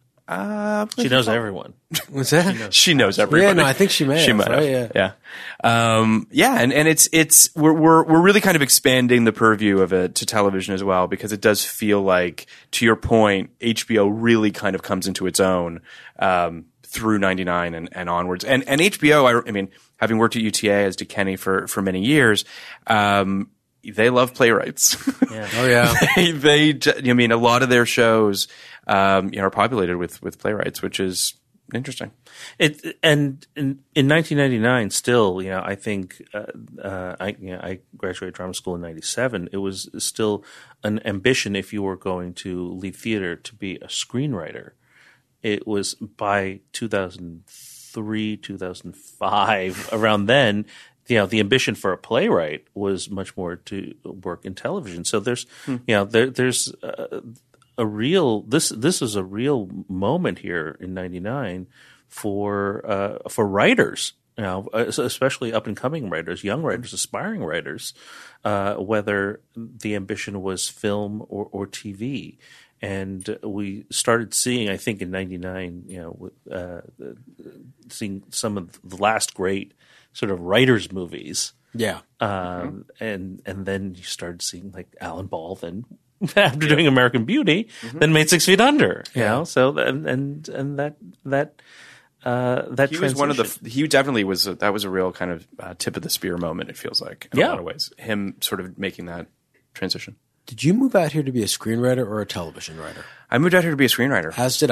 Uh, she knows everyone. What's that? She knows everybody. Yeah, no, I think she may She have, might right? have. Yeah, yeah, um, yeah, and, and it's it's we're we're we're really kind of expanding the purview of it to television as well because it does feel like, to your point, H B O really kind of comes into its own um, through ninety-nine and, and onwards. And and H B O, I, I mean, having worked at U T A as did Kenny for for many years. Um, They love playwrights. Yeah. Oh yeah. they, they, I mean, a lot of their shows, um, you know, are populated with, with playwrights, which is interesting. It and in, in nineteen ninety-nine, still, you know, I think uh, uh, I you know, I graduated drama school in ninety-seven. It was still an ambition if you were going to lead theater to be a screenwriter. It was by two thousand three, two thousand five, around then. You know, the ambition for a playwright was much more to work in television. So there's, hmm. you know, there, there's a, a real this this is a real moment here in ninety-nine for uh, for writers. You know, especially up and coming writers, young writers, aspiring writers, uh, whether the ambition was film or, or T V. And we started seeing, I think, in ninety-nine, you know, uh, seeing some of the last great sort of writers' movies. Yeah. Um, mm-hmm. and and then you started seeing like Alan Ball, then after yeah. doing American Beauty, mm-hmm. then made Six Feet Under. You yeah. know, so and and and that that uh, that he transition. was one of the he definitely was a, that was a real kind of uh, tip of the spear moment. It feels like in yeah. a lot of ways, him sort of making that transition. Did you move out here to be a screenwriter or a television writer? I moved out here to be a screenwriter. As did I.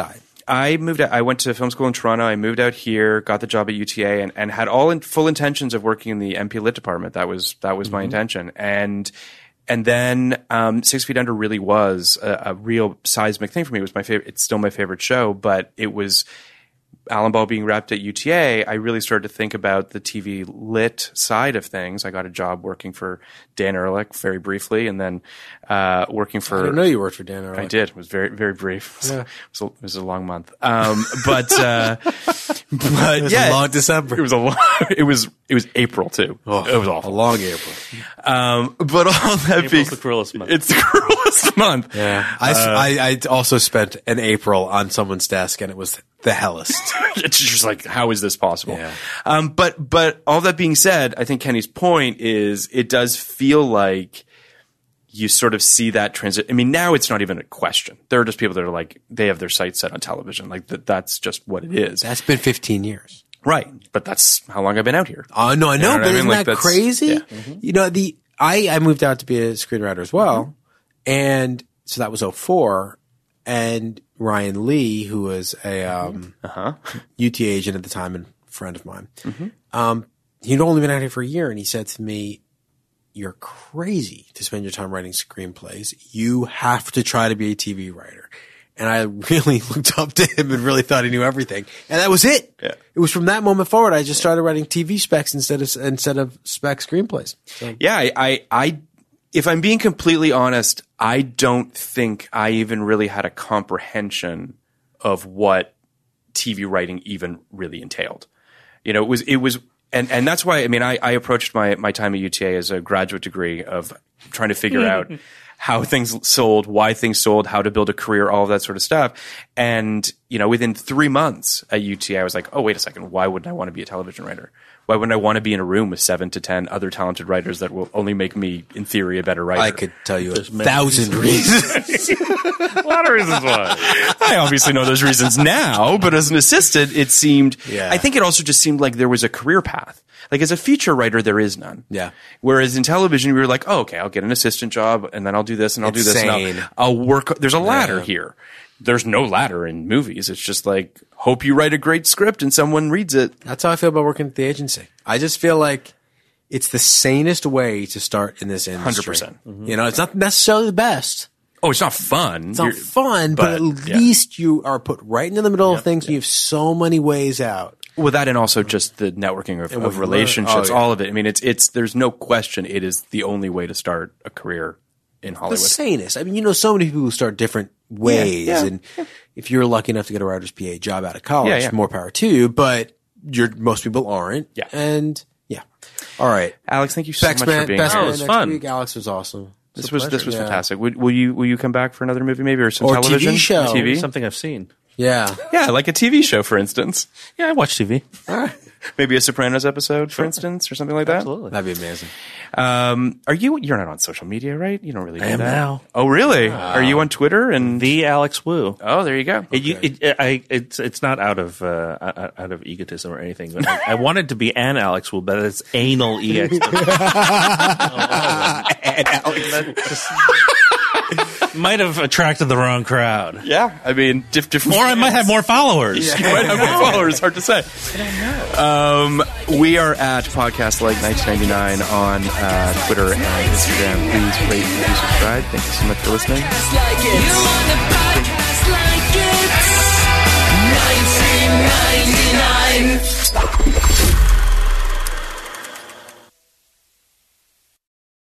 I moved out, I went to film school in Toronto. I moved out here, got the job at U T A, and, and had all in, full intentions of working in the M P Lit department. That was that was mm-hmm. my intention. And and then um, Six Feet Under really was a, a real seismic thing for me. It was my favorite. It's still my favorite show, but it was Alan Ball being wrapped at U T A. I really started to think about the T V lit side of things. I got a job working for Dan Ehrlich very briefly, and then uh, working for. I didn't know you worked for Dan Ehrlich. I did. It was very very brief. It was, yeah. it was, a, it was a long month. Um, but uh, but it was yeah, a long December. It was a long. It was it was April too. Oh, it was awful. A long April. Um, but all that April's being, the cruelest month. It's the cruelest month. Yeah, I, Uh, I I also spent an April on someone's desk, and it was the hellest. It's just like, how is this possible? Yeah. Um, but but all that being said, I think Kenny's point is it does feel like you sort of see that transit. I mean, now it's not even a question. There are just people that are like, they have their sights set on television. Like that, that's just what it is. That's been fifteen years. Right. But that's how long I've been out here. Oh, no, I know, You know what but I mean? isn't Like, that that's- crazy? yeah. Mm-hmm. You know, the I, I moved out to be a screenwriter as well. Mm-hmm. And so that was oh four. And Ryan Lee, who was a um, Uh-huh. U T A agent at the time and friend of mine, mm-hmm. um, he'd only been out here for a year, and he said to me, "You're crazy to spend your time writing screenplays. You have to try to be a T V writer." And I really looked up to him and really thought he knew everything. And that was it. Yeah. It was from that moment forward I just started writing T V specs instead of instead of spec screenplays. So. Yeah, I, I, I, if I'm being completely honest, I don't think I even really had a comprehension of what T V writing even really entailed. You know, it was, it was, and, and that's why, I mean, I, I approached my, my time at U T A as a graduate degree of trying to figure out how things sold, why things sold, how to build a career, all of that sort of stuff. And, you know, within three months at U T A, I was like, oh, wait a second. Why wouldn't I want to be a television writer? Why wouldn't I want to be in a room with seven to ten other talented writers that will only make me, in theory, a better writer? I could tell you a thousand reasons. A lot of reasons why. I obviously know those reasons now, but as an assistant, it seemed, Yeah. I think it also just seemed like there was a career path. Like as a feature writer, there is none. Yeah. Whereas in television, we were like, oh, okay, I'll get an assistant job and then I'll do this and I'll It's do this and sane. I'll, I'll work. There's a ladder Yeah. here. There's no ladder in movies. It's just like, hope you write a great script and someone reads it. That's how I feel about working at the agency. I just feel like it's the sanest way to start in this industry. one hundred percent. You know, it's not necessarily the best. Oh, it's not fun. It's not fun, but, but, at yeah. least you are put right into the middle of things and you have so many ways out. Well, that and also just the networking of, And of what you learn. relationships, Oh, yeah. all of it. I mean, it's, it's, there's no question it is the only way to start a career in The Hollywood. sanest. I mean, you know, so many people who start different ways. Yeah, yeah, and if you're lucky enough to get a writer's P A job out of college, Yeah, yeah. more power to you, but you're, most people aren't. Yeah. And yeah. All right. Alex, thank you so Best much man, for being best here. Oh, man it was next fun. week. Alex was awesome. It's This a was pleasure. this was Yeah. fantastic. Will, will you will you come back for another movie, maybe, or some Or a T V television? show. T V? Something I've seen. Yeah. Yeah, like a T V show, for instance. Yeah, I watch T V. Maybe a Sopranos episode, for instance, or something like that. Absolutely. That'd be amazing. Um, are you? You're not on social media, right? You don't really. Do I am that. now. Oh, really? Are you on Twitter? And The Alex Wu. oh, there you go. It, you, it, it, I, it's it's not out of uh, out out of egotism or anything. But I, I wanted to be an Alex Wu, but it's anal E X. Might have attracted the wrong crowd, Yeah, I mean, diff- different. or I might have more followers. You might have more followers. Hard to say. I don't know. Um, we are at Podcast Like nineteen ninety-nine on uh, Twitter and Instagram. Please rate and subscribe. Thank you so much for listening. Podcast like it. You want a podcast like it.